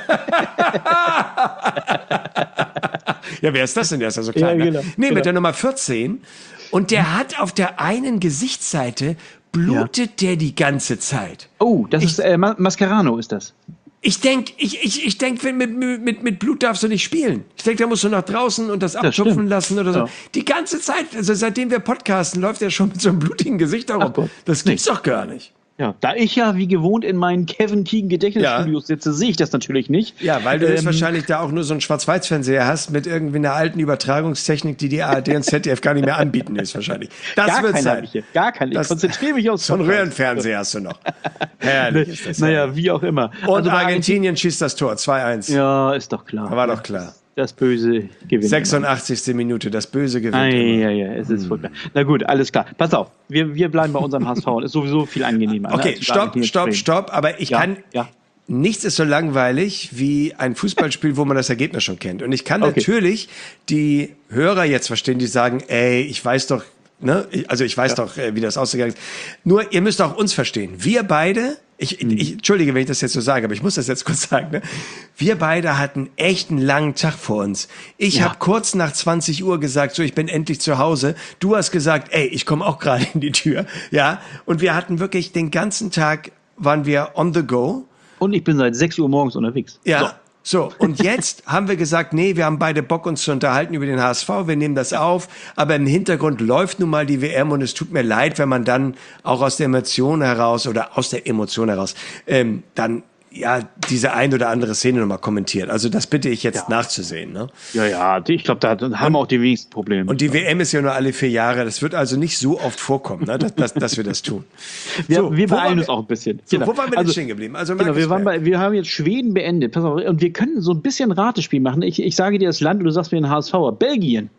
[SPEAKER 1] Ja, wer ist das denn? Der ist ja so klein. Ja, genau, nee, genau. Mit der Nummer vierzehn. Und der hat auf der einen Gesichtsseite blutet ja. der die ganze Zeit.
[SPEAKER 2] Oh, das ich, ist äh, Mascherano ist das.
[SPEAKER 1] Ich denke, ich, ich, ich denk, mit, mit, mit Blut darfst du nicht spielen. Ich denke, da musst du nach draußen und das abtupfen das lassen oder so. Ja. Die ganze Zeit, also seitdem wir podcasten, läuft er schon mit so einem blutigen Gesicht herum. Das gibt's nee. doch gar nicht.
[SPEAKER 2] Ja, da ich ja wie gewohnt in meinen Kevin Keegan Gedächtnisstudios ja. sitze, sehe ich das natürlich nicht.
[SPEAKER 1] Ja, weil du ähm, jetzt wahrscheinlich da auch nur so einen Schwarz-Weiß-Fernseher hast mit irgendwie einer alten Übertragungstechnik, die die A R D und Z D F gar nicht mehr anbieten ist wahrscheinlich. Das
[SPEAKER 2] gar
[SPEAKER 1] wird sein.
[SPEAKER 2] Ich gar kein. Ich konzentriere mich aufs
[SPEAKER 1] So einen Röhrenfernseher hast du noch. Herrlich ist das.
[SPEAKER 2] Naja, wie auch immer.
[SPEAKER 1] Und also Argentinien schießt das Tor, zwei eins.
[SPEAKER 2] Ja, ist doch klar.
[SPEAKER 1] War doch klar.
[SPEAKER 2] Das Böse gewinnt.
[SPEAKER 1] sechsundachtzigste Minute, das Böse gewinnt.
[SPEAKER 2] Ah, ja, ja, es ist furchtbar. Na gut, alles klar. Pass auf, wir, wir bleiben bei unserem H S V. Ist sowieso viel angenehmer.
[SPEAKER 1] Okay, ne? stopp, stopp, stopp. Aber ich ja, kann, ja. nichts ist so langweilig wie ein Fußballspiel, wo man das Ergebnis schon kennt. Und ich kann okay. natürlich die Hörer jetzt verstehen, die sagen, ey, ich weiß doch, ne, also ich weiß ja. doch, wie das ausgegangen ist. Nur, ihr müsst auch uns verstehen. Wir beide, ich, mhm. ich entschuldige, wenn ich das jetzt so sage, aber ich muss das jetzt kurz sagen, ne? Wir beide hatten echt einen langen Tag vor uns. Ich ja. habe kurz nach zwanzig Uhr gesagt, so, ich bin endlich zu Hause. Du hast gesagt, ey, ich komme auch gerade in die Tür, ja. Und wir hatten wirklich den ganzen Tag, waren wir on the go.
[SPEAKER 2] Und ich bin seit sechs Uhr morgens unterwegs.
[SPEAKER 1] Ja. So. So, und jetzt haben wir gesagt, nee, wir haben beide Bock, uns zu unterhalten über den H S V, wir nehmen das auf, aber im Hintergrund läuft nun mal die W M und es tut mir leid, wenn man dann auch aus der Emotion heraus oder aus der Emotion heraus ähm, dann ja diese ein oder andere Szene nochmal kommentiert. Also das bitte ich jetzt ja. nachzusehen. Ne?
[SPEAKER 2] Ja, ja, ich glaube, da haben wir auch die wenigsten Probleme.
[SPEAKER 1] Und die W M ist ja nur alle vier Jahre, das wird also nicht so oft vorkommen, ne, dass, dass, dass wir das tun.
[SPEAKER 2] Wir, so, wir beeilen uns auch ein bisschen.
[SPEAKER 1] So, genau. Wo waren wir also, denn stehen geblieben? Also
[SPEAKER 2] genau, wir, waren bei, wir haben jetzt Schweden beendet. Pass auf, und wir können so ein bisschen Ratespiel machen. Ich, ich sage dir das Land und du sagst mir ein H S V. Belgien.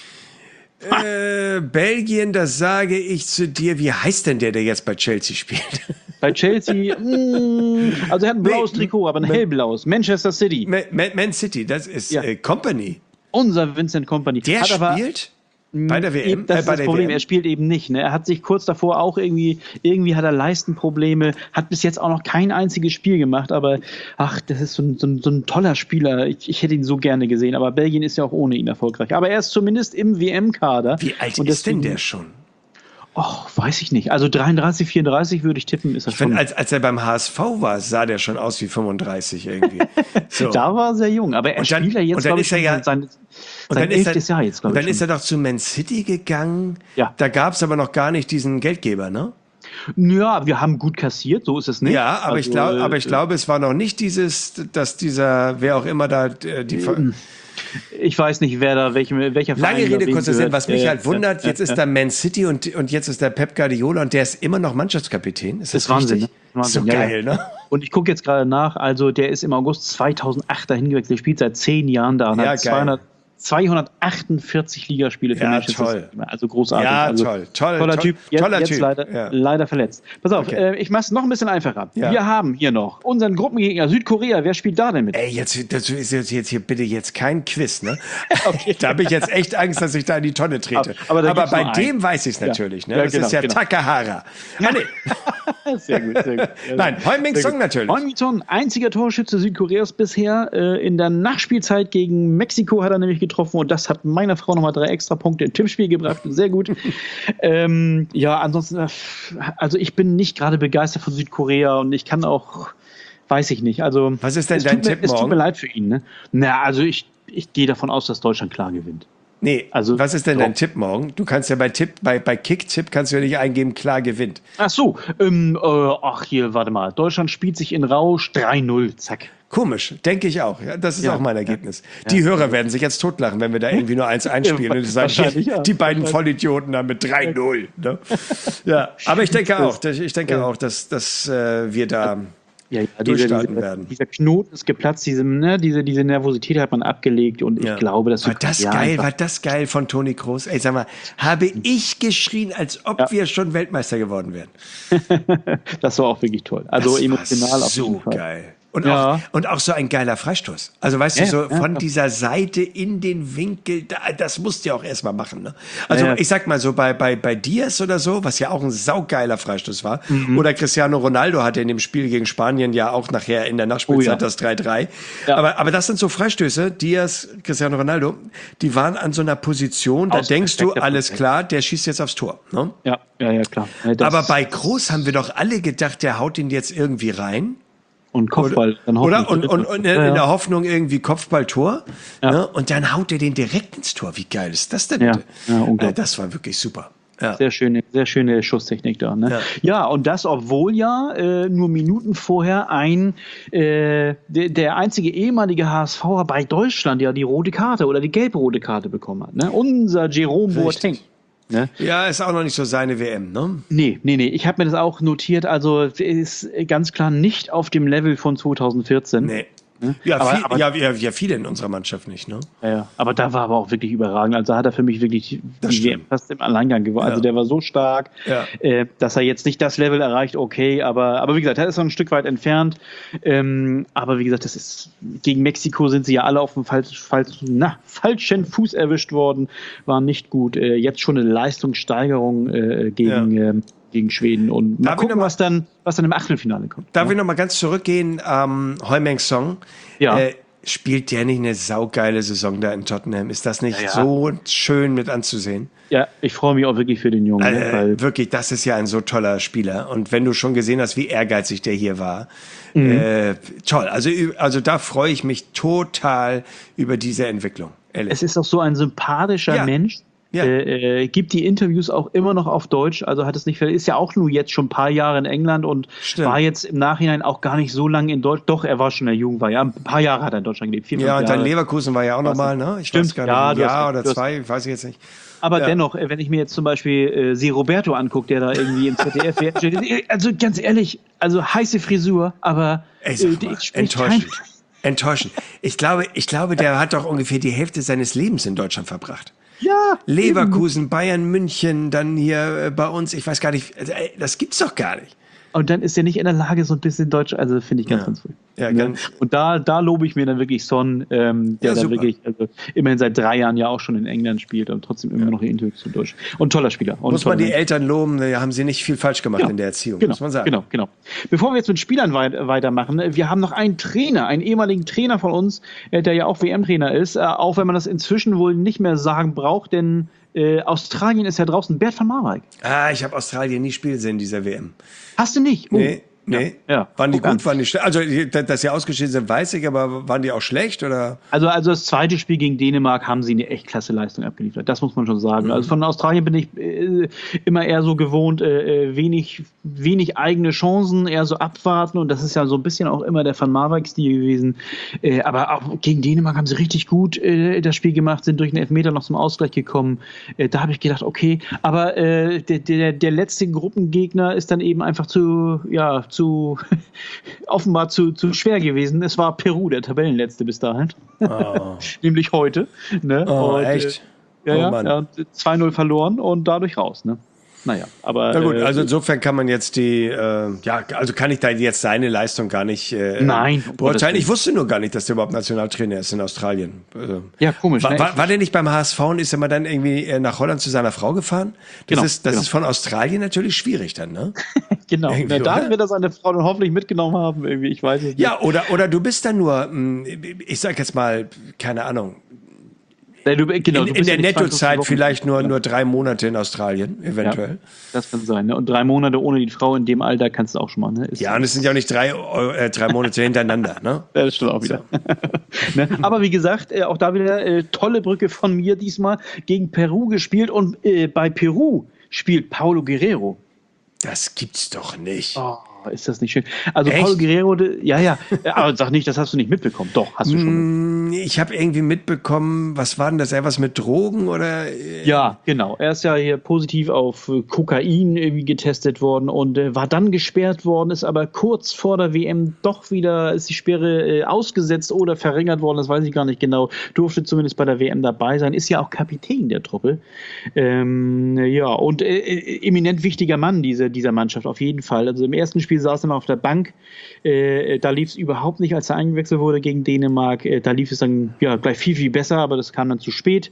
[SPEAKER 1] Äh, Belgien, das sage ich zu dir. Wie heißt denn der, der jetzt bei Chelsea spielt?
[SPEAKER 2] Bei Chelsea, mh, also er hat ein blaues nee, Trikot, aber ein Man, hellblaues. Manchester City.
[SPEAKER 1] Man, Man City, das ist ja. äh, Kompany.
[SPEAKER 2] Unser Vincent Kompany.
[SPEAKER 1] Der hat spielt? Aber, Bei der W M?
[SPEAKER 2] Das ist
[SPEAKER 1] äh, bei
[SPEAKER 2] das Problem, W M. Er spielt eben nicht. Ne? Er hat sich kurz davor auch irgendwie, irgendwie hat er Leistenprobleme, hat bis jetzt auch noch kein einziges Spiel gemacht, aber ach, das ist so ein, so ein, so ein toller Spieler. Ich, ich hätte ihn so gerne gesehen, aber Belgien ist ja auch ohne ihn erfolgreich. Aber er ist zumindest im W M-Kader.
[SPEAKER 1] Wie alt Und ist denn der schon?
[SPEAKER 2] Oh, weiß ich nicht. Also dreiunddreißig, vierunddreißig würde ich tippen, ist das
[SPEAKER 1] ich
[SPEAKER 2] schon.
[SPEAKER 1] Find, als, als er beim H S V war, sah der schon aus wie fünfunddreißig irgendwie. So.
[SPEAKER 2] Da war er sehr jung, aber er
[SPEAKER 1] und dann,
[SPEAKER 2] spielt ja jetzt, glaube ich,
[SPEAKER 1] ist er ja,
[SPEAKER 2] sein,
[SPEAKER 1] sein
[SPEAKER 2] sein elftes Jahr jetzt, glaube ich.
[SPEAKER 1] Und dann ist er doch zu Man City gegangen.
[SPEAKER 2] Ja.
[SPEAKER 1] Da gab es aber noch gar nicht diesen Geldgeber, ne?
[SPEAKER 2] Ja, wir haben gut kassiert, so ist es nicht.
[SPEAKER 1] Ja, aber
[SPEAKER 2] also,
[SPEAKER 1] ich glaube, aber ich
[SPEAKER 2] äh,
[SPEAKER 1] glaube, es war noch nicht dieses, dass dieser, wer auch immer da äh, die Ver
[SPEAKER 2] Ich weiß nicht, wer da, welche, welcher Verein
[SPEAKER 1] Lange Rede,
[SPEAKER 2] da
[SPEAKER 1] kurzer Sinn, was mich
[SPEAKER 2] äh,
[SPEAKER 1] halt wundert,
[SPEAKER 2] äh,
[SPEAKER 1] jetzt ist da Man City und, und jetzt ist der Pep Guardiola und der ist immer noch Mannschaftskapitän. Ist das,
[SPEAKER 2] das ist Wahnsinn,
[SPEAKER 1] richtig?
[SPEAKER 2] ne? Wahnsinn.
[SPEAKER 1] So
[SPEAKER 2] Ja,
[SPEAKER 1] geil,
[SPEAKER 2] ja.
[SPEAKER 1] ne?
[SPEAKER 2] Und ich gucke jetzt gerade nach, also der ist im August zweitausendacht dahin gewechselt, spielt seit zehn Jahren da und
[SPEAKER 1] Ja,
[SPEAKER 2] hat
[SPEAKER 1] geil.
[SPEAKER 2] zweihundert, zweihundertachtundvierzig Ligaspiele für
[SPEAKER 1] Ja,
[SPEAKER 2] Manchester
[SPEAKER 1] toll.
[SPEAKER 2] City. Also großartig.
[SPEAKER 1] Ja,
[SPEAKER 2] also,
[SPEAKER 1] toll, toll,
[SPEAKER 2] toller
[SPEAKER 1] toll,
[SPEAKER 2] Typ. Jetzt,
[SPEAKER 1] toller
[SPEAKER 2] jetzt
[SPEAKER 1] Typ.
[SPEAKER 2] Leider,
[SPEAKER 1] Ja.
[SPEAKER 2] leider verletzt. Pass auf,
[SPEAKER 1] Okay.
[SPEAKER 2] äh, ich mache es noch ein bisschen einfacher.
[SPEAKER 1] Ja.
[SPEAKER 2] Wir haben hier noch unseren Gruppengegner Südkorea. Wer spielt da denn mit?
[SPEAKER 1] Ey, jetzt, das ist jetzt, jetzt hier bitte jetzt kein Quiz, ne?
[SPEAKER 2] Okay.
[SPEAKER 1] Da habe ich jetzt echt Angst, dass ich da in die Tonne trete.
[SPEAKER 2] Aber- aber da
[SPEAKER 1] Aber
[SPEAKER 2] gibt's
[SPEAKER 1] bei
[SPEAKER 2] nur
[SPEAKER 1] dem
[SPEAKER 2] einen.
[SPEAKER 1] weiß ich es
[SPEAKER 2] Ja.
[SPEAKER 1] natürlich, ne?
[SPEAKER 2] Ja,
[SPEAKER 1] Das
[SPEAKER 2] genau,
[SPEAKER 1] ist ja
[SPEAKER 2] genau.
[SPEAKER 1] Takahara. Ah, nee.
[SPEAKER 2] Sehr gut, sehr gut.
[SPEAKER 1] Nein, Heung-min Song natürlich.
[SPEAKER 2] Heung-min Son, einziger Torschütze Südkoreas bisher. Äh, in der Nachspielzeit gegen Mexiko hat er nämlich getroffen und das hat meiner Frau nochmal drei extra Punkte im Tippspiel gebracht. Sehr gut. ähm, ja, ansonsten, äh, also ich bin nicht gerade begeistert von Südkorea und ich kann auch, weiß ich nicht. Also,
[SPEAKER 1] Was ist denn
[SPEAKER 2] es
[SPEAKER 1] dein
[SPEAKER 2] tut mir,
[SPEAKER 1] Tipp
[SPEAKER 2] Es tut
[SPEAKER 1] morgen?
[SPEAKER 2] mir leid für ihn. Ne? Na, also ich, ich gehe davon aus, dass Deutschland klar gewinnt.
[SPEAKER 1] Nee,
[SPEAKER 2] Also-
[SPEAKER 1] was ist denn
[SPEAKER 2] Doch.
[SPEAKER 1] dein Tipp morgen? Du kannst ja bei Tipp, bei, bei Kick-Tipp kannst du ja nicht eingeben, klar gewinnt.
[SPEAKER 2] Ach so, ähm, äh, ach hier, warte mal. Deutschland spielt sich in Rausch drei null, zack.
[SPEAKER 1] Komisch, denke ich auch. Ja, das ist
[SPEAKER 2] Ja,
[SPEAKER 1] auch mein Ergebnis. Die Hörer werden sich jetzt totlachen, wenn wir da irgendwie nur eins einspielen und sagen,
[SPEAKER 2] wahrscheinlich, ja.
[SPEAKER 1] die beiden Vollidioten da mit drei null. Ne? Ja, aber ich denke auch, ich denke auch, dass, dass äh, wir da
[SPEAKER 2] Ja, ja, dieser,
[SPEAKER 1] durchstarten
[SPEAKER 2] dieser,
[SPEAKER 1] werden.
[SPEAKER 2] dieser Knoten ist geplatzt, diese, ne, diese, diese Nervosität hat man abgelegt und ich
[SPEAKER 1] Ja.
[SPEAKER 2] glaube, dass
[SPEAKER 1] War das
[SPEAKER 2] Südkorea
[SPEAKER 1] geil,
[SPEAKER 2] einfach-
[SPEAKER 1] war das geil von Toni Kroos? Ey, sag mal, habe ich geschrien, als ob
[SPEAKER 2] Ja.
[SPEAKER 1] wir schon Weltmeister geworden wären.
[SPEAKER 2] das war auch wirklich toll. Also
[SPEAKER 1] Das
[SPEAKER 2] emotional
[SPEAKER 1] war
[SPEAKER 2] auf jeden
[SPEAKER 1] so
[SPEAKER 2] Fall.
[SPEAKER 1] geil. Und,
[SPEAKER 2] Ja.
[SPEAKER 1] auch, und auch so ein geiler Freistoß. Also weißt
[SPEAKER 2] Ja,
[SPEAKER 1] du, so
[SPEAKER 2] ja,
[SPEAKER 1] von
[SPEAKER 2] ja.
[SPEAKER 1] dieser Seite in den Winkel, da, das musst du ja auch erstmal machen. Ne? Also
[SPEAKER 2] Ja, ja.
[SPEAKER 1] ich sag mal so, bei, bei, bei Diaz oder so, was ja auch ein saugeiler Freistoß war,
[SPEAKER 2] Mhm.
[SPEAKER 1] oder Cristiano Ronaldo hatte in dem Spiel gegen Spanien ja auch nachher in der Nachspielzeit
[SPEAKER 2] Oh ja.
[SPEAKER 1] das drei drei.
[SPEAKER 2] Ja.
[SPEAKER 1] Aber, aber das sind so Freistöße, Diaz, Cristiano Ronaldo, die waren an so einer Position, da
[SPEAKER 2] Aus
[SPEAKER 1] denkst du,
[SPEAKER 2] perfekter
[SPEAKER 1] alles
[SPEAKER 2] Position.
[SPEAKER 1] klar, der schießt jetzt aufs Tor. Ne?
[SPEAKER 2] Ja, ja, ja, klar. Ja, das-
[SPEAKER 1] Aber bei Groß haben wir doch alle gedacht, der haut ihn jetzt irgendwie rein.
[SPEAKER 2] und Kopfball. Dann
[SPEAKER 1] Oder?
[SPEAKER 2] hoffentlich-
[SPEAKER 1] Und, und, und in
[SPEAKER 2] Ja, ja.
[SPEAKER 1] der Hoffnung irgendwie Kopfballtor.
[SPEAKER 2] Ja.
[SPEAKER 1] Ne? Und dann haut er den direkt ins Tor. Wie geil ist das denn
[SPEAKER 2] Ja,
[SPEAKER 1] bitte?
[SPEAKER 2] ja, unglaublich.
[SPEAKER 1] Äh, das war wirklich super. Ja.
[SPEAKER 2] Sehr schöne, sehr schöne Schusstechnik da. Ne?
[SPEAKER 1] Ja.
[SPEAKER 2] Ja. und das, obwohl ja äh, nur Minuten vorher ein äh, der, der einzige ehemalige HSVer bei Deutschland ja die rote Karte oder die gelb-rote Karte bekommen hat. Ne? Unser Jerome Boateng. Ne?
[SPEAKER 1] Ja, ist auch noch nicht so seine W M, ne?
[SPEAKER 2] Nee, nee, nee. Ich habe mir das auch notiert. Also ist ganz klar nicht auf dem Level von zweitausendvierzehn.
[SPEAKER 1] Nee. Ja,
[SPEAKER 2] Aber-
[SPEAKER 1] viel,
[SPEAKER 2] aber-
[SPEAKER 1] ja, ja, ja, viele in unserer Mannschaft nicht, ne?
[SPEAKER 2] Ja, ja. Aber da war aber auch wirklich überragend. Also hat er für mich wirklich die
[SPEAKER 1] Das
[SPEAKER 2] die W M
[SPEAKER 1] stimmt.
[SPEAKER 2] fast im Alleingang gewonnen. Also
[SPEAKER 1] Ja.
[SPEAKER 2] der war so stark,
[SPEAKER 1] Ja.
[SPEAKER 2] äh, dass er jetzt nicht das Level erreicht, okay, aber, aber wie gesagt, er ist noch ein Stück weit entfernt. Ähm, aber wie gesagt, das ist gegen Mexiko sind sie ja alle auf dem falsch, falsch, na, falschen Fuß erwischt worden, war nicht gut. Äh, jetzt schon eine Leistungssteigerung äh, gegen, ähm, gegen Schweden. Und mal
[SPEAKER 1] Darf ich
[SPEAKER 2] gucken,
[SPEAKER 1] noch mal-
[SPEAKER 2] was dann, was dann im Achtelfinale kommt.
[SPEAKER 1] Darf ich noch mal ganz zurückgehen? Ähm, Heung-min Song.
[SPEAKER 2] Ja.
[SPEAKER 1] Äh, spielt der nicht eine saugeile Saison da in Tottenham? Ist das nicht
[SPEAKER 2] Ja, ja.
[SPEAKER 1] so schön mit anzusehen?
[SPEAKER 2] Ja, ich freue mich auch wirklich für den Jungen. ne,
[SPEAKER 1] Äh,
[SPEAKER 2] weil,
[SPEAKER 1] wirklich, das ist ja ein so toller Spieler. Und wenn du schon gesehen hast, wie ehrgeizig der hier war,
[SPEAKER 2] Mhm.
[SPEAKER 1] äh, toll. Also, ü- also da freue ich mich total über diese Entwicklung. Ehrlich.
[SPEAKER 2] Es ist auch so ein sympathischer
[SPEAKER 1] Ja.
[SPEAKER 2] Mensch.
[SPEAKER 1] Ja.
[SPEAKER 2] Äh, äh, gibt die Interviews auch immer noch auf Deutsch, also hat es nicht, ist ja auch nur jetzt schon ein paar Jahre in England und
[SPEAKER 1] Stimmt.
[SPEAKER 2] war jetzt im Nachhinein auch gar nicht so lange in Deutschland. Doch, er war schon in der Jugend, war ja ein paar Jahre hat er in Deutschland gelebt. Vier,
[SPEAKER 1] Ja,
[SPEAKER 2] fünf
[SPEAKER 1] und dann
[SPEAKER 2] Jahre.
[SPEAKER 1] Leverkusen war ja auch nochmal, ne? Ich
[SPEAKER 2] Stimmt,
[SPEAKER 1] weiß gar nicht,
[SPEAKER 2] ja,
[SPEAKER 1] ein
[SPEAKER 2] du hast
[SPEAKER 1] Jahr
[SPEAKER 2] recht,
[SPEAKER 1] oder
[SPEAKER 2] du hast
[SPEAKER 1] zwei, weiß ich jetzt nicht.
[SPEAKER 2] Aber
[SPEAKER 1] Ja.
[SPEAKER 2] dennoch, äh, wenn ich mir jetzt zum Beispiel äh, Se Roberto angucke, der da irgendwie im Z D F wäre, also ganz ehrlich, also heiße Frisur, aber
[SPEAKER 1] Ey, sag
[SPEAKER 2] äh,
[SPEAKER 1] mal,
[SPEAKER 2] spricht
[SPEAKER 1] enttäuschend.
[SPEAKER 2] kein-
[SPEAKER 1] Enttäuschend. Ich glaube, ich glaube, der hat doch ungefähr die Hälfte seines Lebens in Deutschland verbracht.
[SPEAKER 2] Ja,
[SPEAKER 1] Leverkusen, Bayern, München, dann hier äh, bei uns, ich weiß gar nicht, also, ey, das gibt's doch gar nicht.
[SPEAKER 2] und dann ist er nicht in der Lage, so ein bisschen Deutsch, also finde ich ganz,
[SPEAKER 1] Ja.
[SPEAKER 2] ganz früh.
[SPEAKER 1] Ja,
[SPEAKER 2] Ne?
[SPEAKER 1] ganz-
[SPEAKER 2] Und da, da lobe ich mir dann wirklich Son, ähm, der
[SPEAKER 1] Ja,
[SPEAKER 2] da
[SPEAKER 1] super.
[SPEAKER 2] wirklich, also immerhin seit drei Jahren ja auch schon in England spielt und trotzdem immer noch die Interviews zu Deutsch. Und toller Spieler. Und
[SPEAKER 1] Muss man die
[SPEAKER 2] toller Mensch.
[SPEAKER 1] Eltern loben, da haben sie nicht viel falsch gemacht
[SPEAKER 2] Genau.
[SPEAKER 1] in der Erziehung,
[SPEAKER 2] Genau,
[SPEAKER 1] muss man sagen.
[SPEAKER 2] genau, genau. Bevor wir jetzt mit Spielern weit, weitermachen, wir haben noch einen Trainer, einen ehemaligen Trainer von uns, äh, der ja auch W M-Trainer ist, äh, auch wenn man das inzwischen wohl nicht mehr sagen braucht, denn äh, Australien ist ja draußen. Bert van Marwijk.
[SPEAKER 1] Ah, ich habe Australien nie spielen sehen in dieser W M.
[SPEAKER 2] Hast du nicht? Oh.
[SPEAKER 1] Nee, Nee?
[SPEAKER 2] Ja. ja.
[SPEAKER 1] Waren die
[SPEAKER 2] Guck
[SPEAKER 1] gut,
[SPEAKER 2] an.
[SPEAKER 1] waren die schlecht? Also, dass sie ausgeschieden sind, weiß ich, aber waren die auch schlecht, oder?
[SPEAKER 2] Also, also das zweite Spiel gegen Dänemark haben sie eine echt klasse Leistung abgeliefert. Das muss man schon sagen. Mhm. Also von Australien bin ich äh, immer eher so gewohnt, äh, wenig, wenig eigene Chancen, eher so abwarten. Und das ist ja so ein bisschen auch immer der Van Marwijk-Stil gewesen. Äh, aber auch gegen Dänemark haben sie richtig gut äh, das Spiel gemacht, sind durch einen Elfmeter noch zum Ausgleich gekommen. Äh, da habe ich gedacht, okay. Aber äh, der, der, der letzte Gruppengegner ist dann eben einfach zu, ja, zu offenbar zu, zu schwer gewesen. Es war Peru, der Tabellenletzte bis dahin. Oh. Nämlich heute. Ne?
[SPEAKER 1] Oh,
[SPEAKER 2] und,
[SPEAKER 1] echt?
[SPEAKER 2] Äh, ja,
[SPEAKER 1] oh, Mann.
[SPEAKER 2] ja, zwei null verloren und dadurch raus. Ne? Naja, aber.
[SPEAKER 1] Na gut,
[SPEAKER 2] äh,
[SPEAKER 1] also insofern kann man jetzt die, äh, ja, also kann ich da jetzt seine Leistung gar nicht äh,
[SPEAKER 2] Nein,
[SPEAKER 1] beurteilen. Ich wusste nur gar nicht, dass der überhaupt Nationaltrainer ist in Australien. Also,
[SPEAKER 2] ja, komisch.
[SPEAKER 1] War,
[SPEAKER 2] ne?
[SPEAKER 1] war, war der nicht beim H S V und ist er mal dann irgendwie äh, nach Holland zu seiner Frau gefahren? Das,
[SPEAKER 2] genau,
[SPEAKER 1] ist, das
[SPEAKER 2] genau.
[SPEAKER 1] ist von Australien natürlich schwierig dann, ne?
[SPEAKER 2] Genau,
[SPEAKER 1] Irgendwie,
[SPEAKER 2] Na, da
[SPEAKER 1] oder?
[SPEAKER 2] wird das seine Frau dann hoffentlich mitgenommen haben, irgendwie, ich weiß es nicht.
[SPEAKER 1] Ja, oder, oder du bist dann nur, mh, ich sag jetzt mal, keine Ahnung,
[SPEAKER 2] Ja, du, genau,
[SPEAKER 1] in,
[SPEAKER 2] du
[SPEAKER 1] in
[SPEAKER 2] bist
[SPEAKER 1] der
[SPEAKER 2] ja nicht
[SPEAKER 1] Nettozeit
[SPEAKER 2] Wochen.
[SPEAKER 1] vielleicht nur,
[SPEAKER 2] ja.
[SPEAKER 1] nur drei Monate in Australien, eventuell.
[SPEAKER 2] Ja, das kann sein. Ne? Und drei Monate ohne die Frau in dem Alter kannst du auch schon mal. Ne? Ist
[SPEAKER 1] Ja, und es sind ja auch nicht drei, äh, drei Monate hintereinander, ne?
[SPEAKER 2] Ja, das stimmt auch wieder. So. Ne? Aber wie gesagt, äh, auch da wieder äh, tolle Brücke von mir diesmal gegen Peru gespielt und äh, bei Peru spielt Paulo Guerrero.
[SPEAKER 1] Das gibt's doch nicht.
[SPEAKER 2] Oh, ist das nicht schön? Also
[SPEAKER 1] Echt?
[SPEAKER 2] Paulo Guerrero, de, ja, ja, aber sag nicht, das hast du nicht mitbekommen. Doch, hast du schon.
[SPEAKER 1] Mm, Ich habe irgendwie mitbekommen, was war denn das? Etwas mit Drogen oder? äh,
[SPEAKER 2] Ja, genau. Er ist ja hier positiv auf äh, Kokain irgendwie getestet worden und äh, war dann gesperrt worden, ist aber kurz vor der W M doch wieder, ist die Sperre äh, ausgesetzt oder verringert worden, das weiß ich gar nicht genau. Durfte zumindest bei der W M dabei sein, ist ja auch Kapitän der Truppe. Ähm, ja, und äh, äh, eminent wichtiger Mann dieser, dieser Mannschaft, auf jeden Fall. Also im ersten Spiel saß er noch auf der Bank, äh, da lief es überhaupt nicht, als er eingewechselt wurde gegen Dänemark. Äh, da lief es dann ja gleich viel, viel besser, aber das kam dann zu spät.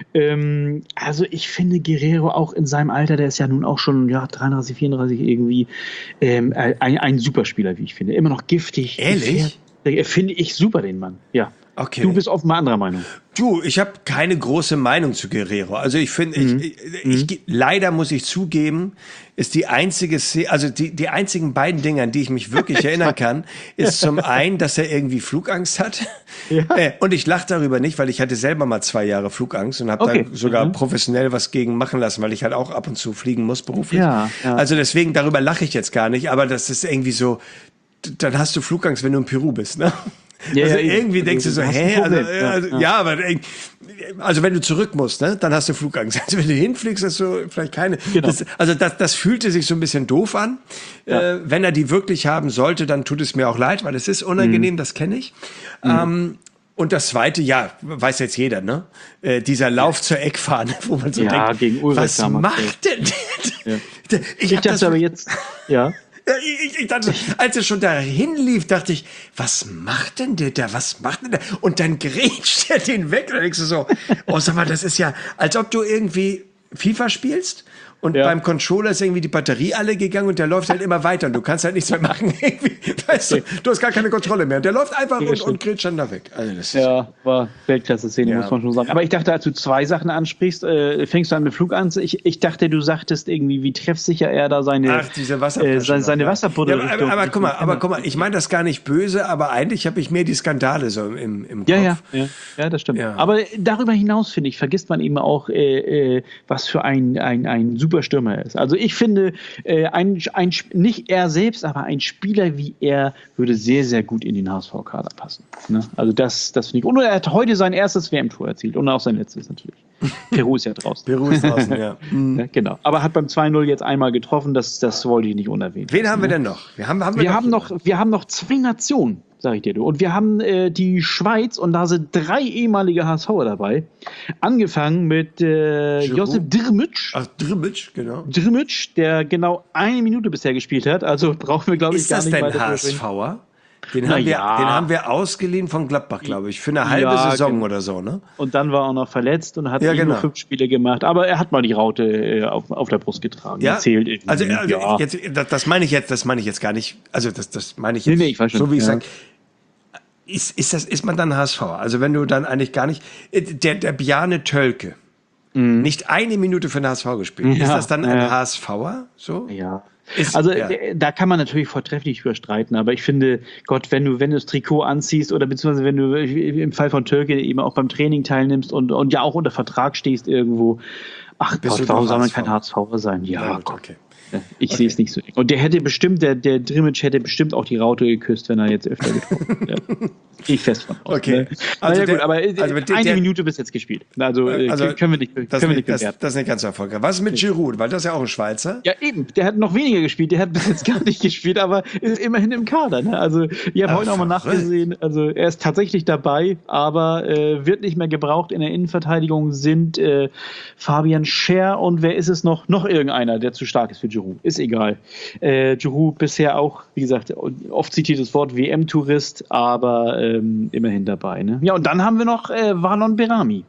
[SPEAKER 2] Ähm, also ich finde Guerrero auch in seinem Alter, der ist ja nun auch schon ja, dreiunddreißig, vierunddreißig irgendwie, ähm, ein, ein Superspieler, wie ich finde. Immer noch giftig.
[SPEAKER 1] Ehrlich?
[SPEAKER 2] Gefährlich. Finde ich super, den Mann. Ja.
[SPEAKER 1] Okay.
[SPEAKER 2] Du bist offenbar anderer Meinung.
[SPEAKER 1] Du, ich habe keine große Meinung zu Guerrero. Also ich finde,
[SPEAKER 2] Mhm.
[SPEAKER 1] ich, ich, ich, leider muss ich zugeben, ist die einzige, Szene, also die, die einzigen beiden Dinge, an die ich mich wirklich erinnern kann, ist zum einen, dass er irgendwie Flugangst hat.
[SPEAKER 2] Ja.
[SPEAKER 1] Äh, und ich lache darüber nicht, weil ich hatte selber mal zwei Jahre Flugangst und habe
[SPEAKER 2] Okay.
[SPEAKER 1] da sogar
[SPEAKER 2] Mhm.
[SPEAKER 1] professionell was gegen machen lassen, weil ich halt auch ab und zu fliegen muss beruflich.
[SPEAKER 2] Ja, ja.
[SPEAKER 1] Also deswegen, darüber lache ich jetzt gar nicht, aber das ist irgendwie so, d- dann hast du Flugangst, wenn du in Peru bist, ne?
[SPEAKER 2] Ja,
[SPEAKER 1] also
[SPEAKER 2] ja, eben.
[SPEAKER 1] irgendwie denkst du so,
[SPEAKER 2] hast ein
[SPEAKER 1] hä, also,
[SPEAKER 2] Problem. Ja,
[SPEAKER 1] also,
[SPEAKER 2] ja.
[SPEAKER 1] ja, aber äh, also wenn du zurück musst, ne, dann hast du Flugangst. Also wenn du hinfliegst, hast du vielleicht keine.
[SPEAKER 2] Genau.
[SPEAKER 1] Das, also das, das fühlte sich so ein bisschen doof an.
[SPEAKER 2] Ja.
[SPEAKER 1] Äh, wenn er die wirklich haben sollte, dann tut es mir auch leid, weil es ist unangenehm, das kenne ich.
[SPEAKER 2] Mhm.
[SPEAKER 1] Ähm, und das zweite, ja, weiß jetzt jeder, ne? Äh, dieser Lauf zur Eckfahne, wo man so
[SPEAKER 2] Ja,
[SPEAKER 1] denkt,
[SPEAKER 2] gegen Ulrich
[SPEAKER 1] was
[SPEAKER 2] damals,
[SPEAKER 1] macht denn der?
[SPEAKER 2] Ja.
[SPEAKER 1] Ich,
[SPEAKER 2] Ich
[SPEAKER 1] hab das
[SPEAKER 2] dachte aber jetzt, ja.
[SPEAKER 1] ja, ich, ich dachte, als er schon dahin lief, dachte ich, was macht denn der da? Was macht denn der? Und dann grätscht er den weg. Und dann denkst du so, oh, sag mal, das ist ja, als ob du irgendwie FIFA spielst und
[SPEAKER 2] Ja.
[SPEAKER 1] beim Controller ist irgendwie die Batterie alle gegangen und der läuft halt immer weiter und du kannst halt nichts mehr machen. Irgendwie, weißt du, du hast gar keine Kontrolle mehr. Und der läuft einfach
[SPEAKER 2] Ja,
[SPEAKER 1] und,
[SPEAKER 2] stimmt.
[SPEAKER 1] und grätscht dann da weg. Also das ist,
[SPEAKER 2] Ja, war Weltklasse-Szene,
[SPEAKER 1] Ja.
[SPEAKER 2] muss man schon sagen. Aber ich dachte, als du zwei Sachen ansprichst, äh, fängst du an mit Flug an. Ich, ich dachte, du sagtest irgendwie, wie treffsicher er da seine,
[SPEAKER 1] Ach, diese Wasserflasche
[SPEAKER 2] äh, seine, seine
[SPEAKER 1] noch, ja.
[SPEAKER 2] Wasserpuddel.
[SPEAKER 1] Ja, aber, aber, aber guck mal, aber guck mal, ich meine das gar nicht böse, aber eigentlich habe ich mehr die Skandale so im, im Kopf.
[SPEAKER 2] Ja, ja, ja, ja, das stimmt.
[SPEAKER 1] Ja.
[SPEAKER 2] Aber darüber hinaus, finde ich, vergisst man eben auch, äh, äh, was für ein, ein, ein super Stürmer er ist. Also ich finde, äh, ein, ein, nicht er selbst, aber ein Spieler wie er würde sehr, sehr gut in den H S V-Kader passen. Ne? Also das, das finde ich. Und er hat heute sein erstes W M-Tor erzielt und auch sein letztes natürlich. Peru ist ja draußen.
[SPEAKER 1] Peru ist draußen, ja.
[SPEAKER 2] Ja, genau. Aber hat beim zwei null jetzt einmal getroffen, das, das wollte ich nicht unerwähnt.
[SPEAKER 1] Wen haben wir denn noch? Wir haben, haben
[SPEAKER 2] Wir
[SPEAKER 1] noch
[SPEAKER 2] haben noch, wir haben noch zwei Nationen, sag ich dir du. Und wir haben äh, die Schweiz und da sind drei ehemalige HSVer dabei. Angefangen mit äh,
[SPEAKER 1] Giroud.
[SPEAKER 2] Josip Drmic.
[SPEAKER 1] Ach, Drmic, genau.
[SPEAKER 2] Drmic, der genau eine Minute bisher gespielt hat. Also brauchen wir, glaube ich,
[SPEAKER 1] Ist
[SPEAKER 2] gar
[SPEAKER 1] das
[SPEAKER 2] nicht
[SPEAKER 1] denn
[SPEAKER 2] weiter drüber reden.
[SPEAKER 1] HSVer? Den
[SPEAKER 2] Na
[SPEAKER 1] haben, wir,
[SPEAKER 2] ja.
[SPEAKER 1] den haben wir ausgeliehen von Gladbach, glaube ich, für eine halbe
[SPEAKER 2] Ja,
[SPEAKER 1] Saison
[SPEAKER 2] genau.
[SPEAKER 1] oder so, ne?
[SPEAKER 2] Und dann war er auch noch verletzt und hat
[SPEAKER 1] Ja,
[SPEAKER 2] eh
[SPEAKER 1] genau.
[SPEAKER 2] nur fünf Spiele gemacht. Aber er hat mal die Raute äh, auf, auf der Brust getragen.
[SPEAKER 1] Ja,
[SPEAKER 2] Erzählt irgendwie.
[SPEAKER 1] also, also
[SPEAKER 2] ja.
[SPEAKER 1] jetzt, das, das meine ich jetzt, das meine ich jetzt gar nicht. Also das, das meine ich jetzt,
[SPEAKER 2] Nee, nee, ich weiß schon,
[SPEAKER 1] so wie ich
[SPEAKER 2] ja.
[SPEAKER 1] sage. Ist, ist, das, ist man dann H S V? Also wenn du dann eigentlich gar nicht, der, der Bjarne Tölke, nicht eine Minute für den H S V gespielt.
[SPEAKER 2] Mhm. Ja,
[SPEAKER 1] ist das dann ein
[SPEAKER 2] ja.
[SPEAKER 1] HSVer? So?
[SPEAKER 2] Ja. Ist, also ja. Da kann man natürlich vortrefflich überstreiten, aber ich finde, Gott, wenn du, wenn du das Trikot anziehst oder beziehungsweise wenn du im Fall von Türke eben auch beim Training teilnimmst und, und ja auch unter Vertrag stehst irgendwo, ach Bist Gott, warum soll man kein H S V sein? Ja, ja Gott. Okay. Ich okay. sehe es nicht so. Und der hätte bestimmt, der, der Drimmitsch hätte bestimmt auch die Raute geküsst, wenn er jetzt öfter getroffen hätte. Gehe ich fest von aus.
[SPEAKER 1] Okay.
[SPEAKER 2] Ne?
[SPEAKER 1] Also
[SPEAKER 2] ja,
[SPEAKER 1] der,
[SPEAKER 2] gut, aber
[SPEAKER 1] also
[SPEAKER 2] eine
[SPEAKER 1] der,
[SPEAKER 2] Minute bis jetzt gespielt. Also, also können wir nicht, können
[SPEAKER 1] das,
[SPEAKER 2] wir nicht
[SPEAKER 1] das, das ist nicht ganz so erfolgreich. Was ist mit Giroud? Weil das ist ja auch ein Schweizer.
[SPEAKER 2] Ja, eben. Der hat noch weniger gespielt. Der hat bis jetzt gar nicht gespielt, aber ist immerhin im Kader. Ne? Also, ich habe heute nochmal nachgesehen. Also, er ist tatsächlich dabei, aber äh, wird nicht mehr gebraucht. In der Innenverteidigung sind äh, Fabian Scher und wer ist es noch? Noch irgendeiner, der zu stark ist für Giroud. Ist egal. Äh, Giroud bisher auch, wie gesagt, oft zitiertes Wort W M-Tourist, aber ähm, immerhin dabei. Ne? Ja, und dann haben wir noch äh, Valon Behrami.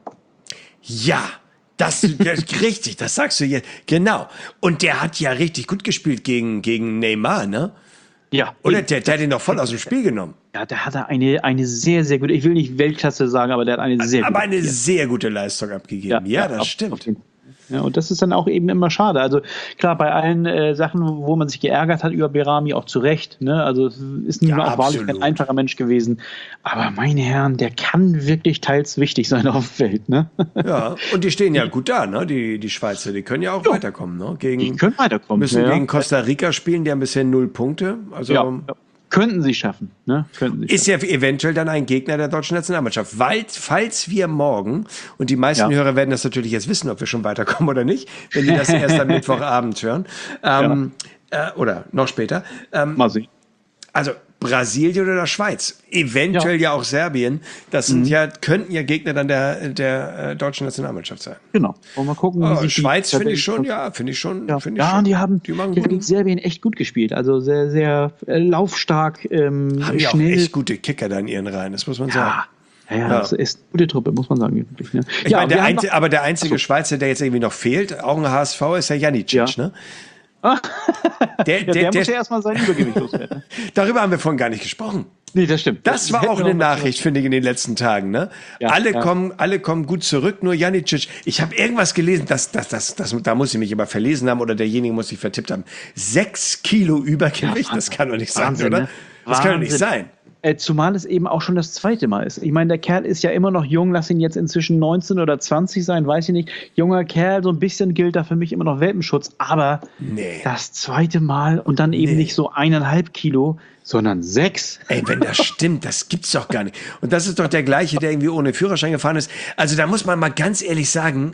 [SPEAKER 1] Ja, das, das richtig, das sagst du jetzt. Genau. Und der hat ja richtig gut gespielt gegen, gegen Neymar, ne?
[SPEAKER 2] Ja.
[SPEAKER 1] Oder der, der hat ihn doch voll aus dem Spiel genommen.
[SPEAKER 2] Ja, der hat eine, eine sehr, sehr gute, ich will nicht Weltklasse sagen, aber der hat eine sehr
[SPEAKER 1] aber
[SPEAKER 2] gute.
[SPEAKER 1] eine ja. sehr gute Leistung abgegeben. Ja, ja das
[SPEAKER 2] auf,
[SPEAKER 1] stimmt.
[SPEAKER 2] Auf den, ja, und das ist dann auch eben immer schade. Also klar, bei allen äh, Sachen, wo man sich geärgert hat über Behrami, auch zu Recht. Ne? Also es ist nun ja, auch wahrlich kein einfacher Mensch gewesen. Aber meine Herren, der kann wirklich teils wichtig sein auf dem Feld. Ne?
[SPEAKER 1] Ja, und die stehen ja gut da, ne? die, die Schweizer. Die können ja auch ja. weiterkommen. Ne? Gegen,
[SPEAKER 2] die können weiterkommen.
[SPEAKER 1] Müssen
[SPEAKER 2] ja.
[SPEAKER 1] gegen Costa Rica spielen, die haben bisher null Punkte. Also
[SPEAKER 2] ja. Ja. Könnten sie schaffen. Ne? Könnten sie
[SPEAKER 1] ist schaffen. Ja eventuell dann ein Gegner der deutschen Nationalmannschaft. Weil, falls wir morgen, und die meisten ja. Hörer werden das natürlich jetzt wissen, ob wir schon weiterkommen oder nicht, wenn die das erst am Mittwochabend hören, ähm, ja. äh, oder noch später. Ähm,
[SPEAKER 2] Mal sehen.
[SPEAKER 1] Also Brasilien oder Schweiz, eventuell ja, ja auch Serbien, das sind mhm. ja, könnten ja Gegner dann der, der äh, deutschen Nationalmannschaft sein.
[SPEAKER 2] Genau. Wollen wir mal gucken, wie
[SPEAKER 1] oh, Schweiz finde ich schon, ja, finde ich schon.
[SPEAKER 2] Ja,
[SPEAKER 1] find ich
[SPEAKER 2] ja
[SPEAKER 1] schon.
[SPEAKER 2] die haben die gegen Serbien echt gut gespielt. Also sehr, sehr äh, laufstark, ähm,
[SPEAKER 1] haben ja
[SPEAKER 2] schnell.
[SPEAKER 1] Auch echt gute Kicker da in ihren Reihen, das muss man
[SPEAKER 2] ja.
[SPEAKER 1] sagen.
[SPEAKER 2] Ja, ja, ja, das ist eine gute Truppe, muss man sagen. Wirklich, ne?
[SPEAKER 1] Ich
[SPEAKER 2] ja,
[SPEAKER 1] meine, der einzige, aber der einzige Achso. Schweizer, der jetzt irgendwie noch fehlt, auch ein H S V, ist ja Janicic,
[SPEAKER 2] ja.
[SPEAKER 1] ne?
[SPEAKER 2] Der,
[SPEAKER 1] der,
[SPEAKER 2] der, der, der muss ja erstmal sein Übergewicht loswerden.
[SPEAKER 1] Darüber haben wir vorhin gar nicht gesprochen.
[SPEAKER 2] Nee, das stimmt.
[SPEAKER 1] Das, das war auch eine Nachricht, finde ich, in den letzten Tagen. Ne?
[SPEAKER 2] Ja,
[SPEAKER 1] alle,
[SPEAKER 2] ja.
[SPEAKER 1] kommen, alle kommen gut zurück, nur Janicic. Ich habe irgendwas gelesen, das, das, das, das, da muss ich mich aber verlesen haben oder derjenige muss sich vertippt haben. Sechs Kilo Übergewicht, ja, das kann doch nicht sein,
[SPEAKER 2] Wahnsinn,
[SPEAKER 1] oder?
[SPEAKER 2] Ne?
[SPEAKER 1] Das kann doch nicht sein.
[SPEAKER 2] Äh, zumal es eben auch schon das zweite Mal ist. Ich meine, der Kerl ist ja immer noch jung, lass ihn jetzt inzwischen neunzehn oder zwanzig sein, weiß ich nicht. Junger Kerl, so ein bisschen gilt da für mich immer noch Welpenschutz, aber
[SPEAKER 1] nee.
[SPEAKER 2] das zweite Mal und dann eben nee. nicht so eineinhalb Kilo, sondern sechs.
[SPEAKER 1] Ey, wenn das stimmt, das gibt's doch gar nicht. Und das ist doch der gleiche, der irgendwie ohne Führerschein gefahren ist. Also da muss man mal ganz ehrlich sagen,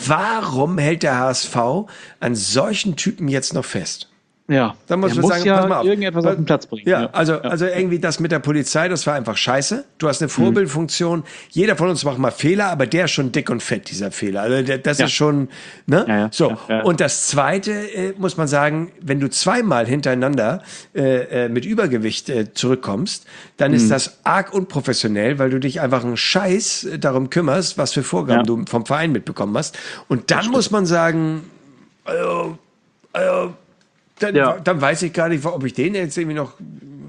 [SPEAKER 1] warum hält der H S V an solchen Typen jetzt noch fest?
[SPEAKER 2] Ja,
[SPEAKER 1] dann muss
[SPEAKER 2] man
[SPEAKER 1] sagen,
[SPEAKER 2] ja
[SPEAKER 1] pass mal auf.
[SPEAKER 2] irgendetwas auf den Platz bringen.
[SPEAKER 1] Ja, ja. Also, also irgendwie das mit der Polizei, das war einfach scheiße. Du hast eine Vorbildfunktion. Mhm. Jeder von uns macht mal Fehler, aber der ist schon dick und fett, dieser Fehler. Also der, das ja. ist schon, ne?
[SPEAKER 2] Ja, ja.
[SPEAKER 1] So.
[SPEAKER 2] Ja, ja.
[SPEAKER 1] Und das Zweite, äh, muss man sagen, wenn du zweimal hintereinander äh, äh, mit Übergewicht äh, zurückkommst, dann mhm. ist das arg unprofessionell, weil du dich einfach einen Scheiß äh, darum kümmerst, was für Vorgaben ja. du vom Verein mitbekommen hast. Und dann muss man sagen, also, also, Dann, ja. dann weiß ich gar nicht, ob ich den jetzt irgendwie noch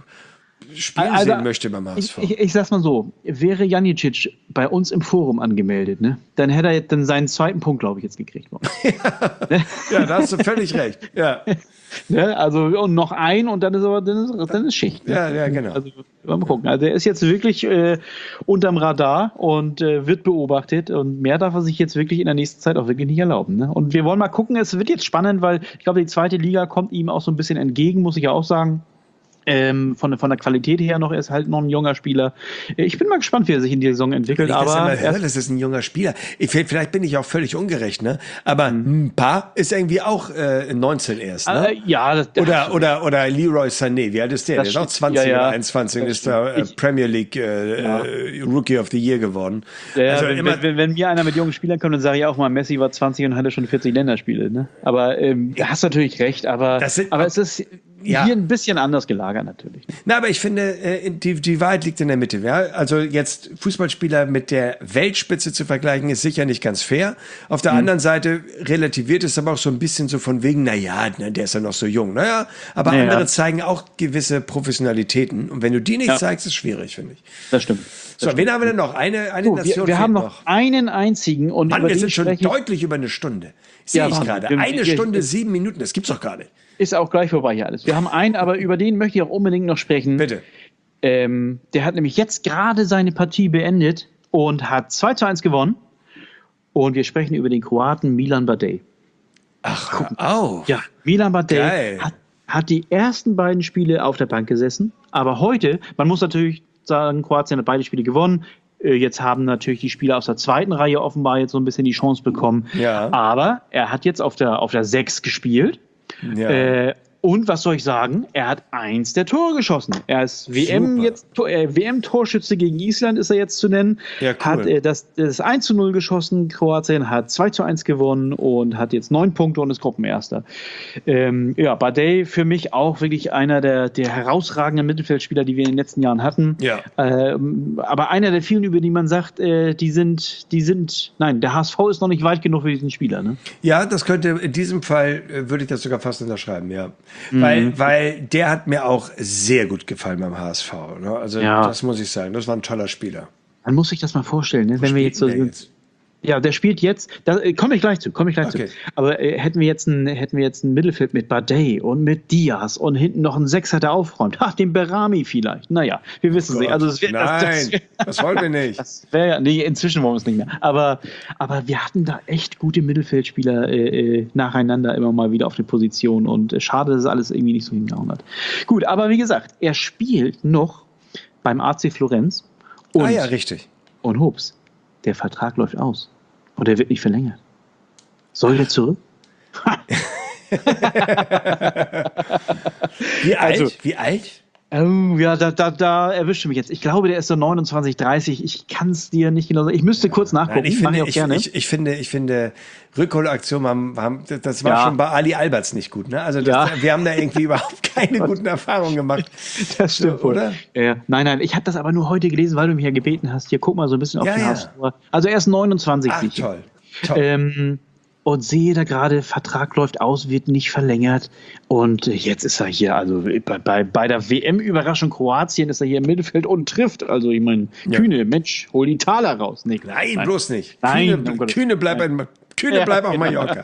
[SPEAKER 1] spielen also, sehen möchte beim H S V.
[SPEAKER 2] Ich, ich, ich sag's mal so, wäre Janicic bei uns im Forum angemeldet, ne, dann hätte er jetzt dann seinen zweiten Punkt, glaube ich, jetzt gekriegt.
[SPEAKER 1] ja. ja, da hast du völlig recht. Ja.
[SPEAKER 2] Ne, also und noch ein und dann ist aber dann ist, dann ist Schicht. Ne?
[SPEAKER 1] Ja, ja, genau.
[SPEAKER 2] Also mal gucken. Also er ist jetzt wirklich äh, unterm Radar und äh, wird beobachtet und mehr darf er sich jetzt wirklich in der nächsten Zeit auch wirklich nicht erlauben. Ne? Und wir wollen mal gucken, es wird jetzt spannend, weil ich glaube, die zweite Liga kommt ihm auch so ein bisschen entgegen, muss ich ja auch sagen. Ähm, von, von der Qualität her noch, er ist halt noch ein junger Spieler. Ich bin mal gespannt, wie er sich in die Saison entwickelt.
[SPEAKER 1] Ich
[SPEAKER 2] aber
[SPEAKER 1] das, höre, das ist ein junger Spieler. Ich, vielleicht bin ich auch völlig ungerecht, ne? Aber mhm. Mpa ist irgendwie auch äh, neunzehn erst, ne?
[SPEAKER 2] Äh, ja. Das, das
[SPEAKER 1] oder, oder, oder Leroy Sané, wie alt ist der? Der ist auch zwanzig ja, ja. oder einundzwanzig und ist da äh, Premier League äh, ja. äh, Rookie of the Year geworden.
[SPEAKER 2] Ja, also wenn, immer, wenn, wenn mir einer mit jungen Spielern kommt, dann sage ich auch mal, Messi war zwanzig und hatte schon vierzig Länderspiele, ne? Aber ähm, du hast natürlich recht, aber,
[SPEAKER 1] sind,
[SPEAKER 2] aber es ist
[SPEAKER 1] ja.
[SPEAKER 2] hier ein bisschen anders gelagert natürlich.
[SPEAKER 1] Na, aber ich finde, äh, die, die Wahrheit liegt in der Mitte. Ja? Also jetzt Fußballspieler mit der Weltspitze zu vergleichen, ist sicher nicht ganz fair. Auf der mhm. anderen Seite relativiert es aber auch so ein bisschen so von wegen, na ja, ne, der ist ja noch so jung. Naja, aber naja. andere zeigen auch gewisse Professionalitäten. Und wenn du die nicht ja. zeigst, ist es schwierig, finde ich.
[SPEAKER 2] Das stimmt.
[SPEAKER 1] So,
[SPEAKER 2] das
[SPEAKER 1] wen
[SPEAKER 2] stimmt.
[SPEAKER 1] haben wir denn noch? Eine, eine
[SPEAKER 2] so,
[SPEAKER 1] Nation
[SPEAKER 2] wir, wir haben noch,
[SPEAKER 1] noch
[SPEAKER 2] einen einzigen. Und
[SPEAKER 1] Mann,
[SPEAKER 2] über
[SPEAKER 1] wir
[SPEAKER 2] den
[SPEAKER 1] sind schon
[SPEAKER 2] spreche ich
[SPEAKER 1] deutlich über eine Stunde. Sehe
[SPEAKER 2] ja,
[SPEAKER 1] ich
[SPEAKER 2] Mann,
[SPEAKER 1] gerade.
[SPEAKER 2] wir,
[SPEAKER 1] Eine
[SPEAKER 2] wir,
[SPEAKER 1] Stunde,
[SPEAKER 2] wir,
[SPEAKER 1] sieben Minuten. Das gibt's doch gar nicht.
[SPEAKER 2] Ist auch gleich vorbei hier alles. Wir haben einen, aber über den möchte ich auch unbedingt noch sprechen.
[SPEAKER 1] Bitte.
[SPEAKER 2] Ähm, der hat nämlich jetzt gerade seine Partie beendet und hat zwei zu eins gewonnen. Und wir sprechen über den Kroaten Milan Badej.
[SPEAKER 1] Ach, guck auf.
[SPEAKER 2] Ja, Milan Badej hat, hat die ersten beiden Spiele auf der Bank gesessen. Aber heute, man muss natürlich sagen, Kroatien hat beide Spiele gewonnen. Jetzt haben natürlich die Spieler aus der zweiten Reihe offenbar jetzt so ein bisschen die Chance bekommen. Ja. Aber er hat jetzt auf der, auf der sechs gespielt. Ja. Äh, und was soll ich sagen? Er hat eins der Tore geschossen. Er ist W M jetzt äh, W M-Torschütze gegen Island ist er jetzt zu nennen.
[SPEAKER 1] Ja, cool.
[SPEAKER 2] Hat äh, das, das eins zu null geschossen. Kroatien hat zwei zu eins gewonnen und hat jetzt neun Punkte und ist Gruppenerster. Ähm, ja, Badej für mich auch wirklich einer der, der herausragenden Mittelfeldspieler, die wir in den letzten Jahren hatten.
[SPEAKER 1] Ja.
[SPEAKER 2] Ähm, aber einer der vielen, über die man sagt, äh, die sind, die sind, nein, der H S V ist noch nicht weit genug für diesen Spieler. Ne?
[SPEAKER 1] Ja, das könnte, in diesem Fall äh, würde ich das sogar fast unterschreiben, ja. Mhm. Weil, weil der hat mir auch sehr gut gefallen beim H S V. Ne? Also ja. das muss ich sagen, das war ein toller Spieler.
[SPEAKER 2] Man muss sich das mal vorstellen, ne? Wenn wir jetzt so
[SPEAKER 1] jetzt?
[SPEAKER 2] Ja, der spielt jetzt, da äh, komme ich gleich zu, komme ich gleich
[SPEAKER 1] okay.
[SPEAKER 2] zu. Aber äh, hätten wir jetzt ein, hätten wir jetzt ein Mittelfeld mit Badej und mit Diaz und hinten noch einen Sechser, der aufräumt. Ach, den Berami vielleicht. Naja, wir wissen es nicht. Also das wär,
[SPEAKER 1] Nein,
[SPEAKER 2] das, das, wär,
[SPEAKER 1] das wollen wir nicht.
[SPEAKER 2] Das wäre nee, inzwischen wollen wir es nicht mehr. Aber, aber wir hatten da echt gute Mittelfeldspieler äh, nacheinander immer mal wieder auf der Position und äh, schade, dass es alles irgendwie nicht so hingehauen hat. Gut, aber wie gesagt, er spielt noch beim A C Florenz. Und,
[SPEAKER 1] ah ja, richtig.
[SPEAKER 2] Und Hups. Der Vertrag läuft aus. Und er wird nicht verlängert. Soll der zurück?
[SPEAKER 1] Wie alt?
[SPEAKER 2] Also,
[SPEAKER 1] Wie alt?
[SPEAKER 2] Oh, ja, da, da, da erwischte mich jetzt. Ich glaube, der ist so neunundzwanzig, dreißig. Ich kann es dir nicht genau sagen. Ich müsste kurz nachgucken.
[SPEAKER 1] Nein, ich, finde, ich, ich, ich, ich finde, ich finde, Rückholaktion, haben, haben, das war ja. schon bei Ali Alberts nicht gut. Ne? Also das, ja. wir haben da irgendwie überhaupt keine guten Erfahrungen gemacht.
[SPEAKER 2] Das stimmt,
[SPEAKER 1] so, oder?
[SPEAKER 2] Ja. Nein, nein, ich habe das aber nur heute gelesen, weil du mich ja gebeten hast. Hier, guck mal so ein bisschen auf
[SPEAKER 1] ja,
[SPEAKER 2] die
[SPEAKER 1] ja.
[SPEAKER 2] Haarspur. Also er ist neunundzwanzig.
[SPEAKER 1] Ach,
[SPEAKER 2] sicher.
[SPEAKER 1] toll. toll.
[SPEAKER 2] Ähm, und sehe da gerade, Vertrag läuft aus, wird nicht verlängert. Und jetzt ist er hier, also bei, bei, bei der W M-Überraschung Kroatien ist er hier im Mittelfeld und trifft. Also ich meine, Kühne, ja. Mensch, hol die Taler raus. Nee,
[SPEAKER 1] nein, nein, bloß nicht.
[SPEAKER 2] Nein,
[SPEAKER 1] Kühne, Kühne bleibt ein Kühne bleibt auf Mallorca.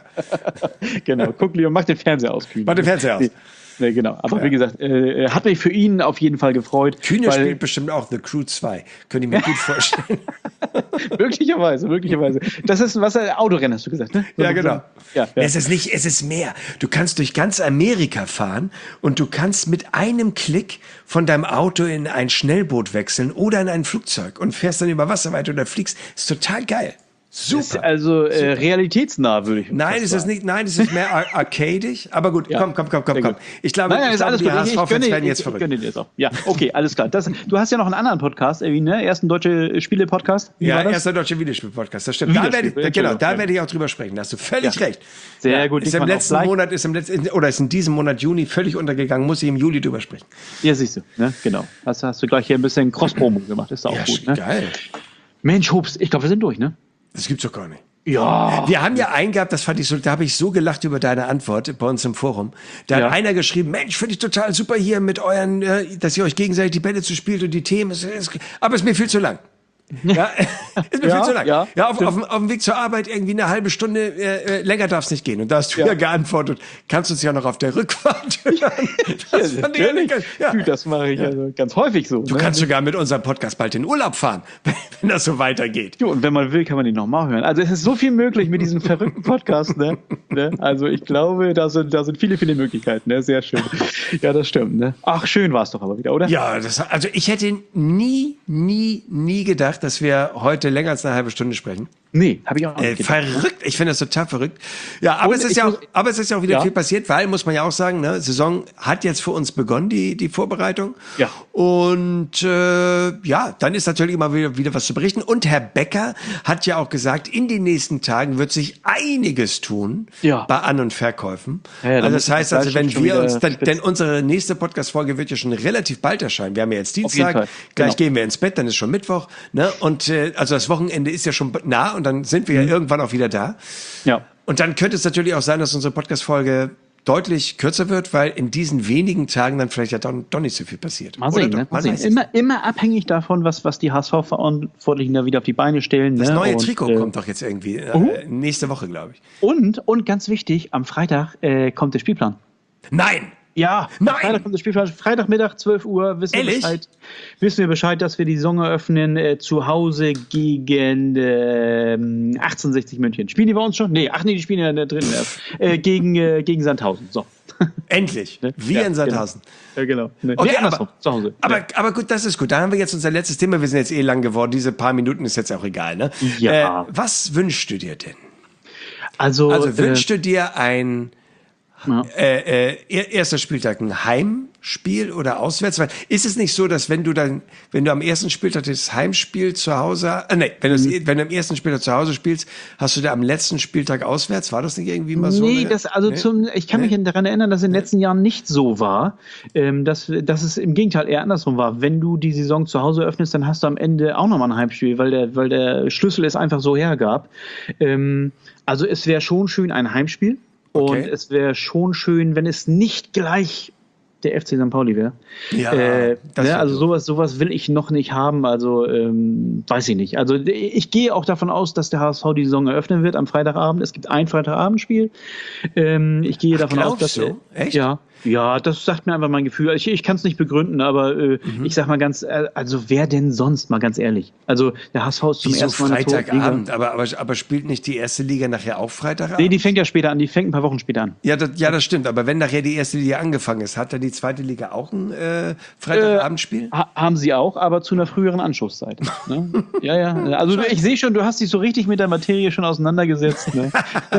[SPEAKER 2] Genau, guck lieber, mach den Fernseher aus, Kühne.
[SPEAKER 1] Mach den Fernseher aus.
[SPEAKER 2] Nee. Nee, genau. Aber
[SPEAKER 1] ja.
[SPEAKER 2] wie gesagt, äh, hat mich für ihn auf jeden Fall gefreut.
[SPEAKER 1] Kühne spielt bestimmt auch The Crew zwei. Könnte ich mir gut vorstellen.
[SPEAKER 2] möglicherweise, möglicherweise. Das ist was ein Autorennen, hast du gesagt, ne?
[SPEAKER 1] Ja, genau.
[SPEAKER 2] Ja, ja.
[SPEAKER 1] Es ist nicht, es ist mehr. Du kannst durch ganz Amerika fahren und du kannst mit einem Klick von deinem Auto in ein Schnellboot wechseln oder in ein Flugzeug und fährst dann über Wasser weiter oder fliegst. Ist total geil. Super.
[SPEAKER 2] Ist also äh, realitätsnah, würde ich
[SPEAKER 1] Nein, es ist nicht, nein, es ist mehr ar arcadisch. Aber gut, ja. komm, komm, komm, komm, komm. Ich glaube,
[SPEAKER 2] nein, nein,
[SPEAKER 1] ich
[SPEAKER 2] ist
[SPEAKER 1] glaube
[SPEAKER 2] alles
[SPEAKER 1] die
[SPEAKER 2] gut.
[SPEAKER 1] H S V-Fans werden jetzt
[SPEAKER 2] ich,
[SPEAKER 1] verrückt.
[SPEAKER 2] Ich jetzt auch. Ja, okay, alles klar. Das, du hast ja noch einen anderen Podcast, Erwin, ne? Ersten deutsche Spiele-Podcast.
[SPEAKER 1] Ja, erster deutscher Videospiel-Podcast. Das stimmt. Da werde ich, genau, da werde ich auch drüber sprechen. Da hast du völlig ja. recht.
[SPEAKER 2] Sehr
[SPEAKER 1] ja,
[SPEAKER 2] gut.
[SPEAKER 1] Ist im letzten Monat, ist im letzten, oder ist in diesem Monat Juni völlig untergegangen. Muss ich im Juli drüber sprechen.
[SPEAKER 2] Ja, siehst du. Ne? Genau. Hast, hast du gleich hier ein bisschen Cross-Promo gemacht. Ist auch
[SPEAKER 1] ja,
[SPEAKER 2] gut. Ne?
[SPEAKER 1] Geil.
[SPEAKER 2] Mensch, Hups, ich glaube, wir sind durch, ne?
[SPEAKER 1] Das gibt's doch gar nicht.
[SPEAKER 2] Ja.
[SPEAKER 1] Wir haben ja einen gehabt, das fand ich so, da habe ich so gelacht über deine Antwort bei uns im Forum. Da
[SPEAKER 2] ja.
[SPEAKER 1] hat einer geschrieben, Mensch, finde ich total super hier mit euren, äh, dass ihr euch gegenseitig die Bälle zuspielt und die Themen, ist, ist, aber ist mir viel zu lang. Ja, ist mir
[SPEAKER 2] ja,
[SPEAKER 1] viel zu lang.
[SPEAKER 2] Ja,
[SPEAKER 1] ja auf, auf, auf dem Weg zur Arbeit irgendwie eine halbe Stunde, äh, länger darf es nicht gehen. Und da hast du ja. ja geantwortet, kannst du uns ja noch auf der Rückfahrt hören. Das,
[SPEAKER 2] ja, fand ich ganz, ja. das mache ich ja. also ganz häufig so.
[SPEAKER 1] Du
[SPEAKER 2] ne?
[SPEAKER 1] kannst sogar mit unserem Podcast bald in Urlaub fahren, wenn das so weitergeht.
[SPEAKER 2] Jo, und wenn man will, kann man den nochmal hören. Also es ist so viel möglich mit diesem verrückten Podcast. Ne? ne? Also ich glaube, da sind, da sind viele, viele Möglichkeiten. Ne? Sehr schön. Ja, das stimmt. Ne? Ach, schön war es doch aber wieder, oder?
[SPEAKER 1] Ja, das, also ich hätte nie, nie, nie gedacht, dass wir heute länger als eine halbe Stunde sprechen.
[SPEAKER 2] Nee, habe ich auch
[SPEAKER 1] nicht. Äh, verrückt, ich finde das total verrückt. Ja, aber, es ist ja, auch, aber es ist ja auch wieder ja. viel passiert, weil, muss man ja auch sagen, ne, Saison hat jetzt für uns begonnen, die, die Vorbereitung.
[SPEAKER 2] Ja.
[SPEAKER 1] Und äh, ja, dann ist natürlich immer wieder, wieder was zu berichten. Und Herr Becker hat ja auch gesagt, in den nächsten Tagen wird sich einiges tun ja. bei An- und Verkäufen. Ja, ja, also das heißt also, wenn wir uns, dann, denn unsere nächste Podcast-Folge wird ja schon relativ bald erscheinen. Wir haben ja jetzt Dienstag, gleich genau. gehen wir ins Bett, dann ist schon Mittwoch. Ne? Und äh, also das Wochenende ist ja schon nah und dann sind wir ja irgendwann auch wieder da.
[SPEAKER 2] Ja.
[SPEAKER 1] Und dann könnte es natürlich auch sein, dass unsere Podcast-Folge deutlich kürzer wird, weil in diesen wenigen Tagen dann vielleicht ja doch, doch nicht so viel passiert.
[SPEAKER 2] Mal sehen,
[SPEAKER 1] doch,
[SPEAKER 2] ne? Mal sehen. Immer, immer abhängig davon, was, was die H S V-Verantwortlichen da wieder auf die Beine stellen.
[SPEAKER 1] Das
[SPEAKER 2] ne?
[SPEAKER 1] neue
[SPEAKER 2] und,
[SPEAKER 1] Trikot
[SPEAKER 2] äh,
[SPEAKER 1] kommt doch jetzt irgendwie äh,
[SPEAKER 2] uh.
[SPEAKER 1] nächste Woche, glaube ich.
[SPEAKER 2] Und, und ganz wichtig, am Freitag äh, kommt der Spielplan.
[SPEAKER 1] Nein!
[SPEAKER 2] Ja,
[SPEAKER 1] Nein.
[SPEAKER 2] Freitag kommt das Spielplan. Freitagmittag, zwölf Uhr, wissen wir
[SPEAKER 1] Ehrlich?
[SPEAKER 2] Bescheid. Wissen wir Bescheid, dass wir die Saison eröffnen äh, zu Hause gegen äh, achtzehnhundertsechzig München. Spielen die bei uns schon? Nee, ach nee, die spielen ja in der dritten erst. Äh, gegen, äh, gegen Sandhausen. So.
[SPEAKER 1] Endlich. Wir ja, in Sandhausen.
[SPEAKER 2] Genau. Ja, genau. Nee,
[SPEAKER 1] okay,
[SPEAKER 2] nee,
[SPEAKER 1] aber,
[SPEAKER 2] zu Hause.
[SPEAKER 1] Aber,
[SPEAKER 2] ja.
[SPEAKER 1] aber gut, das ist gut. Da haben wir jetzt unser letztes Thema. Wir sind jetzt eh lang geworden. Diese paar Minuten ist jetzt auch egal. Ne?
[SPEAKER 2] Ja.
[SPEAKER 1] Äh, was wünschst du dir denn?
[SPEAKER 2] Also,
[SPEAKER 1] also wünschst
[SPEAKER 2] äh,
[SPEAKER 1] du dir ein Ja. Äh, äh, erster Spieltag ein Heimspiel oder auswärts? Weil ist es nicht so, dass wenn du dann, wenn du am ersten Spieltag das Heimspiel zu Hause, äh, nee, wenn, mhm. wenn du am ersten Spieltag zu Hause spielst, hast du da am letzten Spieltag auswärts? War das nicht irgendwie mal so?
[SPEAKER 2] Nee,
[SPEAKER 1] eine,
[SPEAKER 2] das, also
[SPEAKER 1] nee?
[SPEAKER 2] zum, ich kann nee? mich daran erinnern, dass es in den letzten Jahren nicht so war, ähm, dass, dass es im Gegenteil eher andersrum war. Wenn du die Saison zu Hause öffnest, dann hast du am Ende auch nochmal ein Heimspiel, weil der, weil der Schlüssel es einfach so hergab. Ähm, also es wäre schon schön ein Heimspiel. Okay. Und es wäre schon schön, wenn es nicht gleich der F C Sankt Pauli wäre.
[SPEAKER 1] Ja,
[SPEAKER 2] äh, ne, also sowas, sowas will ich noch nicht haben, also ähm, weiß ich nicht. Also ich gehe auch davon aus, dass der H S V die Saison eröffnen wird am Freitagabend. Es gibt ein Freitagabendspiel. Ähm, ich gehe
[SPEAKER 1] Ach,
[SPEAKER 2] davon aus, dass
[SPEAKER 1] so? Echt?
[SPEAKER 2] Ja, ja, das sagt mir einfach mein Gefühl. Ich, ich kann es nicht begründen, aber äh, mhm. ich sag mal ganz, äh, also wer denn sonst, mal ganz ehrlich. Also der H S V ist zum
[SPEAKER 1] Wieso
[SPEAKER 2] ersten Mal
[SPEAKER 1] Freitagabend, aber, aber, aber spielt nicht die erste Liga nachher auch Freitagabend?
[SPEAKER 2] Nee, die fängt ja später an, die fängt ein paar Wochen später an.
[SPEAKER 1] Ja, das, ja, das stimmt, aber wenn nachher die erste Liga angefangen ist, hat dann die zweite Liga auch ein äh, Freitagabendspiel?
[SPEAKER 2] Äh, ha- haben sie auch, aber zu einer früheren Anschlusszeit. Ne? Ja, ja. Also ich sehe schon, du hast dich so richtig mit der Materie schon auseinandergesetzt. Ne?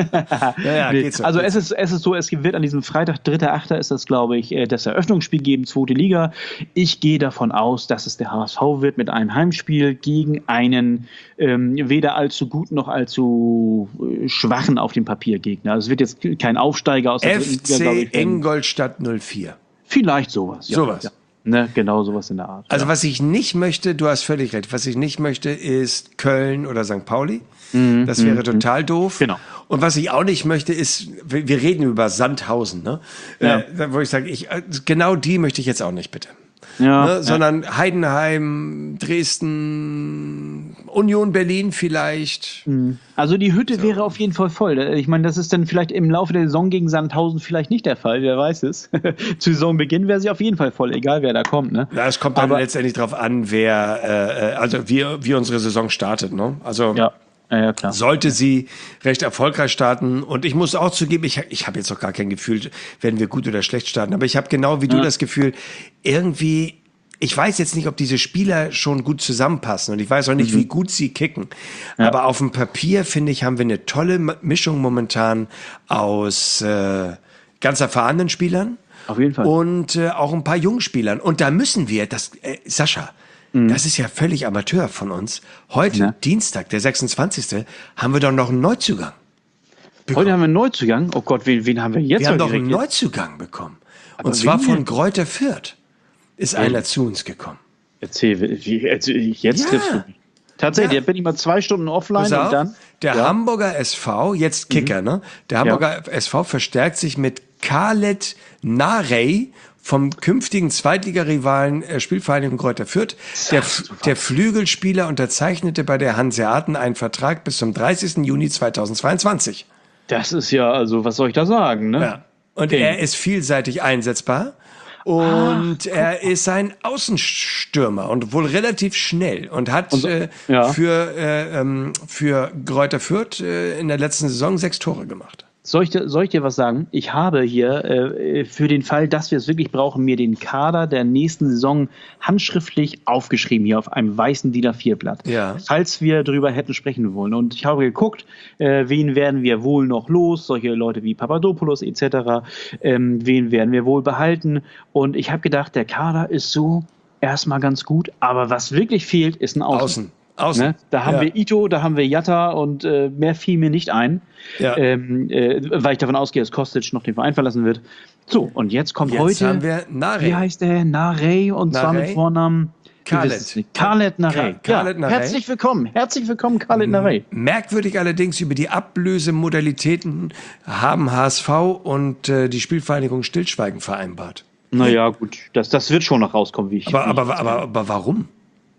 [SPEAKER 1] ja, ja,
[SPEAKER 2] nee.
[SPEAKER 1] geht's so,
[SPEAKER 2] also
[SPEAKER 1] geht's
[SPEAKER 2] es ist, es ist so, es wird an diesem Freitag, dritter Achter ist das, glaube ich, das Eröffnungsspiel geben, zweite Liga. Ich gehe davon aus, dass es der H S V wird mit einem Heimspiel gegen einen ähm, weder allzu guten noch allzu äh, schwachen auf dem Papier Gegner. Also es wird jetzt kein Aufsteiger aus der
[SPEAKER 1] F C Liga, ich, Ingolstadt null vier.
[SPEAKER 2] Vielleicht sowas. Ja.
[SPEAKER 1] Sowas.
[SPEAKER 2] Ja. Ne, genau sowas in der Art.
[SPEAKER 1] Also
[SPEAKER 2] ja.
[SPEAKER 1] was ich nicht möchte, du hast völlig recht, was ich nicht möchte, ist Köln oder Sankt Pauli. Mhm. Das wäre mhm. total doof.
[SPEAKER 2] Genau.
[SPEAKER 1] Und was ich auch nicht möchte, ist, wir reden über Sandhausen, ne? Ja. Äh, wo ich sage, ich, genau die möchte ich jetzt auch nicht, bitte.
[SPEAKER 2] Ja,
[SPEAKER 1] ne?
[SPEAKER 2] ja.
[SPEAKER 1] Sondern Heidenheim, Dresden, Union Berlin vielleicht.
[SPEAKER 2] Also die Hütte
[SPEAKER 1] so.
[SPEAKER 2] wäre auf jeden Fall voll. Ich meine, das ist dann vielleicht im Laufe der Saison gegen Sandhausen vielleicht nicht der Fall, wer weiß es. Zu Saisonbeginn wäre sie auf jeden Fall voll, egal wer da kommt. Ne?
[SPEAKER 1] Ja, es kommt dann Aber, letztendlich drauf an, wer, äh, also wie, wie unsere Saison startet. Ne? Also
[SPEAKER 2] ja. Ja, ja, klar.
[SPEAKER 1] Sollte sie recht erfolgreich starten. Und ich muss auch zugeben, ich, ich habe jetzt auch gar kein Gefühl, werden wir gut oder schlecht starten. Aber ich habe genau wie ja. du das Gefühl, irgendwie, ich weiß jetzt nicht, ob diese Spieler schon gut zusammenpassen. Und ich weiß auch nicht, mhm. wie gut sie kicken. Ja. Aber auf dem Papier, finde ich, haben wir eine tolle Mischung momentan aus äh, ganz erfahrenen Spielern.
[SPEAKER 2] Auf jeden Fall.
[SPEAKER 1] Und äh, auch ein paar Jungspielern. Und da müssen wir, das, äh, Sascha, das ist ja völlig Amateur von uns. Heute, ja. Dienstag, der sechsundzwanzigste haben wir doch noch einen Neuzugang
[SPEAKER 2] bekommen. Heute haben wir einen Neuzugang? Oh Gott, wen, wen haben wir jetzt?
[SPEAKER 1] Wir haben doch einen Neuzugang bekommen. Aber und zwar von Greuther Fürth ist ja. einer zu uns gekommen.
[SPEAKER 2] Erzähl, wie, jetzt ja. triffst du mich. Tatsächlich, ja. da bin ich mal zwei Stunden offline und dann...
[SPEAKER 1] Der ja. Hamburger S V, jetzt Kicker, mhm. ne? Der Hamburger ja. S V verstärkt sich mit Khaled Narey vom künftigen Zweitligarivalen äh, Spielvereinigung Greuther Fürth. Der, der Flügelspieler unterzeichnete bei der Hanseaten einen Vertrag bis zum dreißigsten Juni zweitausendzweiundzwanzig.
[SPEAKER 2] Das ist ja, also was soll ich da sagen, ne?
[SPEAKER 1] Ja. Und okay. er ist vielseitig einsetzbar. Und ah, er ist ein Außenstürmer und wohl relativ schnell und hat und so, äh, ja. für, äh, ähm, für Greuther Fürth äh, in der letzten Saison sechs Tore gemacht.
[SPEAKER 2] Soll ich, soll ich dir was sagen? Ich habe hier äh, für den Fall, dass wir es wirklich brauchen, mir den Kader der nächsten Saison handschriftlich aufgeschrieben, hier auf einem weißen D I N A vier Blatt.
[SPEAKER 1] Ja.
[SPEAKER 2] Falls wir darüber hätten sprechen wollen. Und ich habe geguckt, äh, wen werden wir wohl noch los? Solche Leute wie Papadopoulos et cetera. Ähm, wen werden wir wohl behalten? Und ich habe gedacht, der Kader ist so erstmal ganz gut, aber was wirklich fehlt, ist ein Außen.
[SPEAKER 1] Außen. Außen.
[SPEAKER 2] Ne? Da haben
[SPEAKER 1] ja.
[SPEAKER 2] wir Ito, da haben wir Jatta und äh, mehr fiel mir nicht ein,
[SPEAKER 1] ja.
[SPEAKER 2] ähm, äh, weil ich davon ausgehe, dass Kostic noch den Verein verlassen wird. So, und jetzt kommt
[SPEAKER 1] jetzt
[SPEAKER 2] heute,
[SPEAKER 1] Jetzt haben wir Narey.
[SPEAKER 2] Wie heißt der? Narey und
[SPEAKER 1] Narey?
[SPEAKER 2] zwar mit Vornamen
[SPEAKER 1] Khaled.
[SPEAKER 2] Khaled Narey.
[SPEAKER 1] Khaled
[SPEAKER 2] ja,
[SPEAKER 1] Narey.
[SPEAKER 2] Herzlich willkommen, herzlich willkommen Khaled Narey.
[SPEAKER 1] Merkwürdig allerdings, über die Ablösemodalitäten haben H S V und äh, die Spielvereinigung Stillschweigen vereinbart.
[SPEAKER 2] Naja, gut, das, das wird schon noch rauskommen, wie ich.
[SPEAKER 1] Aber,
[SPEAKER 2] wie ich
[SPEAKER 1] aber, aber, aber warum?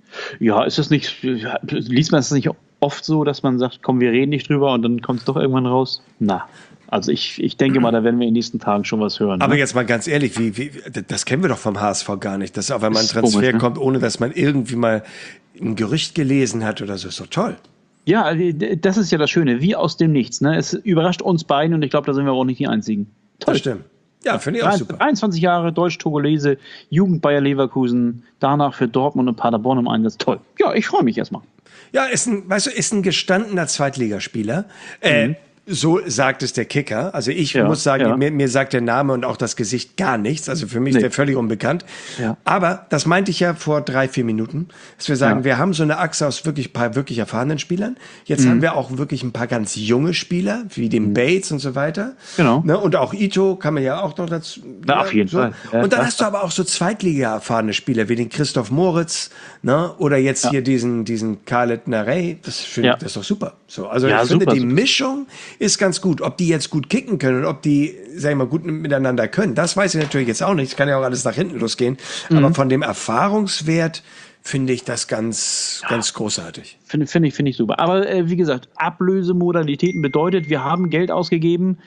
[SPEAKER 2] Ja, ist es nicht, liest man es nicht oft so, dass man sagt, komm, wir reden nicht drüber und dann kommt es doch irgendwann raus? Na, also ich, ich denke mal, da werden wir in den nächsten Tagen schon was hören.
[SPEAKER 1] Aber
[SPEAKER 2] ne?
[SPEAKER 1] jetzt mal ganz ehrlich, wie, wie, das kennen wir doch vom H S V gar nicht, dass auf einmal ein Transfer
[SPEAKER 2] komisch, ne?
[SPEAKER 1] kommt, ohne dass man irgendwie mal ein Gerücht gelesen hat oder so, ist doch toll.
[SPEAKER 2] Ja, das ist ja das Schöne, wie aus dem Nichts. Ne? Es überrascht uns beiden und ich glaube, da sind wir auch nicht die Einzigen. Toll.
[SPEAKER 1] Das stimmt. Ja, finde ich auch super.
[SPEAKER 2] dreiundzwanzig Jahre, Deutsch-Togolese, Jugend Bayer Leverkusen, danach für Dortmund und Paderborn im Einsatz. Toll. Ja, ich freue mich erstmal.
[SPEAKER 1] Ja, ist ein, weißt du, ist ein gestandener Zweitligaspieler. Äh,
[SPEAKER 2] Mhm.
[SPEAKER 1] So sagt es der Kicker. Also ich
[SPEAKER 2] Ja,
[SPEAKER 1] muss sagen,
[SPEAKER 2] ja.
[SPEAKER 1] mir, mir sagt der Name und auch das Gesicht gar nichts. Also für mich
[SPEAKER 2] Nee.
[SPEAKER 1] ist der völlig unbekannt.
[SPEAKER 2] Ja.
[SPEAKER 1] Aber das meinte ich ja vor drei, vier Minuten, dass wir sagen,
[SPEAKER 2] Ja.
[SPEAKER 1] wir haben so eine Achse aus wirklich paar wirklich erfahrenen Spielern. Jetzt
[SPEAKER 2] Mhm.
[SPEAKER 1] haben wir auch wirklich ein paar ganz junge Spieler, wie den Bates und so weiter.
[SPEAKER 2] Genau.
[SPEAKER 1] Ne? Und auch Ito kann man ja auch noch dazu.
[SPEAKER 2] Na,
[SPEAKER 1] ja,
[SPEAKER 2] auf jeden
[SPEAKER 1] so.
[SPEAKER 2] Fall. Ja,
[SPEAKER 1] und dann
[SPEAKER 2] klar.
[SPEAKER 1] hast du aber auch so Zweitliga erfahrene Spieler, wie den Christoph Moritz, ne? Oder jetzt
[SPEAKER 2] Ja.
[SPEAKER 1] hier diesen, diesen Khaled Narey. Das finde
[SPEAKER 2] Ja.
[SPEAKER 1] das ist doch super. So, also
[SPEAKER 2] Ja,
[SPEAKER 1] ich finde,
[SPEAKER 2] super,
[SPEAKER 1] die
[SPEAKER 2] super.
[SPEAKER 1] Mischung ist ganz gut. Ob die jetzt gut kicken können und ob die, sag ich mal, gut miteinander können, das weiß ich natürlich jetzt auch nicht. Das kann ja auch alles nach hinten losgehen.
[SPEAKER 2] Mhm.
[SPEAKER 1] Aber von dem Erfahrungswert finde ich das ganz, ganz großartig.
[SPEAKER 2] Finde find ich, find ich super. Aber äh, wie gesagt, Ablösemodalitäten bedeutet, wir haben Geld ausgegeben.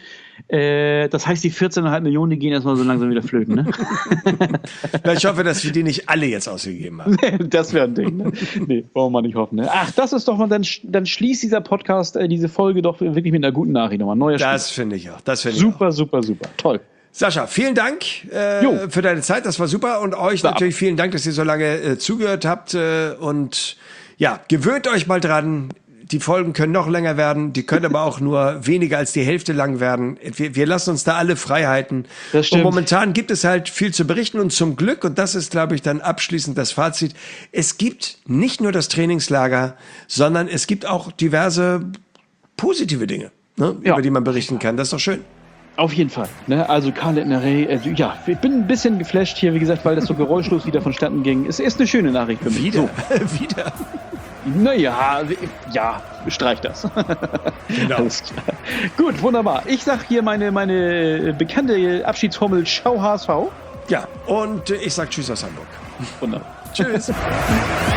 [SPEAKER 2] Äh, das heißt, die vierzehn Komma fünf Millionen, die gehen erstmal so langsam wieder flöten. Ne?
[SPEAKER 1] Ja, ich hoffe, dass wir die nicht alle jetzt ausgegeben haben.
[SPEAKER 2] Das wäre ein Ding. Ne? Nee, wollen wir nicht hoffen. Ne? Ach, das ist doch mal, dann, dann schließt dieser Podcast, äh, diese Folge doch wirklich mit einer guten Nachricht nochmal. Neuer
[SPEAKER 1] Das finde ich auch. Das finde ich
[SPEAKER 2] Super,
[SPEAKER 1] auch.
[SPEAKER 2] super, super. Toll.
[SPEAKER 1] Sascha, vielen Dank äh,
[SPEAKER 2] Jo.
[SPEAKER 1] für deine Zeit. Das war super. Und euch
[SPEAKER 2] Ja.
[SPEAKER 1] natürlich vielen Dank, dass ihr so lange äh, zugehört habt. Äh, und ja, gewöhnt euch mal dran. Die Folgen können noch länger werden. Die können aber auch nur weniger als die Hälfte lang werden. Wir, wir lassen uns da alle Freiheiten.
[SPEAKER 2] Das stimmt.
[SPEAKER 1] Und momentan gibt es halt viel zu berichten. Und zum Glück, und das ist, glaube ich, dann abschließend das Fazit, es gibt nicht nur das Trainingslager, sondern es gibt auch diverse positive Dinge, ne,
[SPEAKER 2] Ja.
[SPEAKER 1] über die man berichten kann. Das ist doch schön.
[SPEAKER 2] Auf jeden Fall. Ne? Also Khaled Narey, also, ja, ich bin ein bisschen geflasht hier, wie gesagt, weil das so geräuschlos wieder vonstatten ging. Es ist eine schöne Nachricht für mich.
[SPEAKER 1] Wieder, wieder.
[SPEAKER 2] Naja, ja, streich das.
[SPEAKER 1] Genau.
[SPEAKER 2] Alles klar. Gut, wunderbar. Ich sag hier meine, meine bekannte Abschiedsformel Schau H S V.
[SPEAKER 1] Ja, und äh, ich sag Tschüss aus Hamburg.
[SPEAKER 2] Wunderbar.
[SPEAKER 1] Tschüss.